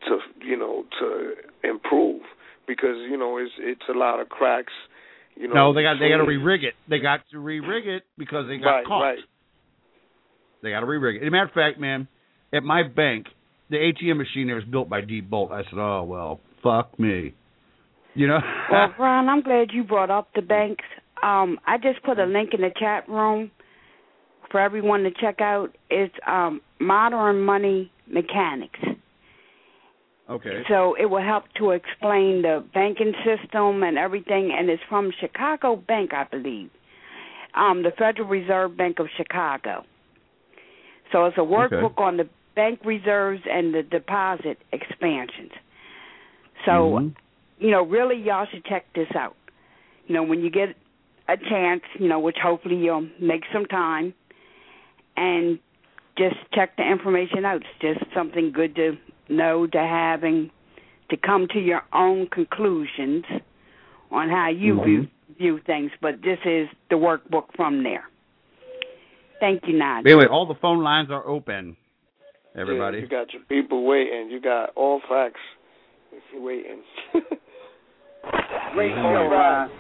improve because it's a lot of cracks. No, they got to re-rig it. They got to re-rig it because they got caught. Right. They got to re-rig it. As a matter of fact, man, at my bank, the ATM machine there was built by Diebold. I said, oh well, fuck me. Well, Ron, I'm glad you brought up the banks. I just put a link in the chat room for everyone to check out. It's Modern Money Mechanics. Okay. So it will help to explain the banking system and everything, and it's from Chicago Bank, I believe, the Federal Reserve Bank of Chicago. So it's a workbook on the bank reserves and the deposit expansions. So, really y'all should check this out. When you get a chance, which hopefully you'll make some time, and just check the information out. It's just something good to know, to have, and to come to your own conclusions on how you view things. But this is the workbook from there. Thank you, Nadia. Anyway, all the phone lines are open, everybody. Yeah, you got your people waiting. You got all facts waiting. Great show, Ron.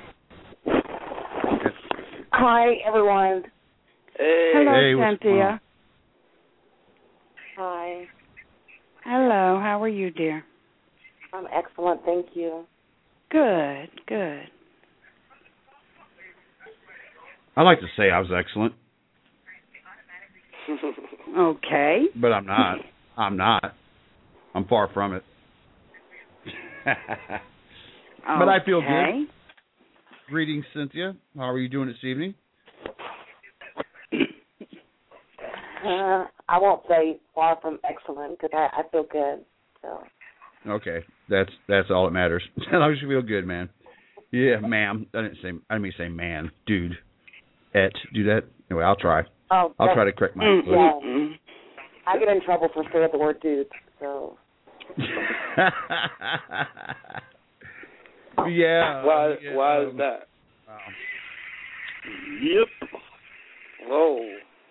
Hi, everyone. Hey. Hello, Cynthia. Hi. Hello. How are you, dear? I'm excellent, thank you. Good. I like to say I was excellent. Okay. But I'm not. I'm far from it. But I feel good. Greetings, Cynthia. How are you doing this evening? I won't say far from excellent because I feel good. So. Okay, that's all that matters. As long as you feel good, man. Yeah, ma'am. I didn't mean to say man, dude. Do that. Anyway, I'll try. Oh, I'll try to correct my English. Yeah. I get in trouble for saying the word dude. So. Yeah. Why is that? Wow. Yep. Whoa.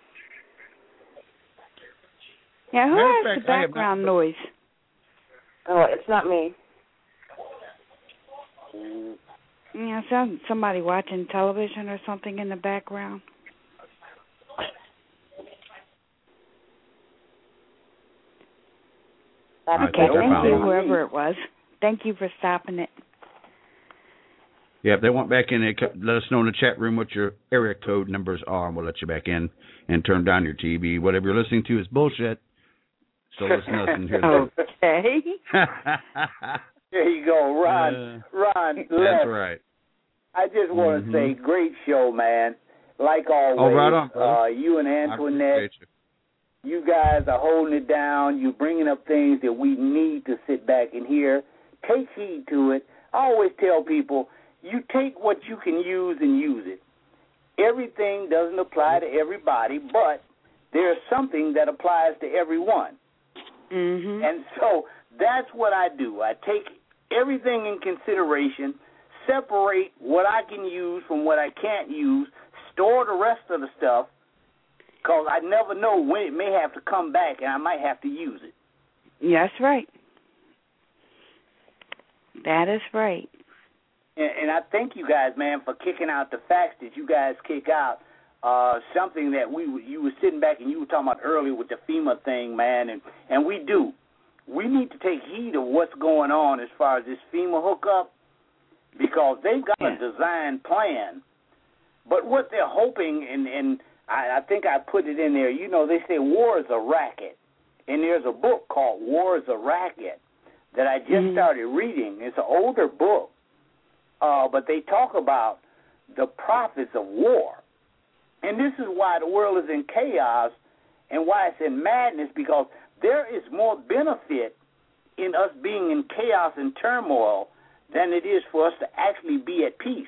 Yeah, who has the background noise? Oh, it's not me. Yeah, sounds somebody watching television or something in the background. Okay, thank you, whoever it was. Thank you for stopping it. Yeah, if they want back in, let us know in the chat room what your area code numbers are, and we'll let you back in and turn down your TV. Whatever you're listening to is bullshit. So listen to us and hear that. Okay. There you go, Ron. Ron, that's right. I just want to say, great show, man. Like always, right on, you and Antoinette, you guys are holding it down. You're bringing up things that we need to sit back and hear. Take heed to it. I always tell people, you take what you can use and use it. Everything doesn't apply to everybody, but there's something that applies to everyone. Mm-hmm. And so that's what I do. I take everything in consideration, separate what I can use from what I can't use, store the rest of the stuff, because I never know when it may have to come back and I might have to use it. That's right. That is right. And I thank you guys, man, for kicking out the facts that you guys kick out. Something that you were sitting back and you were talking about earlier with the FEMA thing, man, and we do. We need to take heed of what's going on as far as this FEMA hookup, because they've got a design plan. But what they're hoping, and I think I put it in there, they say war is a racket. And there's a book called War is a Racket that I just started reading. It's an older book, but they talk about the profits of war. And this is why the world is in chaos and why it's in madness, because there is more benefit in us being in chaos and turmoil than it is for us to actually be at peace.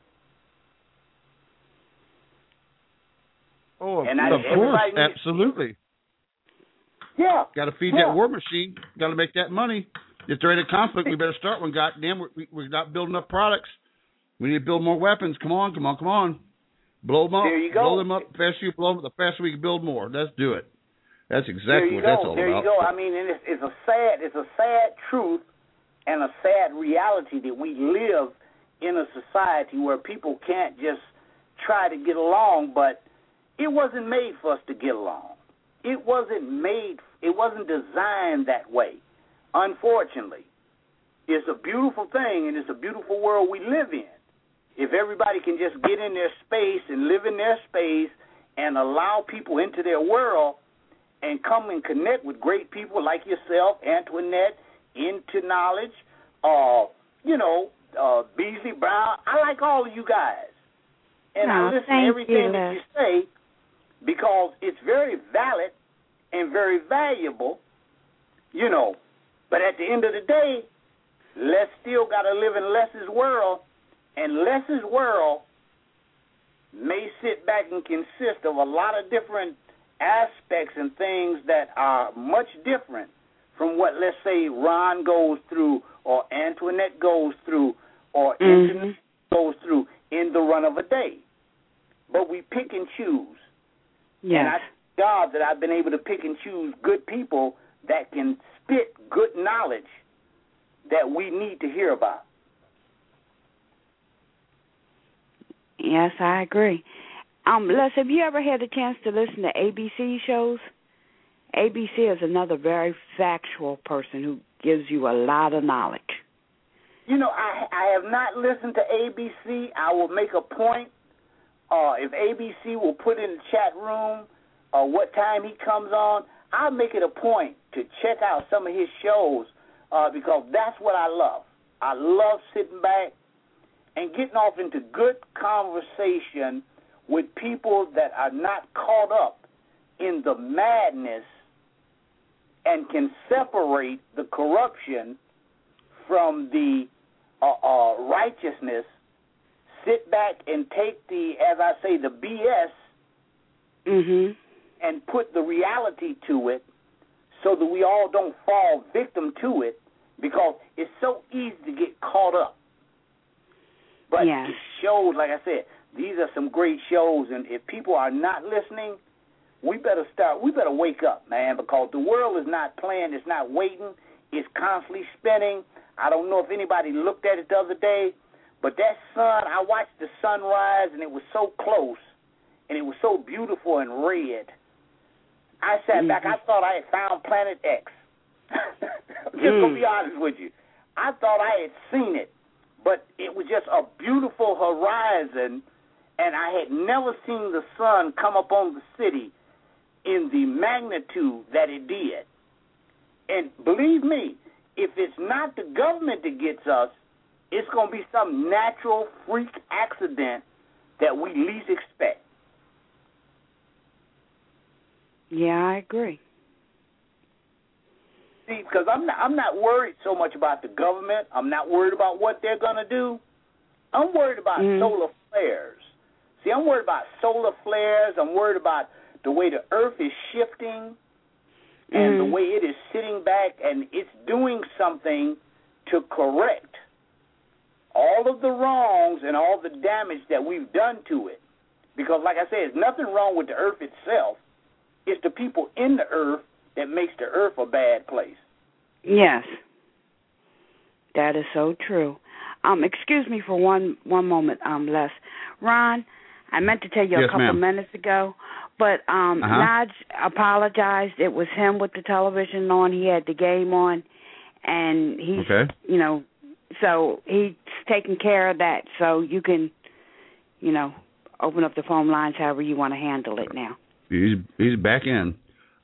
Oh, and of course, absolutely. Yeah. Got to feed that war machine. Got to make that money. If there ain't a conflict, we better start one. Goddamn, we're not building enough products. We need to build more weapons. Come on. Blow them up. There you go. Blow them up. The faster you blow them up, the faster we can build more. Let's do it. That's exactly what that's all there about. There you go. I mean, and it's a sad truth and a sad reality that we live in a society where people can't just try to get along, but it wasn't made for us to get along. It wasn't designed that way, unfortunately. It's a beautiful thing, and it's a beautiful world we live in. If everybody can just get in their space and live in their space and allow people into their world and come and connect with great people like yourself, Antoinette, into knowledge, Beasley Brown. I like all of you guys. And I listen to everything that you say because it's very valid and very valuable, But at the end of the day, Les still got to live in Les's world, and Les's world may sit back and consist of a lot of different aspects and things that are much different from what, let's say, Ron goes through or Antoinette goes through or Internet goes through in the run of a day. But we pick and choose. Yes. And I thank God that I've been able to pick and choose good people that can spit good knowledge that we need to hear about. Yes, I agree. Les, have you ever had a chance to listen to ABC shows? ABC is another very factual person who gives you a lot of knowledge. I have not listened to ABC. I will make a point. If ABC will put in the chat room what time he comes on, I'll make it a point to check out some of his shows because that's what I love. I love sitting back and getting off into good conversation with people that are not caught up in the madness and can separate the corruption from the righteousness, sit back and take the BS and put the reality to it so that we all don't fall victim to it because it's so easy to get caught up. But the shows, like I said, these are some great shows, and if people are not listening, we better wake up, man, because the world is not playing, it's not waiting, it's constantly spinning. I don't know if anybody looked at it the other day, but that sun, I watched the sunrise, and it was so close, and it was so beautiful and red. I sat back, I thought I had found Planet X. Just going to be honest with you. I thought I had seen it, but it was just a beautiful horizon, and I had never seen the sun come up on the city in the magnitude that it did. And believe me, if it's not the government that gets us, it's going to be some natural freak accident that we least expect. Yeah, I agree. See, because I'm not worried so much about the government. I'm not worried about what they're going to do. I'm worried about solar flares. See, I'm worried about solar flares. I'm worried about the way the earth is shifting and the way it is sitting back, and it's doing something to correct all of the wrongs and all the damage that we've done to it. Because, like I said, there's nothing wrong with the earth itself. It's the people in the earth that makes the earth a bad place. Yes. That is so true. Excuse me for one moment, Les. Ron, I meant to tell you a couple minutes ago, but Naj apologized. It was him with the television on. He had the game on, and he's, so he's taking care of that. So you can, open up the phone lines however you want to handle it now. He's back in.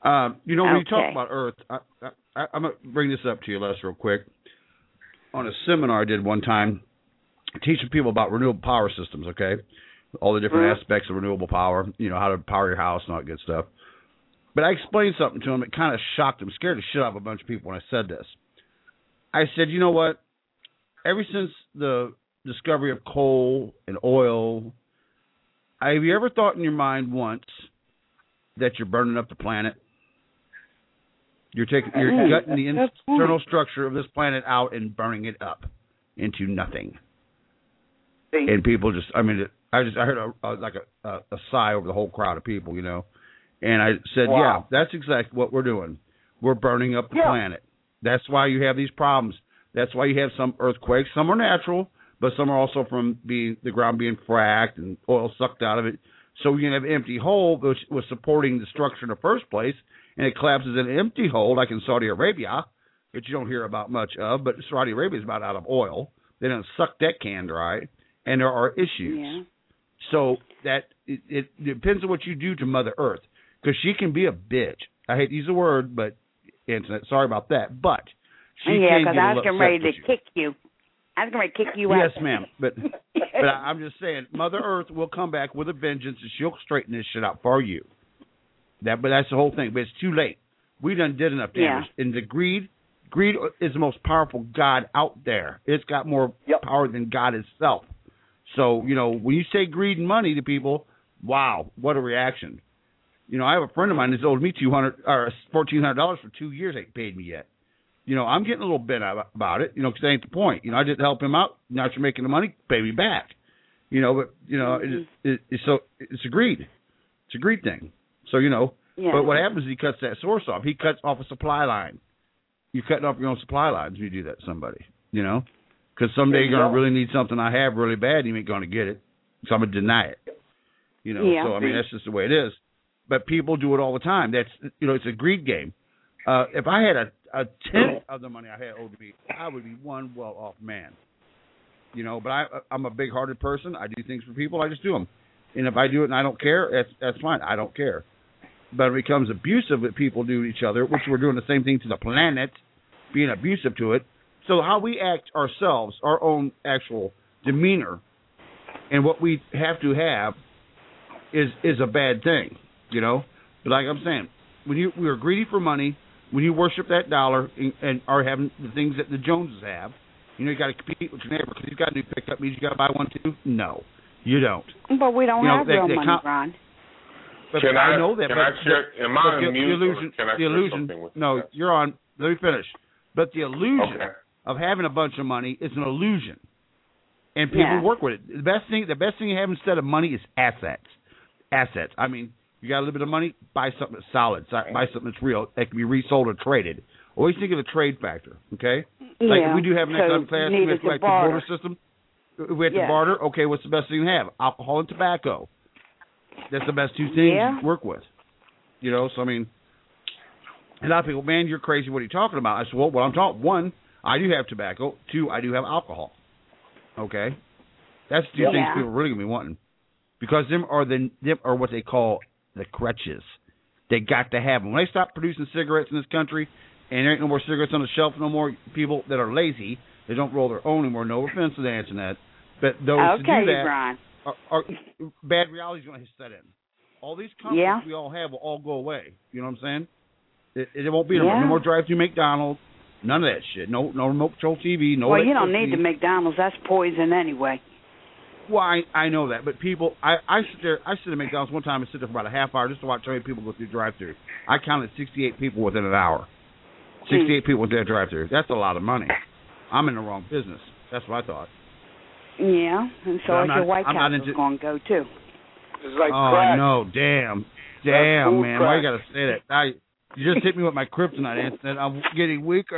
When you talk about Earth, I'm going to bring this up to you, Les, real quick. On a seminar I did one time, teaching people about renewable power systems, okay? All the different aspects of renewable power, how to power your house and all that good stuff. But I explained something to them that kind of shocked them, scared the shit out of a bunch of people when I said this. I said, you know what? Ever since the discovery of coal and oil, have you ever thought in your mind once that you're burning up the planet? You're gutting the internal structure of this planet out and burning it up into nothing. And people just, I heard a sigh over the whole crowd of people, And I said, yeah, that's exactly what we're doing. We're burning up the planet. That's why you have these problems. That's why you have some earthquakes. Some are natural, but some are also from the ground being fracked and oil sucked out of it. So you can have an empty hole, which was supporting the structure in the first place, and it collapses in an empty hole, like in Saudi Arabia, which you don't hear about much of, but Saudi Arabia is about out of oil. They don't suck that can dry, and there are issues. Yeah. So that it depends on what you do to Mother Earth, because she can be a bitch. I hate to use the word, but Internet, sorry about that, but she can get a little upset. Yeah, because I was getting ready to kick you. I was going to kick you out. Yes, ma'am. But I'm just saying, Mother Earth will come back with a vengeance, and she'll straighten this shit out for you. But that's the whole thing. But it's too late. We done did enough damage. Yeah. And the greed is the most powerful god out there. It's got more power than God itself. So, when you say greed and money to people, wow, what a reaction. I have a friend of mine that's owed me $1,400 for 2 years. Ain't paid me yet. I'm getting a little bent about it, because that ain't the point. I didn't help him out. Now you're making the money, pay me back. It's a greed. It's a greed thing. So, but what happens is he cuts that source off. He cuts off a supply line. You're cutting off your own supply lines if you do that to somebody, because someday you're going to really need something I have really bad, and you ain't going to get it. So I'm going to deny it. So, that's just the way it is. But people do it all the time. That's, it's a greed game. If I had a tenth of the money I had owed to me, I would be one well-off man. But I'm a big-hearted person. I do things for people. I just do them. And if I do it and I don't care, that's fine. I don't care. But it becomes abusive that people do to each other, which we're doing the same thing to the planet, being abusive to it. So how we act ourselves, our own actual demeanor, and what we have to have is a bad thing, But like I'm saying, when we are greedy for money, when you worship that dollar and are having the things that the Joneses have, you got to compete with your neighbor because he's got a new pickup. Means you got to buy one too? No, you don't. But we don't have real money, Ron. But I know that. Am I amused? Can I share something with you? You're on. Let me finish. But the illusion of having a bunch of money is an illusion, and people work with it. The best thing you have instead of money is assets. Assets. You got a little bit of money, buy something that's solid, buy something that's real, that can be resold or traded. Always think of the trade factor, okay? Like we do have an economic class, we have the border system. We have to barter. Okay, what's the best thing to have? Alcohol and tobacco. That's the best two things you work with. So a lot of people, man, you're crazy. What are you talking about? I said, well, what I'm talking, one, I do have tobacco. Two, I do have alcohol. Okay? That's the two things people are really going to be wanting. Because them are what they call the crutches. They got to have them. When they stop producing cigarettes in this country, and there ain't no more cigarettes on the shelf, no more people that are lazy, they don't roll their own anymore. No offense to the answer that. But those who do that, are bad reality is going to set in. All these companies we all have will all go away. You know what I'm saying? It won't be no more drive-through McDonald's. None of that shit. No remote control TV. No. Well, you don't need the McDonald's. That's poison anyway. Well, I know that, but people, I sit at McDonald's one time and sit there for about a half hour just to watch how many people go through the drive-thru. I counted 68 people within an hour. 68 people within a drive-thru. That's a lot of money. I'm in the wrong business. That's what I thought. Yeah, and so is your White Castle going to go too. It's like crack. No, damn, man. Why you got to say that? Now, you just hit me with my kryptonite instant. I'm getting weaker.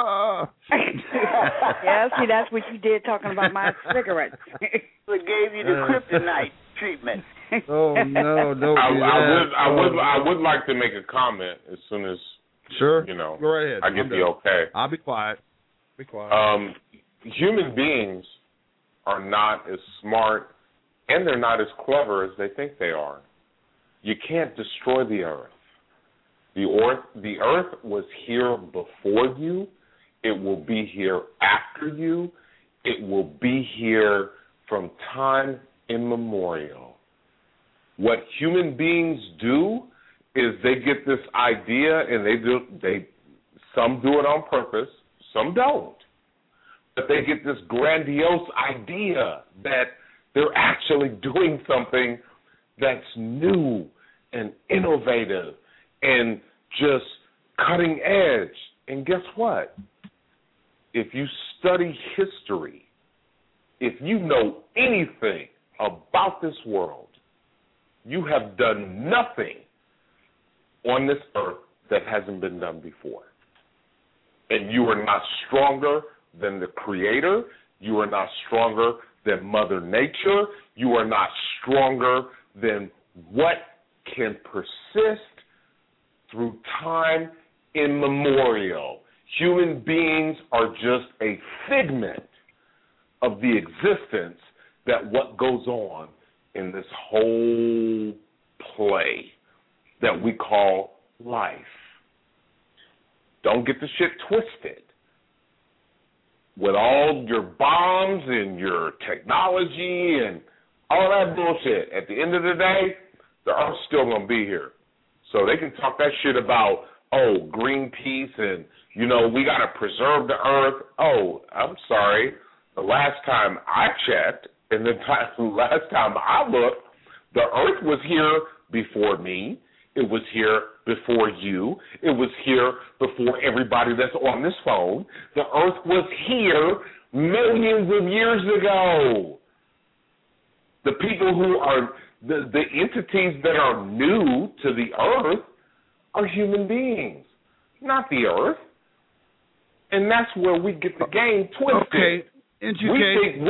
Yeah, see, that's what you did talking about my cigarettes. It gave you the kryptonite treatment. Oh no, don't do that. I would like to make a comment as soon as go right ahead. I get the okay. I'll be quiet. Human beings are not as smart and they're not as clever as they think they are. You can't destroy the earth. The earth was here before you. It will be here after you. It will be here from time immemorial. What human beings do is they get this idea, and some do it on purpose, some don't. But they get this grandiose idea that they're actually doing something that's new and innovative and just cutting edge. And guess what? If you study history, if you know anything about this world, you have done nothing on this earth that hasn't been done before. And you are not stronger than the Creator. You are not stronger than Mother Nature. You are not stronger than what can persist through time immemorial. Human beings are just a figment of the existence that what goes on in this whole play that we call life. Don't get the shit twisted. With all your bombs and your technology and all that bullshit, at the end of the day, the Earth's still going to be here. So they can talk that shit about, Greenpeace and, we got to preserve the Earth. Oh, I'm sorry. The last time I checked and the last time I looked, the Earth was here before me. It was here before you. It was here before everybody that's on this phone. The Earth was here millions of years ago. The people who are, the entities that are new to the Earth are human beings, not the Earth. And that's where we get the game twisted. Okay. We think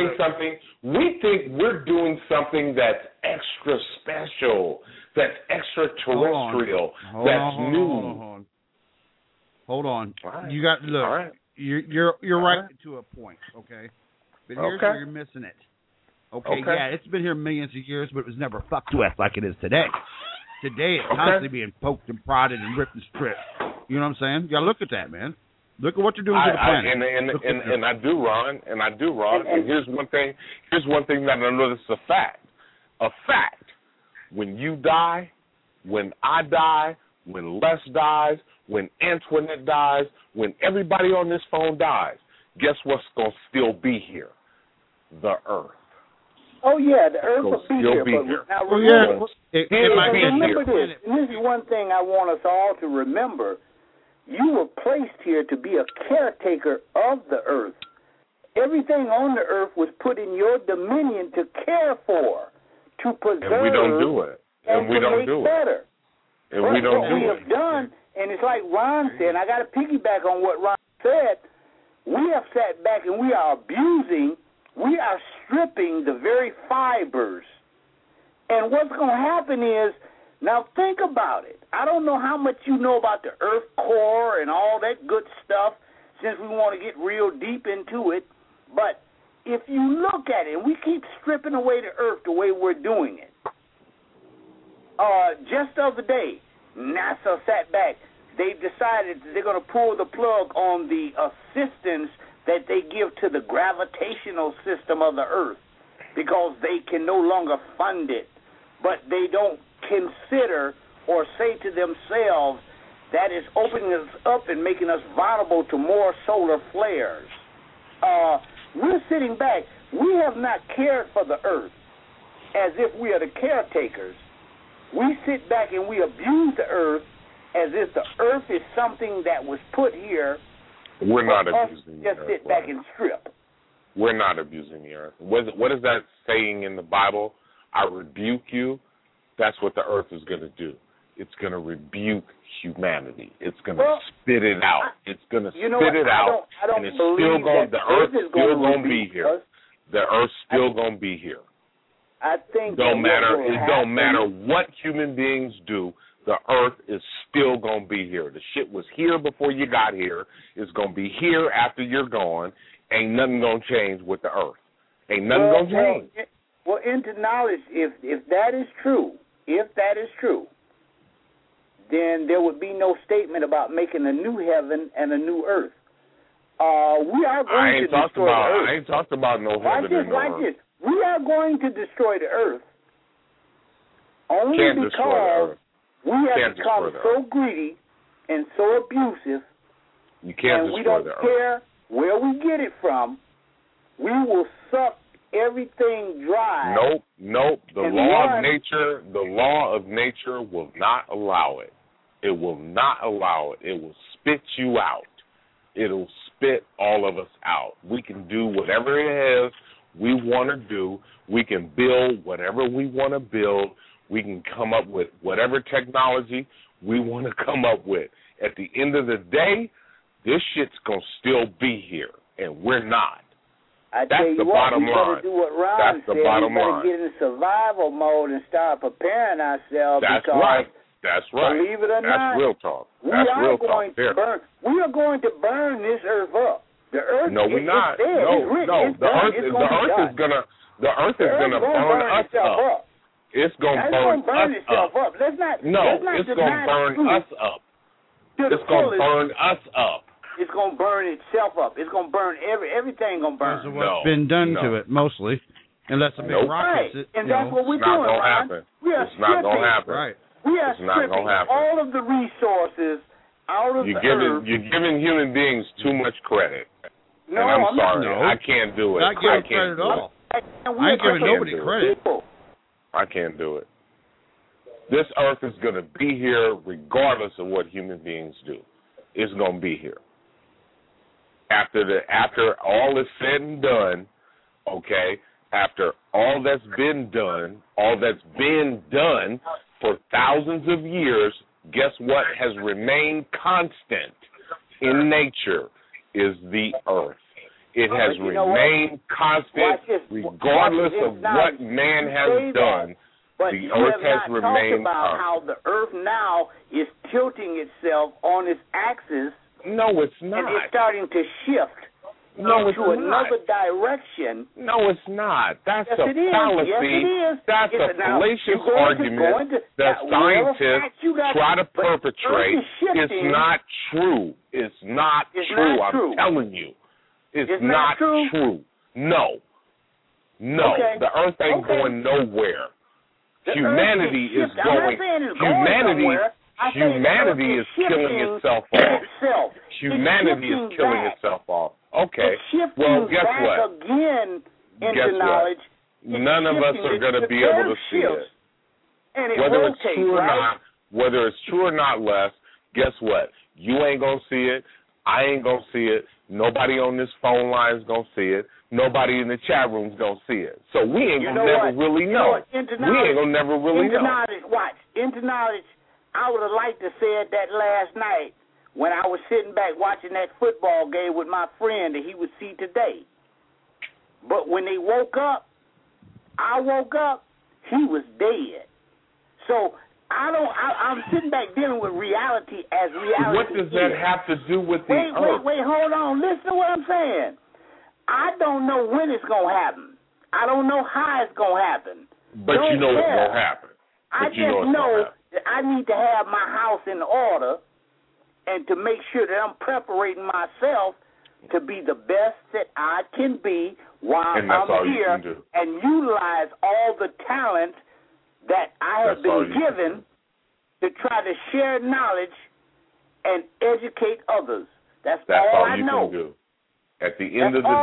we're doing something that's extra special, that's extraterrestrial, that's new. Hold on. Right. You got look. Right. You're right to a point. Okay, but here's where you're missing it. Okay, yeah, it's been here millions of years, but it was never fucked with like it is today. Today, it's constantly being poked and prodded and ripped and stripped. You know what I'm saying? You got to look at that, man. Look at what you're doing to the planet. And I do, Ron. And here's one thing. Here's one thing that I know that's a fact. A fact. When you die, when I die, when Les dies, when Antoinette dies, when everybody on this phone dies, guess what's going to still be here? The Earth. Oh, yeah, the Earth will be here. But now remember, remember this. And this is one thing I want us all to remember. You were placed here to be a caretaker of the Earth. Everything on the Earth was put in your dominion to care for, to preserve, and we don't do it. And we don't do it. And we don't do it. What we have done, and it's like Ron said, and I got to piggyback on what Ron said, we have sat back and we are abusing, we are stripping the very fibers. And what's going to happen is, now think about it. I don't know how much you know about the Earth core and all that good stuff, since we want to get real deep into it, but if you look at it, and we keep stripping away the Earth the way we're doing it. Just the other day, NASA sat back. They decided they're going to pull the plug on the assistance that they give to the gravitational system of the Earth because they can no longer fund it. But they don't consider or say to themselves that is opening us up and making us vulnerable to more solar flares. We're sitting back. We have not cared for the Earth as if we are the caretakers. We sit back and we abuse the Earth as if the Earth is something that was put here. We're not abusing the Earth. Just sit back and strip. We're not abusing the Earth. What is that saying in the Bible? I rebuke you. That's what the Earth is going to do. It's going to rebuke humanity. It's going to spit it out. It's going to spit it out, and it's still going. The Earth is still going to be here. The Earth's still going to be here. I think it don't matter what human beings do. The Earth is still going to be here. The shit was here before you got here. It's going to be here after you're gone. Ain't nothing going to change with the Earth. Ain't nothing going to change. Well, into knowledge, if that is true, then there would be no statement about making a new heaven and a new earth. We are going to destroy the earth. I ain't talked about no heaven and no earth. Watch this. We are going to destroy the earth only because we have become so greedy and so abusive. You can't and we don't care where we get it from. We will suck everything dry. Nope. The law of nature will not allow it. It will not allow it. It will spit you out. It'll spit all of us out. We can do whatever it is we want to do. We can build whatever we want to build. We can come up with whatever technology we want to come up with. At the end of the day, this shit's going to still be here, and we're not. That's the bottom line. Do what Ron That's the said. bottom we line. Get in survival mode and start preparing ourselves. That's because, right. That's right. Believe it or not, that's real talk. That's real talk. We are going to burn this earth up. The earth. No, we're not. The earth is gonna burn us up. It's gonna burn itself up. Let's not. No, it's gonna burn us up. It's gonna burn us up. It's gonna burn itself up. It's gonna burn everything. Gonna burn. Because of what's been done to it, mostly, unless a big rocket. Right. And that's what we're doing, Ron. We are it's not gonna happen. Right. We are stripping all of the resources out of the earth. You're giving human beings too much credit. No, and I'm sorry. No. I can't do it. Not giving credit at all. I ain't giving nobody credit. I can't do it. This earth is going to be here regardless of what human beings do. It's going to be here. After all is said and done, okay, after all that's been done for thousands of years, guess what has remained constant in nature is the earth. It has remained constant regardless of what man has done. But the earth has remained about how the earth now is tilting itself on its axis. No, it's not. And it's starting to shift into another direction. No, it's not. That's yes, a fallacy. Yes, it is. That's a fallacious argument that scientists try to perpetrate. It's not true. It's not true. I'm telling you. It's not true. No. Okay. The earth ain't going nowhere. Humanity is going. Humanity is killing itself off. Humanity is killing itself off. Okay. Well, guess what? Guess what? None of us are going to be able to see it. Whether it's true or not, whether it's true or not, Les, guess what? You ain't going to see it. I ain't going to see it. Nobody on this phone line is going to see it. Nobody in the chat room is going to see it. So we ain't going to never really know. We ain't going to never really know. Into knowledge, I would have liked to say that last night when I was sitting back watching that football game with my friend that he would see today. But when they woke up, I woke up, he was dead. So I'm sitting back dealing with reality as reality. What does that have to do with the earth? Wait, hold on. Listen to what I'm saying. I don't know when it's going to happen. I don't know how it's going to happen. But you know it's going to happen. I just know that I need to have my house in order and to make sure that I'm preparing myself to be the best that I can be while I'm here and utilize all the talent that I have been given to try to share knowledge and educate others. That's all I know. Can do. At the end of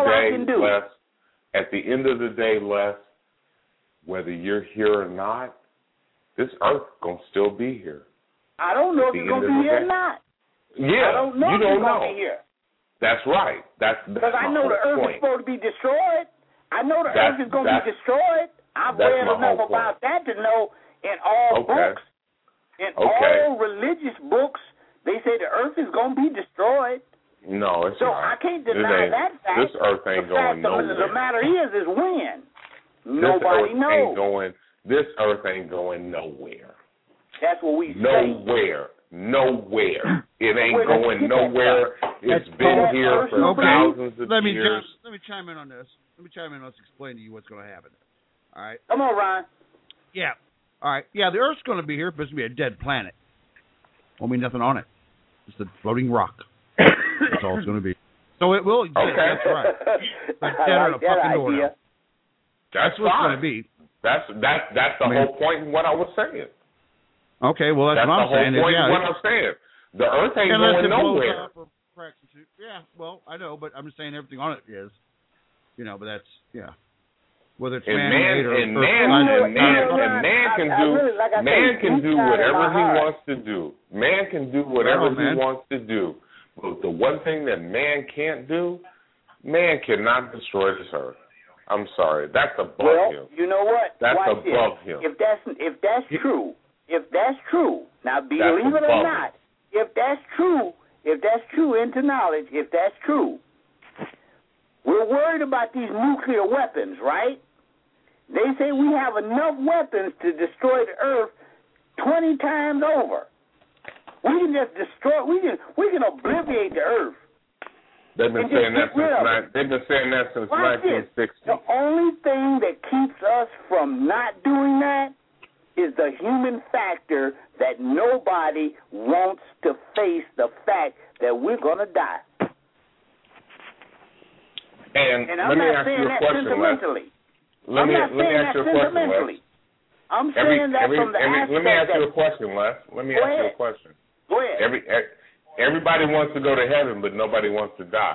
the day, Les, whether you're here or not, this earth gonna still be here. I don't know if it's gonna be here or not. Yeah, I don't know you if don't it's know. gonna be here. That's right. That's because I know the earth is supposed to be destroyed. I know the earth is gonna be destroyed. I've read enough about that to know in all books, in all religious books, they say the earth is gonna be destroyed. No, it's not. So I can't deny that fact. This earth ain't going nowhere. The matter is when. Nobody knows. This earth ain't going nowhere. That's what we say. Nowhere. It ain't going nowhere. It's been here for thousands of years. Let me chime in on this. Explain to you what's going to happen. All right? Come on, Ryan. Yeah. All right. Yeah, the Earth's going to be here, but it's going to be a dead planet. Won't be nothing on it. Just a floating rock. That's all it's going to be. So it will exist. Okay. That's right. But dead on a fucking door now. That's what it's fine. going to be. That's the whole point in what I was saying. Okay, well that's what I'm saying. The whole point is, in what I'm saying. The Earth ain't unless going it blows nowhere. up or cracks into, yeah, well, I know, but I'm just saying everything on it is. But that's whether it's man-made or man can do whatever he wants to do. Man can do whatever he wants to do. But the one thing that man can't do, man cannot destroy this earth. I'm sorry, that's above him. You know what? That's Watch above this. him. If that's true, now believe it or not, if that's true into knowledge, if that's true, we're worried about these nuclear weapons, right? They say we have enough weapons to destroy the earth 20 times over. We can just destroy. We can obliterate the earth. They've been saying that since 1960. The only thing that keeps us from not doing that is the human factor that nobody wants to face the fact that we're going to die. And I'm not saying that sentimentally. Let me ask you a question, Les. I'm saying that from the aspect Let me ask you a question, Les. Let me ask you a question. Go ahead. Everybody wants to go to heaven, but nobody wants to die.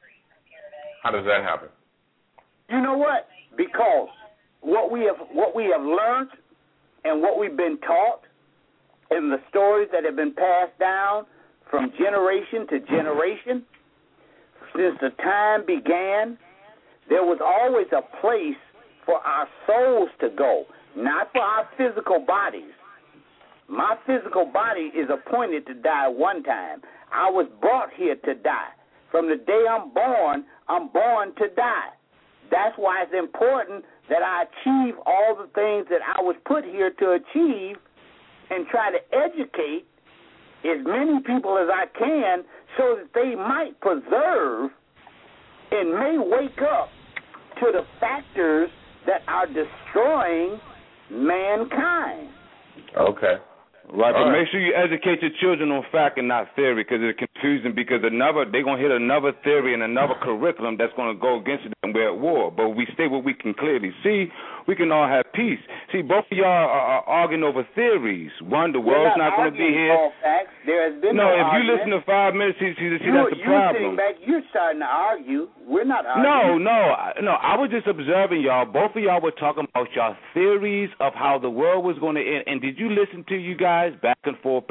How does that happen? You know what? Because what we have learned and what we've been taught and the stories that have been passed down from generation to generation, since the time began, there was always a place for our souls to go, not for our physical bodies. My physical body is appointed to die one time. I was brought here to die. From the day I'm born to die. That's why it's important that I achieve all the things that I was put here to achieve and try to educate as many people as I can so that they might preserve and may wake up to the factors that are destroying mankind. Okay. Right, but make sure you educate your children on fact and not theory, because it's confusing. Because they're going to hit another theory and another curriculum that's going to go against it, and we're at war. But we stay what we can clearly see. We can all have peace. See, both of y'all are arguing over theories. One, the world's not going to be here. Facts. There has been no if argument. you listen to 5 minutes, see that's the problem. You're sitting back. You're starting to argue. We're not arguing. No. I was just observing y'all. Both of y'all were talking about y'all theories of how the world was going to end. And did you listen to you guys? Back and forth.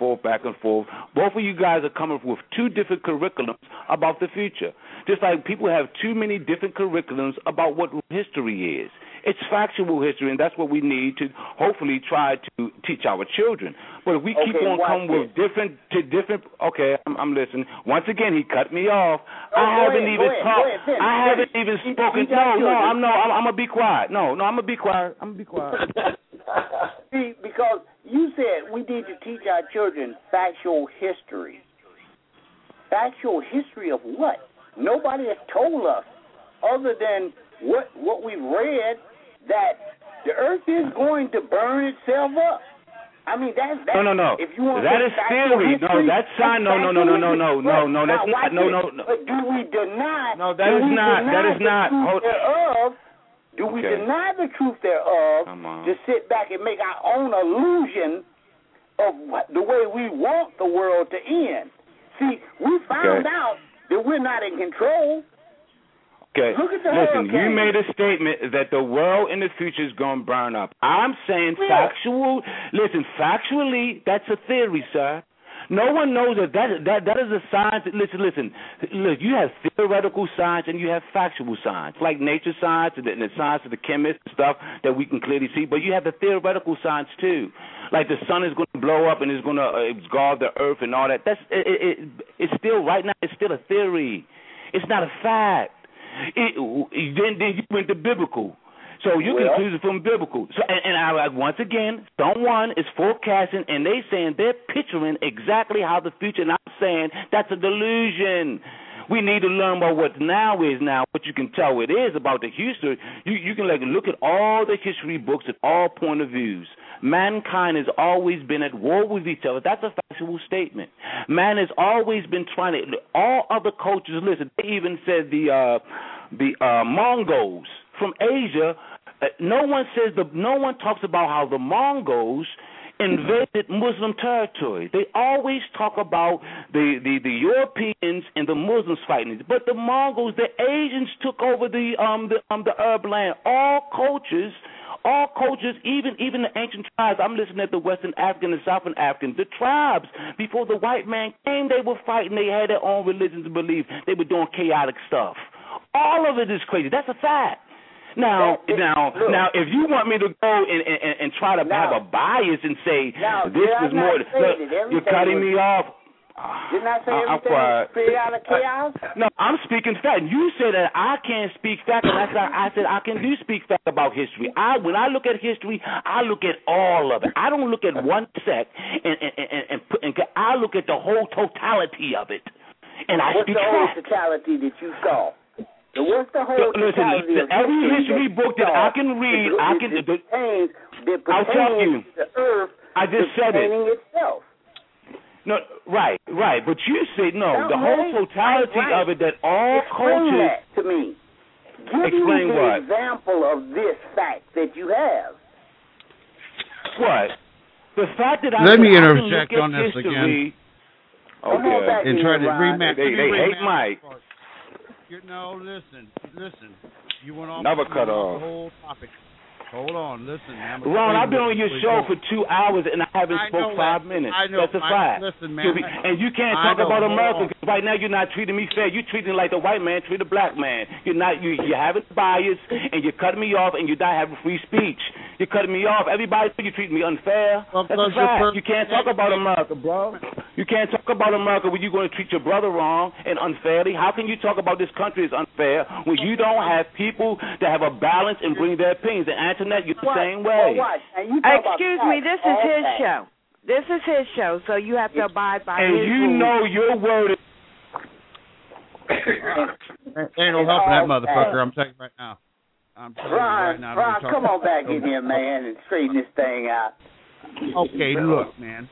Both of you guys are coming up with 2 different curriculums about the future. Just like people have too many different curriculums about what history is. It's factual history, and that's what we need to hopefully try to teach our children. But if we keep on coming with different. Okay, I'm listening. Once again, he cut me off. I haven't even talked. I haven't even spoken. I'm gonna be quiet. No, I'm gonna be quiet. See, because you said we need to teach our children factual history. Factual history of what? Nobody has told us, other than what we've read, that the earth is going to burn itself up. I mean, that's no. If you want that is theory. History, no, that's science. No. That's not. No. But do we deny? No, that is not. That is not. Do we deny the truth thereof to sit back and make our own illusion of the way we want the world to end? See, we found out that we're not in control. Okay, look at the listen, hurricane. You made a statement that the world in the future is going to burn up. I'm saying factually, that's a theory, sir. No one knows that is a science. Listen. Look, you have theoretical science and you have factual science, like nature science and the science of the chemists and stuff that we can clearly see. But you have the theoretical science too, like the sun is going to blow up and it's going to guard the earth and all that. It's still right now. It's still a theory. It's not a fact. Then you went to biblical. So you can choose it from biblical. So, and I once again, someone is forecasting, and they're picturing exactly how the future. And I'm saying that's a delusion. We need to learn about what now is now, what you can tell it is about the history. You can look at all the history books at all point of views. Mankind has always been at war with each other. That's a factual statement. Man has always been trying to. All other cultures, listen. They even said the Mongols from Asia. No one talks about how the Mongols invaded Muslim territory. They always talk about the Europeans and the Muslims fighting, but the Mongols, the Asians took over the Arab land. All cultures, even the ancient tribes. I'm listening at the Western African and Southern African. The tribes before the white man came, they were fighting. They had their own religions and beliefs. They were doing chaotic stuff. All of it is crazy. That's a fact. Now, if you want me to go and try to have a bias and say this was more, look, you're cutting me off. Didn't I say everything was chaotic chaos? No, I'm speaking fact. You said that I can't speak fact, and I said I can speak fact about history. When I look at history, I look at all of it. I don't look at one sect, and I look at the whole totality of it. And I speak fact. What's the whole totality that you saw? What's the whole totality of every history book that I can read, I'll tell you. The earth I just said it. Itself. No, right. But you said no. The whole totality of it, that all cultures. Explain that to me. Explain me what? An example of this fact that you have. What? The fact that Let me interject on this again. Okay. And try to remap. They hate Mike. No, listen. You went off Never cut off. The whole topic. Hold on, listen. Ron, I've been on your show for 2 hours and I haven't spoke 5 minutes. I know. That's a fact. Listen, man. And you can't talk about America because right now you're not treating me fair. You're treating like the white man treat a black man. You're having bias and you're cutting me off and you're not having free speech. You're cutting me off. Everybody think you're treating me unfair. That's a fact. You can't talk about America, bro. You can't talk about America when you're going to treat your brother wrong and unfairly. How can you talk about this country as unfair when you don't have people that have a balance and bring their opinions? And Antoinette, you're the same way. Excuse me, this is his show. This is his show, so you have to abide by his rules. And you know your word is... Ain't no helping that motherfucker, I'm telling you right now. Ron, come on back in here, man, and straighten this thing out. Okay, look, man.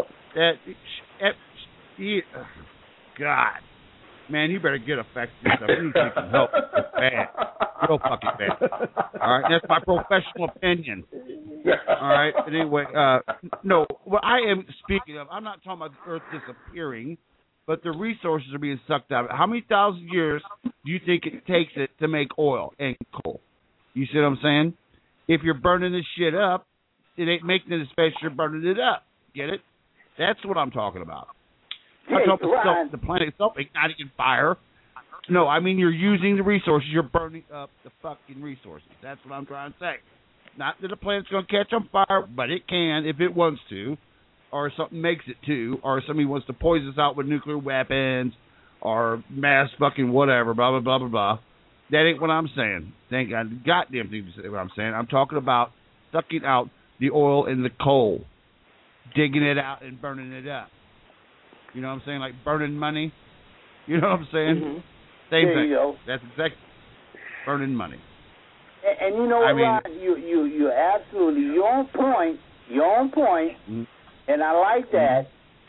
God. Man, you better get affected yourself. You need to get some help. It's bad. Real fucking bad. All right? That's my professional opinion. All right? But anyway, no, what I am speaking of, I'm not talking about the earth disappearing, but the resources are being sucked out. How many thousand years do you think it takes it to make oil and coal? You see what I'm saying? If you're burning this shit up, it ain't making it as fast as you're burning it up. Get it? That's what I'm talking about. I'm talking about the planet itself igniting in fire. No, I mean you're using the resources. You're burning up the fucking resources. That's what I'm trying to say. Not that the planet's going to catch on fire, but it can if it wants to, or something makes it to, or somebody wants to poison us out with nuclear weapons, or mass fucking whatever, blah, blah, blah, blah, blah. That ain't what I'm saying. Thank God, goddamn thing to say what I'm saying. I'm talking about sucking out the oil and the coal, digging it out and burning it up. You know what I'm saying? Like burning money. You know what I'm saying? Mm-hmm. Same there thing. You go. That's exactly burning money. And you know what, Ron? You're absolutely you're on point. You're on point, and I like that.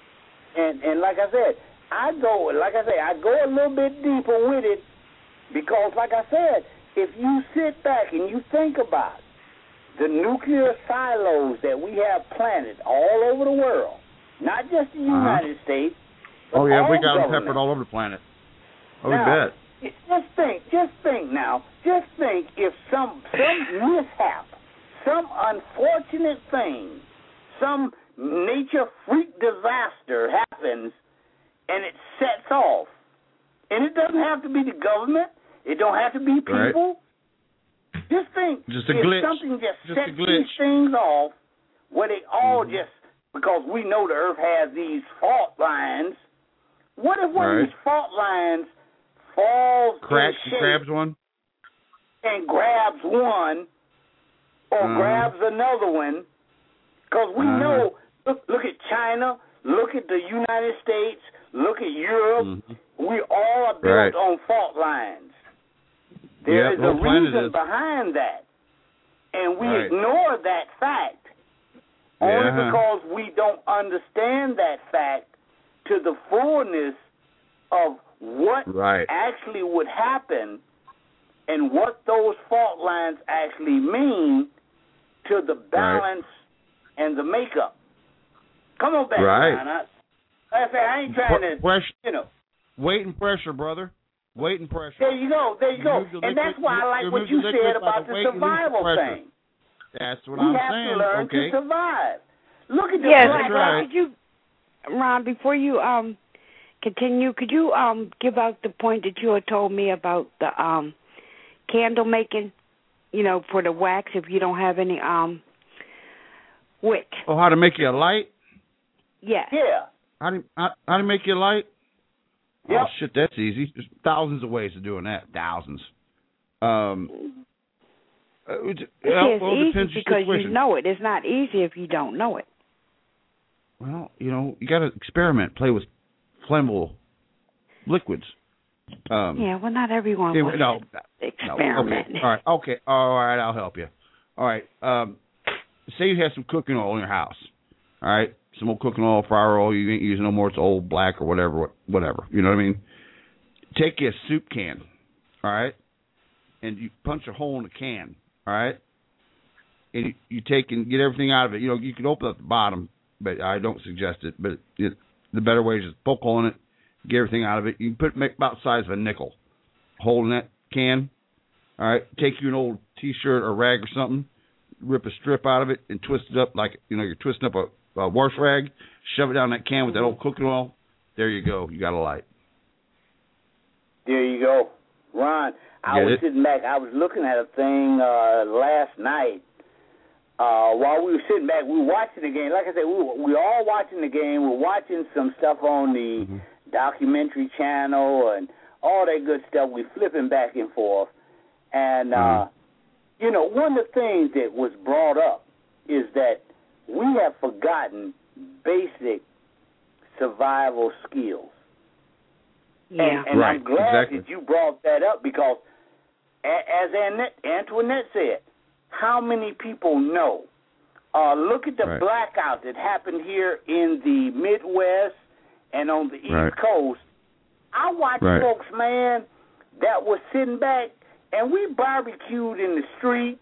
And like I said, I go a little bit deeper with it because, like I said, if you sit back and you think about the nuclear silos that we have planted all over the world. Not just the United States. Oh, yeah, we got them governments. peppered all over the planet. Oh, now, we bet. Just think if some mishap, some unfortunate thing, some nature freak disaster happens and it sets off. And it doesn't have to be the government. It don't have to be people. Right. Just think just a if glitch. Something just sets these things off where they all just, because we know the earth has these fault lines. What if one of these fault lines falls cracks in shape and grabs one? And grabs one or grabs another one? Because we know, look at China, look at the United States, look at Europe. We all are built on fault lines. There is a reason behind that. And we ignore that fact only because we don't understand that fact to the fullness of what actually would happen and what those fault lines actually mean to the balance and the makeup. Come on back, Ryan. I ain't trying to, Weight and pressure, brother. Weight and pressure. There you go. And that's why I like what you said about the survival thing. That's what I'm saying. We have to learn to survive. Look at the Ron, could you, Ron, before you continue, could you give out the point that you had told me about the candle making, for the wax if you don't have any wick? Oh, how to make you a light? Yeah. How to make you a light? Yep. Oh, shit, that's easy. There's thousands of ways of doing that. Thousands. It's easy because you know it. It's not easy if you don't know it. Well, you got to experiment, play with flammable liquids. Well, not everyone wants to experiment. No. Okay. All right, I'll help you. All right. Say you have some cooking oil in your house. All right, some old cooking oil, fryer oil. You ain't using no more. It's old black or whatever. You know what I mean? Take a soup can. All right, and you punch a hole in the can. All right, and you take and get everything out of it. You can open up the bottom, but I don't suggest it. But the better way is just poke a hole in it, get everything out of it. You can make about the size of a nickel. Hole in that can. All right, take you an old T-shirt or rag or something, rip a strip out of it, and twist it up like you're twisting up a wash rag. Shove it down that can with that old cooking oil. There you go. You got a light. There you go, Ron. I was sitting back. I was looking at a thing last night. While we were sitting back, we were watching the game. Like I said, we were all watching the game. We're watching some stuff on the documentary channel and all that good stuff. We're flipping back and forth. And, one of the things that was brought up is that we have forgotten basic survival skills. Yeah. And I'm glad that you brought that up because, as Antoinette said, how many people know? Look at the blackout that happened here in the Midwest and on the East Coast. I watched folks, man, that was sitting back, and we barbecued in the street.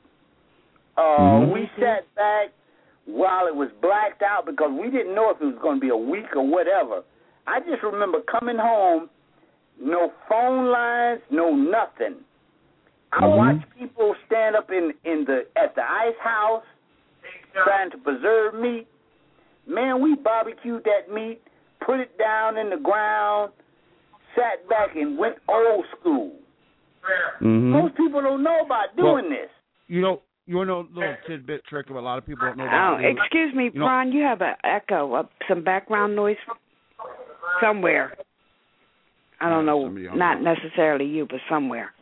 We sat back while it was blacked out because we didn't know if it was going to be a week or whatever. I just remember coming home, no phone lines, no nothing. I watched people stand up at the ice house trying to preserve meat. Man, we barbecued that meat, put it down in the ground, sat back and went old school. Most people don't know about doing this. You want to know a little tidbit trick of a lot of people don't know about doing. Excuse me, Ron, you have an echo, some background noise somewhere. I don't know, not necessarily you, but somewhere.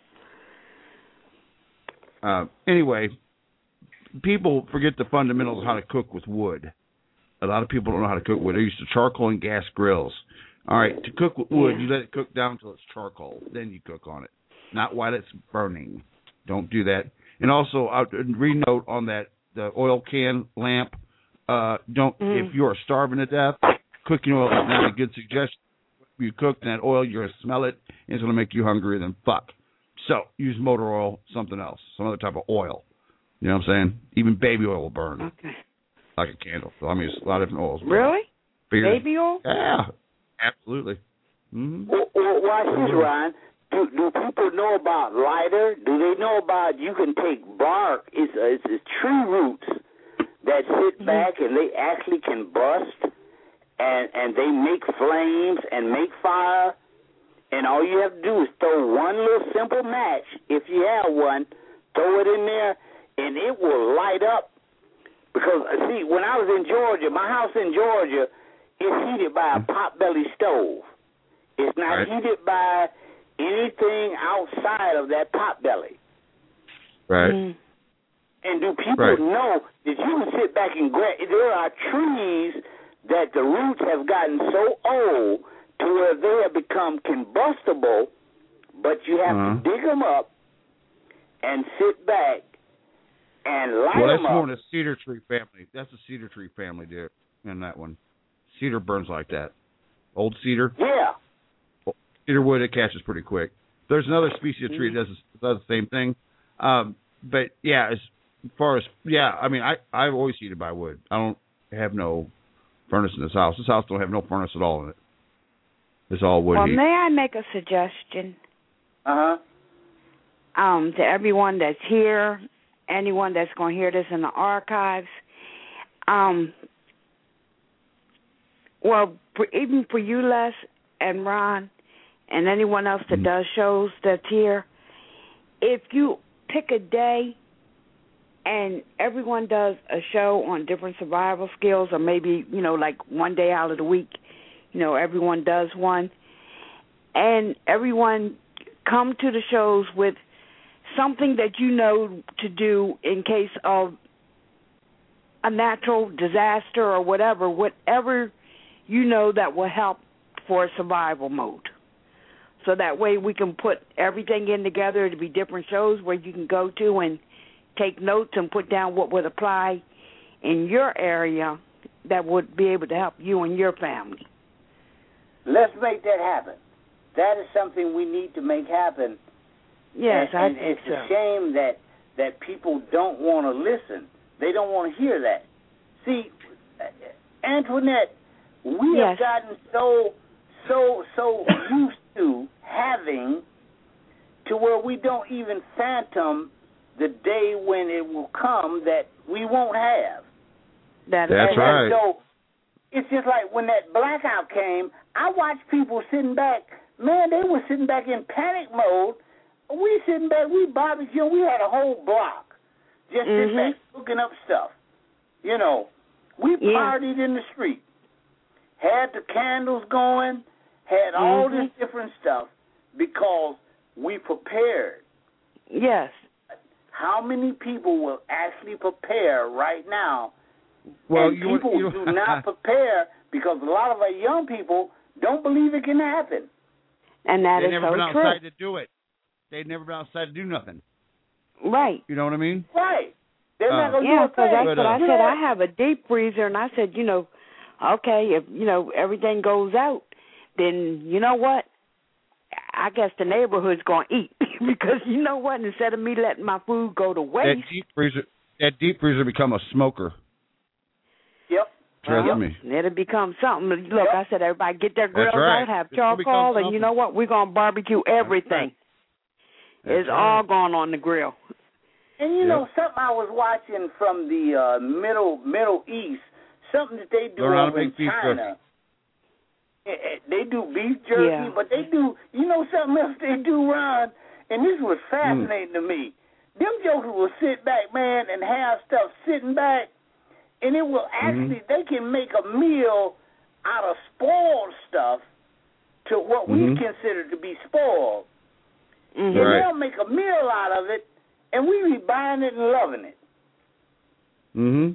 Anyway, people forget the fundamentals of how to cook with wood. A lot of people don't know how to cook wood. They're used to charcoal and gas grills. All right, to cook with wood, you let it cook down until it's charcoal. Then you cook on it, not while it's burning. Don't do that. And also, re-note on that, the oil can lamp, if you're starving to death, cooking oil is not a good suggestion. If you cook that oil, you're going to smell it, and it's going to make you hungrier than fuck. So, use motor oil, something else, some other type of oil. You know what I'm saying? Even baby oil will burn. Okay. Like a candle. So, I mean, it's a lot of different oils. Really? Baby oil? Yeah, absolutely. Well, watch this, Ryan. Do people know about lighter? Do they know about you can take bark? It's tree roots that sit back and they actually can bust and they make flames and make fire. And all you have to do is throw one little simple match, if you have one, throw it in there, and it will light up. Because, see, when I was in Georgia, my house in Georgia is heated by a potbelly stove. It's not heated by anything outside of that potbelly. Right. And do people know that you can sit back and grab? There are trees that the roots have gotten so old to where they have become combustible, but you have to dig them up and sit back and light them up. Well, that's more in the cedar tree family. That's the cedar tree family, dude, in that one. Cedar burns like that. Old cedar. Yeah. Cedar wood, it catches pretty quick. There's another species of tree that does the same thing. But, yeah, as far as, I mean, I've always heated by wood. I don't have no furnace in this house. This house don't have no furnace at all in it. It's all wood heat. Well, may I make a suggestion? To everyone that's here, anyone that's going to hear this in the archives, even for you, Les and Ron, and anyone else that does shows that's here, if you pick a day and everyone does a show on different survival skills, or maybe, like one day out of the week, everyone does one, and everyone come to the shows with something that you know to do in case of a natural disaster or whatever you know that will help for a survival mode. So that way we can put everything in together to be different shows where you can go to and take notes and put down what would apply in your area that would be able to help you and your family. Let's make that happen. That is something we need to make happen. Yes, and I think it's a shame that people don't want to listen. They don't want to hear that. See, Antoinette, we have gotten so used to having to where we don't even phantom the day when it will come that we won't have. That's right. So it's just like when that blackout came, I watched people sitting back. Man, they were sitting back in panic mode. We sitting back, we barbecuing. We had a whole block just sitting back cooking up stuff. We partied in the street, had the candles going, had all this different stuff because we prepared. Yes. How many people will actually prepare right now? Well, and people do not prepare because a lot of our young people don't believe it can happen. And that They've is never so been true. outside to do it. They've never been outside to do nothing. Right. You know what I mean? Right. They're not going to do a thing. That's what I said. I have a deep freezer, and I said, okay, if, everything goes out, then you know what? I guess the neighborhood's going to eat because you know what? Instead of me letting my food go to waste. That deep freezer become a smoker. Yep. Trust me. It'll become something. Look, I said everybody get their grills right. out, have charcoal, and you know what? We're going to barbecue everything. It's all going on the grill. And something I was watching from the Middle East, something that they do over in China. They do beef jerky, but they do, something else they do, Ron, and this was fascinating to me. Them jokers will sit back, man, and have stuff sitting back, and it will actually, they can make a meal out of spoiled stuff to what we consider to be spoiled. And they'll make a meal out of it, and we be buying it and loving it. And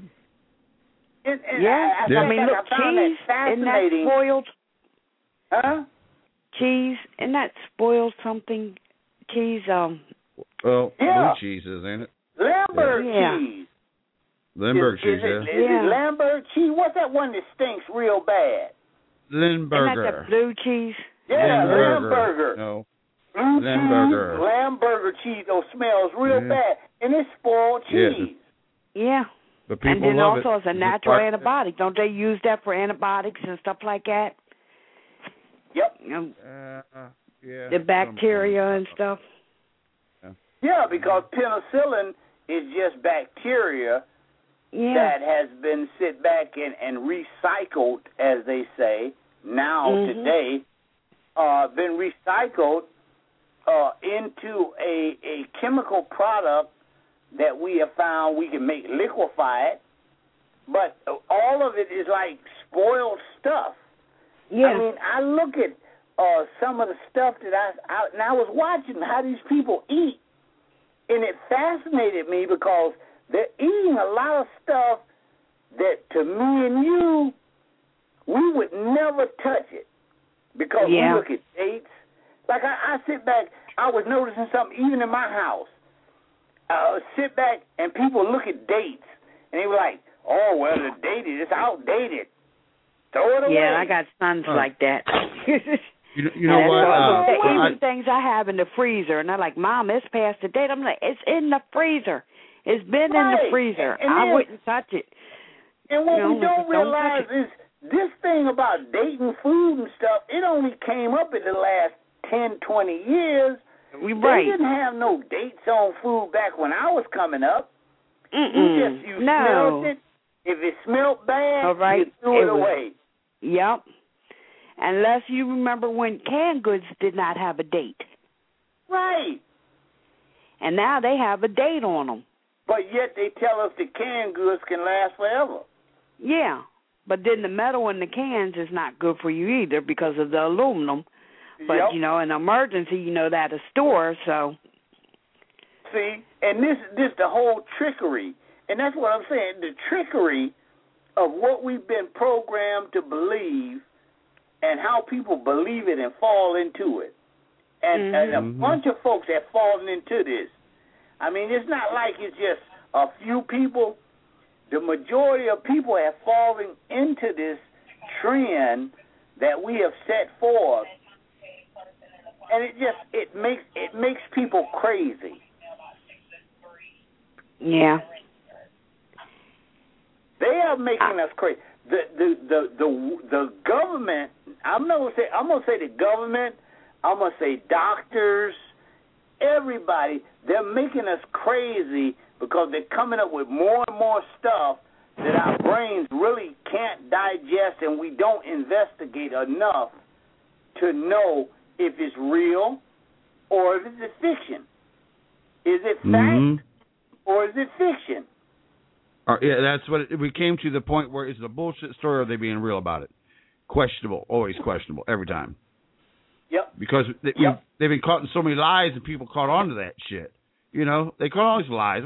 I mean, look, cheese, isn't that spoiled? Huh? Cheese, isn't that spoiled something? Cheese, Well, blue cheese is, ain't it? Lamberg cheese. Lamberg cheese, Is it Lamberg cheese? What's that one that stinks real bad? Limburger. Isn't that the blue cheese? Yeah, Lamberger. No. Blue Lamberger. cheese, Lamberger cheese, smells real bad. And it's spoiled cheese. Yeah. But people and then love also it's a natural antibiotic. Don't they use that for antibiotics and stuff like that? Yep. The bacteria and stuff. Yeah, because penicillin is just bacteria that has been sit back and recycled, as they say, now today, been recycled into a chemical product that we have found we can make liquefy it, but all of it is like spoiled stuff. Yeah. I mean, I look at some of the stuff that I was watching how these people eat, and it fascinated me because they're eating a lot of stuff that to me and you, we would never touch it. because we look at dates. Like I sit back, I was noticing something even in my house. Sit back and people look at dates and they were like, "Oh well, it's dated. It's outdated. Throw it away." Yeah, I got sons like that. You know what? Even things I have in the freezer, and they're like, "Mom, it's past the date." I'm like, "It's in the freezer. It's been in the freezer. I wouldn't touch it." And what we don't realize is this thing about dating food and stuff, it only came up in the last 10, 20 years. They didn't have no dates on food back when I was coming up. You smelled it. If it smelled bad, you threw it away. Yep. Unless you remember when canned goods did not have a date. Right. And now they have a date on them. But yet they tell us the canned goods can last forever. Yeah. But then the metal in the cans is not good for you either because of the aluminum. But, in an emergency, that a store, so. See, and this the whole trickery. And that's what I'm saying, the trickery of what we've been programmed to believe and how people believe it and fall into it. And a bunch of folks have fallen into this. I mean, it's not like it's just a few people. The majority of people have fallen into this trend that we have set forth. And it makes people crazy. Yeah. They are making us crazy. The government. I'm gonna say the government. I'm gonna say doctors. Everybody. They're making us crazy because they're coming up with more and more stuff that our brains really can't digest, and we don't investigate enough to know if it's real or if it's fiction. Is it fact or is it fiction? Yeah, that's what we came to, the point where is it a bullshit story or are they being real about it? Questionable, always questionable, every time. Yep. Because they've been caught in so many lies and people caught on to that shit. They caught all these lies.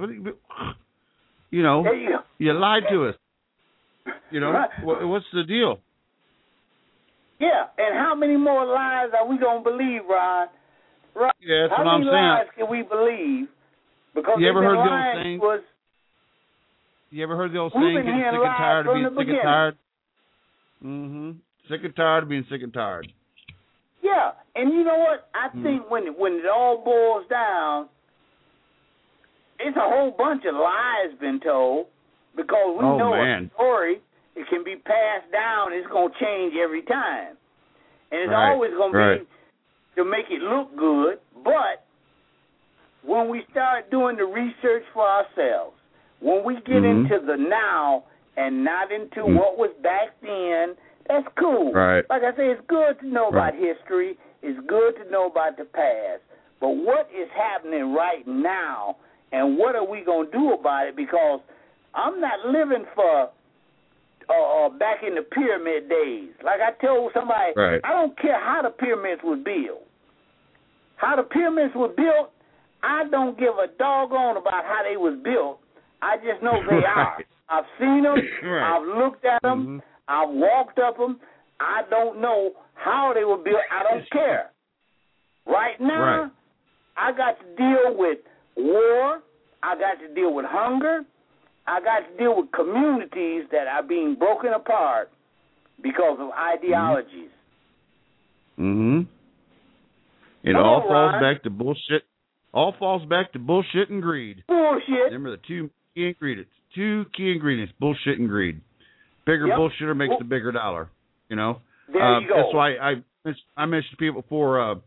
You lied to us. Right. What's the deal? Yeah, and how many more lies are we going to believe, Ron? Right. Yeah, that's how what I'm many saying. lies can we believe? Because you ever heard the old saying? You ever heard the old saying, getting sick and tired of being sick and tired? Mm-hmm. Sick and tired of being sick and tired. Yeah, and you know what? I think when it all boils down, it's a whole bunch of lies been told because we know a story. It can be passed down. It's going to change every time. And it's always going to be to make it look good. But when we start doing the research for ourselves, when we get into the now and not into what was back then, that's cool. Right. Like I say, it's good to know about history. It's good to know about the past. But what is happening right now and what are we going to do about it? Because I'm not living for back in the pyramid days. Like I told somebody, I don't care how the pyramids were built. How the pyramids were built, I don't give a doggone about how they was built. I just know they are. I've seen them. I've looked at them. I've walked up them. I don't know how they were built. I don't care. Right now, I got to deal with war. I got to deal with hunger. I got to deal with communities that are being broken apart because of ideologies. It all falls back to bullshit. All falls back to bullshit and greed. Bullshit. Remember the two key ingredients. Bullshit and greed. Bigger bullshitter makes the bigger dollar. There you go. That's why I mentioned to people before.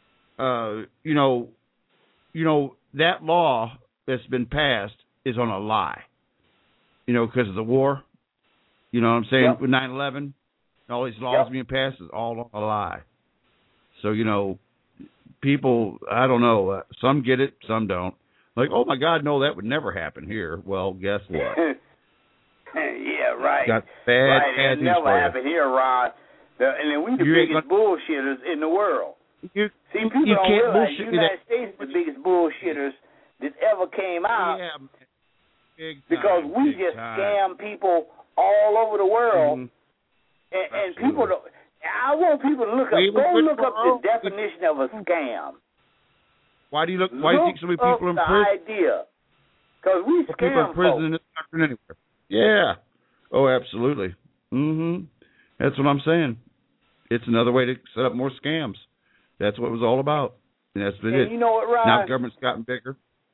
That law that's been passed is on a lie. Because of the war. You know what I'm saying? With 9/11, all these laws being passed is all a lie. So people, I don't know. Some get it, some don't. Like, oh my God, no, that would never happen here. Well, guess what? Yeah, right. Got bad It news never for you. happened here, Ron. And then we the biggest bullshitters in the world. People don't can't realize bullshit the United States is the biggest bullshitters that ever came out. Because we just scam people all over the world, and people don't. I want people to look up. Go look up the definition of a scam. Why do you think so many people are in prison? The idea. Because we scam people in prison in this country anywhere. Yeah. Oh, absolutely. That's what I'm saying. It's another way to set up more scams. That's what it was all about. And that's been it. You know what, Ron? Now the government's gotten bigger.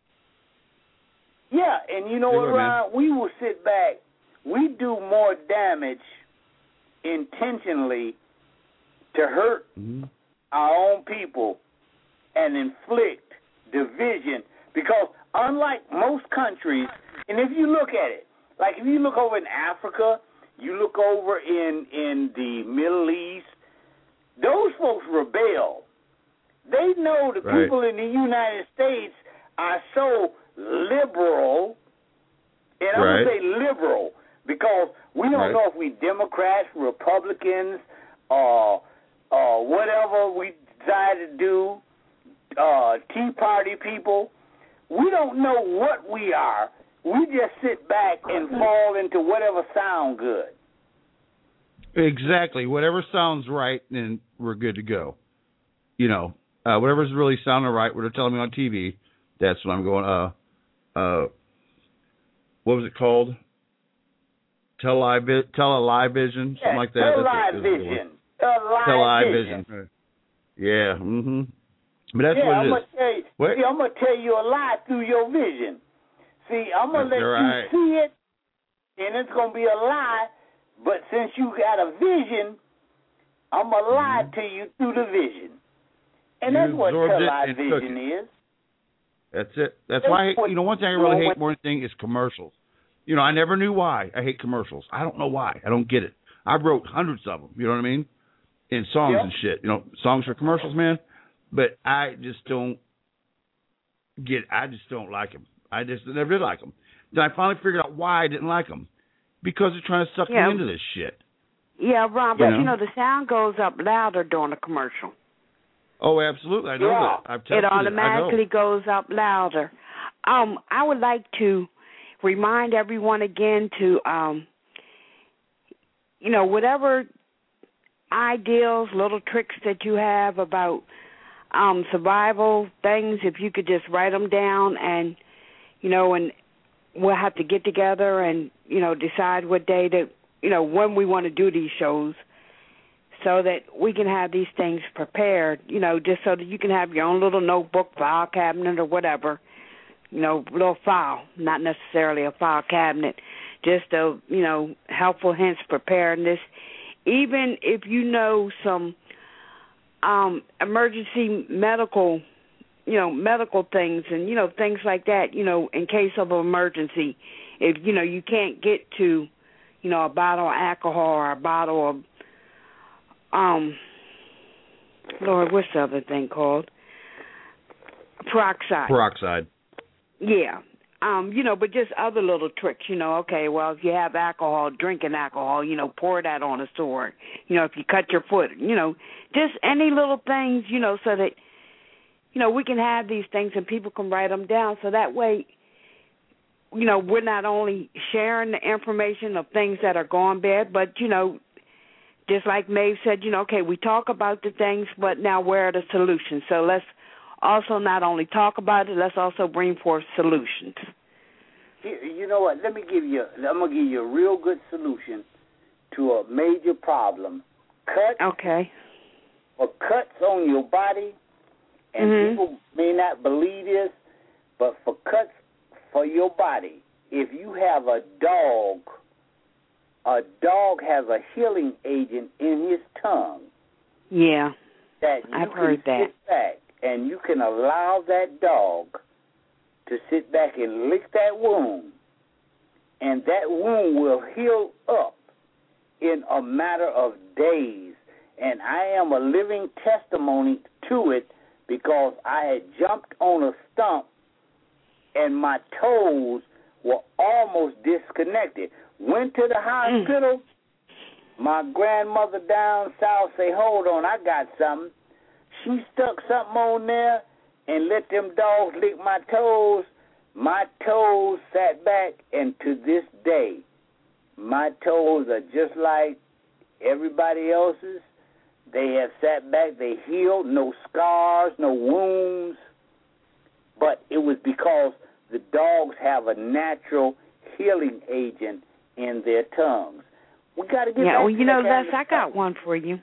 Yeah, and you know what, Ron? We will sit back. We do more damage intentionally to hurt our own people and inflict division. Because unlike most countries, and if you look at it, like if you look over in Africa, you look over in the Middle East, those folks rebel. They know the people in the United States are so liberal, and I'm going to say liberal, because we don't know if we Democrats, Republicans, or whatever we decide to do, Tea Party people. We don't know what we are. We just sit back and fall into whatever sounds good. Exactly. Whatever sounds right, then we're good to go. You know, whatever's really sounding right, what they're telling me on TV, that's what I'm going, what was it called? Television, something like that. Television. Yeah. But that's what it is. I'm going to tell you a lie through your vision. See, I'm going to let you see it, and it's going to be a lie, but since you got a vision, I'm going to lie to you through the vision. And that's what television is. That's it. That's why, one thing I really hate more than anything is commercials. You know, I never knew why I hate commercials. I don't know why. I don't get it. I wrote hundreds of them, you know what I mean? In songs and shit. You know, songs for commercials, man. But I just don't get it. I just don't like them. I just never did like them. Then I finally figured out why I didn't like them. Because they're trying to suck me into this shit. Yeah, Ron, but the sound goes up louder during a commercial. Oh, absolutely. I know that. I've tested it automatically goes up louder. I would like to remind everyone again to, whatever ideals, little tricks that you have about survival things, if you could just write them down and we'll have to get together and, decide what day to, when we want to do these shows so that we can have these things prepared, just so that you can have your own little notebook, file cabinet or whatever, little file, not necessarily a file cabinet, just a, helpful hints preparedness. Even if you know some emergency medical things and, things like that, in case of an emergency. If, you can't get to, a bottle of alcohol or a bottle of, Lord, what's the other thing called? Peroxide. Yeah. But just other little tricks, okay, well, if you have alcohol, drinking alcohol, pour that on a sword. If you cut your foot, just any little things, so that, we can have these things and people can write them down. So that way, we're not only sharing the information of things that are going bad, but, just like Maeve said, okay, we talk about the things, but now where are the solutions? So let's also not only talk about it, let's also bring forth solutions. You know what? I'm going to give you a real good solution to a major problem. Cuts on your body, and people may not believe this, but for cuts for your body, if you have a dog has a healing agent in his tongue. Yeah, I've heard that. Sit back and you can allow that dog to sit back and lick that wound, and that wound will heal up in a matter of days. And I am a living testimony to it because I had jumped on a stump and my toes were almost disconnected. Went to the hospital. My grandmother down south say, hold on, I got something. She stuck something on there and let them dogs lick my toes. My toes sat back, and to this day, my toes are just like everybody else's. They have sat back, they healed, no scars, no wounds. But it was because the dogs have a natural healing agent in their tongues. We got to get back to Les, I got one for you.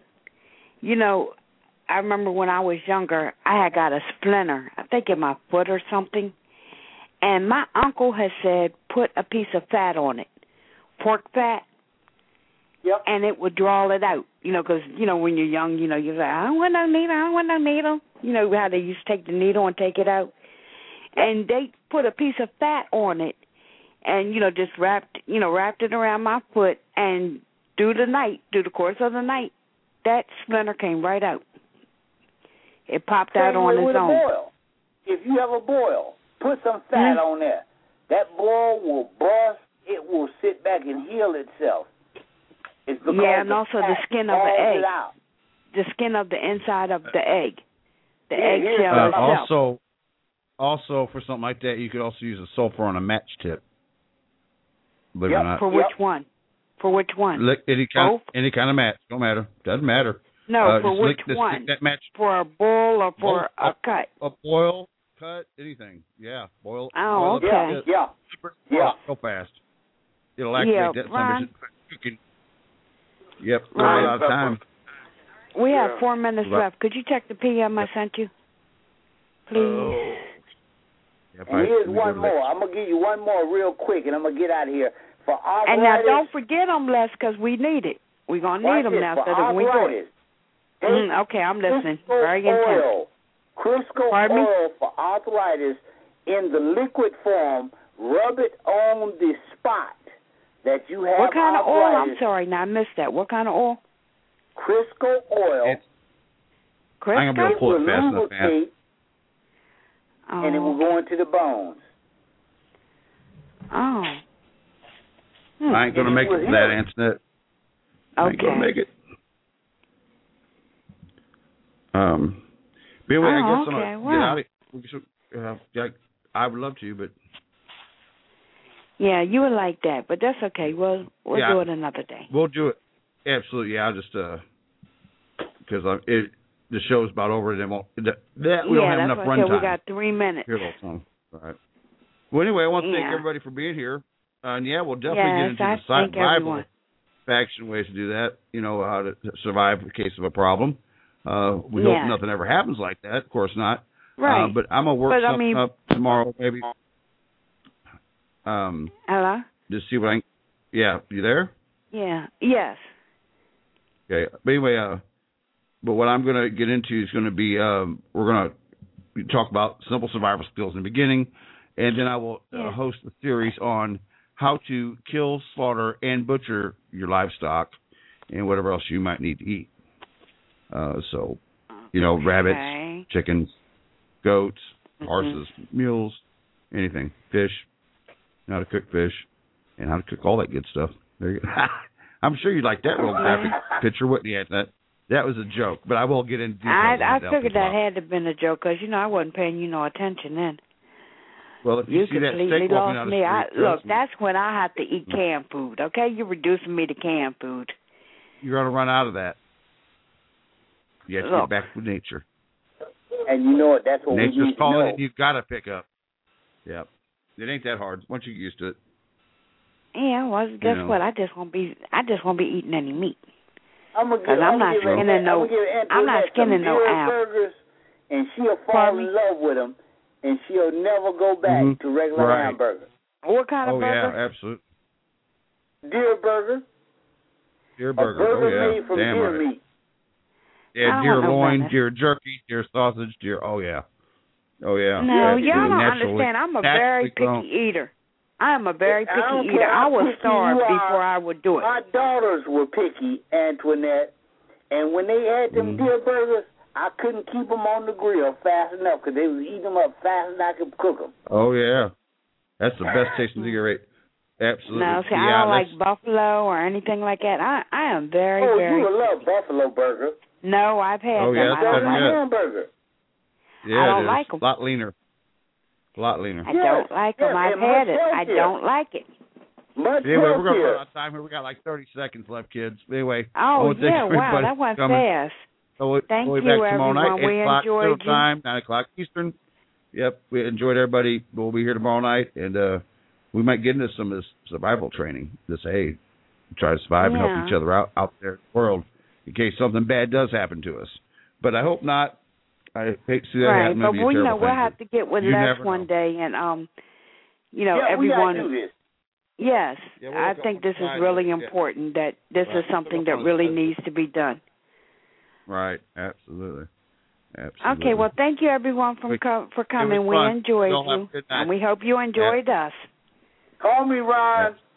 I remember when I was younger, I had got a splinter, I think in my foot or something, and my uncle had said put a piece of fat on it, pork fat, and it would draw it out. Because, when you're young, you're like, I don't want no needle. You know how they used to take the needle and take it out? And they put a piece of fat on it and, just wrapped it around my foot, and through the course of the night, that splinter came right out. It popped out on its own. Boil. If you have a boil, put some fat on there. That boil will burst. It will sit back and heal itself. It's because and also the skin of the egg. The skin of the inside of the egg. The egg shell itself. Also, for something like that, you could also use a sulfur on a matchtip. Believe it or not. For which one? For which one? Any kind of match. Don't matter. Doesn't matter. No, for which one? That match. For a boil or for a cut? A boil, cut, anything. Yeah, boil. Oh, boil okay. Go fast. It'll activate that somebody's cooking. Yep, we're out of time. We have 4 minutes left. Could you check the PM I sent you? Please. And here's one more. I'm going to give you one more real quick, and I'm going to get out of here. For arthritis, and now don't forget them, Les, because we need it. We're going to need them now so that we do it. Okay, I'm listening. Very intense. Crisco oil for arthritis in the liquid form. Rub it on the spot that you have. What kind arthritis. of oil? I'm sorry, now I missed that. What kind of oil? Crisco oil. Crisco? I'm going to be able to pull it fast enough, man. And it will go into the bones. Oh. I ain't going to make it to that, Antoinette. I ain't going to make it. But anyway, I guess get out of I would love to, but... Yeah, you would like that, but that's okay. We'll do it another day. We'll do it. Absolutely, yeah. I'll just... Because the show's about over, and we don't have enough runtime. We got 3 minutes. All right. Well, anyway, I want to thank everybody for being here. And we'll definitely get into the survival faction ways to do that. How to survive in case of a problem. We hope nothing ever happens like that. Of course not. Right. But I'm going to work something up tomorrow, maybe. Hello? Just see what I can... Yeah, you there? Yeah. Yes. Okay. But anyway, but what I'm going to get into is going to be, we're going to talk about simple survival skills in the beginning, and then I will host a series on how to kill, slaughter, and butcher your livestock and whatever else you might need to eat. Rabbits, chickens, goats, horses, mules, anything, fish, how to cook fish, and how to cook all that good stuff. There you go. I'm sure you'd like that real graphic picture, wouldn't you? That was a joke, but I will get into details. I figured that had to have been a joke because, I wasn't paying you no attention then. Well, if you see that steak walking out of the street... Look, that's when I have to eat canned food, okay? You're reducing me to canned food. You're going to run out of that. You have to get back with nature. And you know what? That's what Nature's we need calling to know. It, you've got to pick up. Yep. It ain't that hard once you get used to it. Yeah, well, guess what? I just won't be eating any meat. I'm not skinning no owl. Burgers, and she'll fall in love with them, and she'll never go back to regular hamburger. What kind of burger? Oh yeah, absolutely. Deer burger. Deer burger. A burger made from deer meat. Yeah, deer loin, deer jerky, deer sausage, deer. Oh yeah. No, y'all don't understand. I'm a very picky eater. I am a very picky eater. I will starve before I would do it. My daughters were picky, Antoinette, and when they had them deer burgers, I couldn't keep them on the grill fast enough because they was eating them up fast and I could cook them. Oh yeah, that's the best tasting deer rate. Absolutely. No, see, I don't like buffalo or anything like that. I am very, very. You would love buffalo burger. No, I've had them. Yeah, I don't like hamburger. Yeah, I don't like them. A lot leaner. A lot leaner. I don't like them. I've had it. I don't like it. Anyway, we're going to run out of time here. We got like 30 seconds left, kids. Anyway. Oh, yeah, wow, that went fast. Thank we'll be you, back tomorrow everyone. night, 8 We o'clock enjoyed Central Time, 9 o'clock Eastern. Yep, we enjoyed everybody. We'll be here tomorrow night, and we might get into some of this survival training. Try to survive and help each other out there in the world in case something bad does happen to us. But I hope not. I hate to see that happen. But we'll have to get with Les one day, and everyone. We gotta do this. Yes, I think this is really important. That this is something that really needs to be done. Right. Absolutely. Okay. Well, thank you everyone for coming. We enjoyed you, and we hope you enjoyed us. Call me, Ron.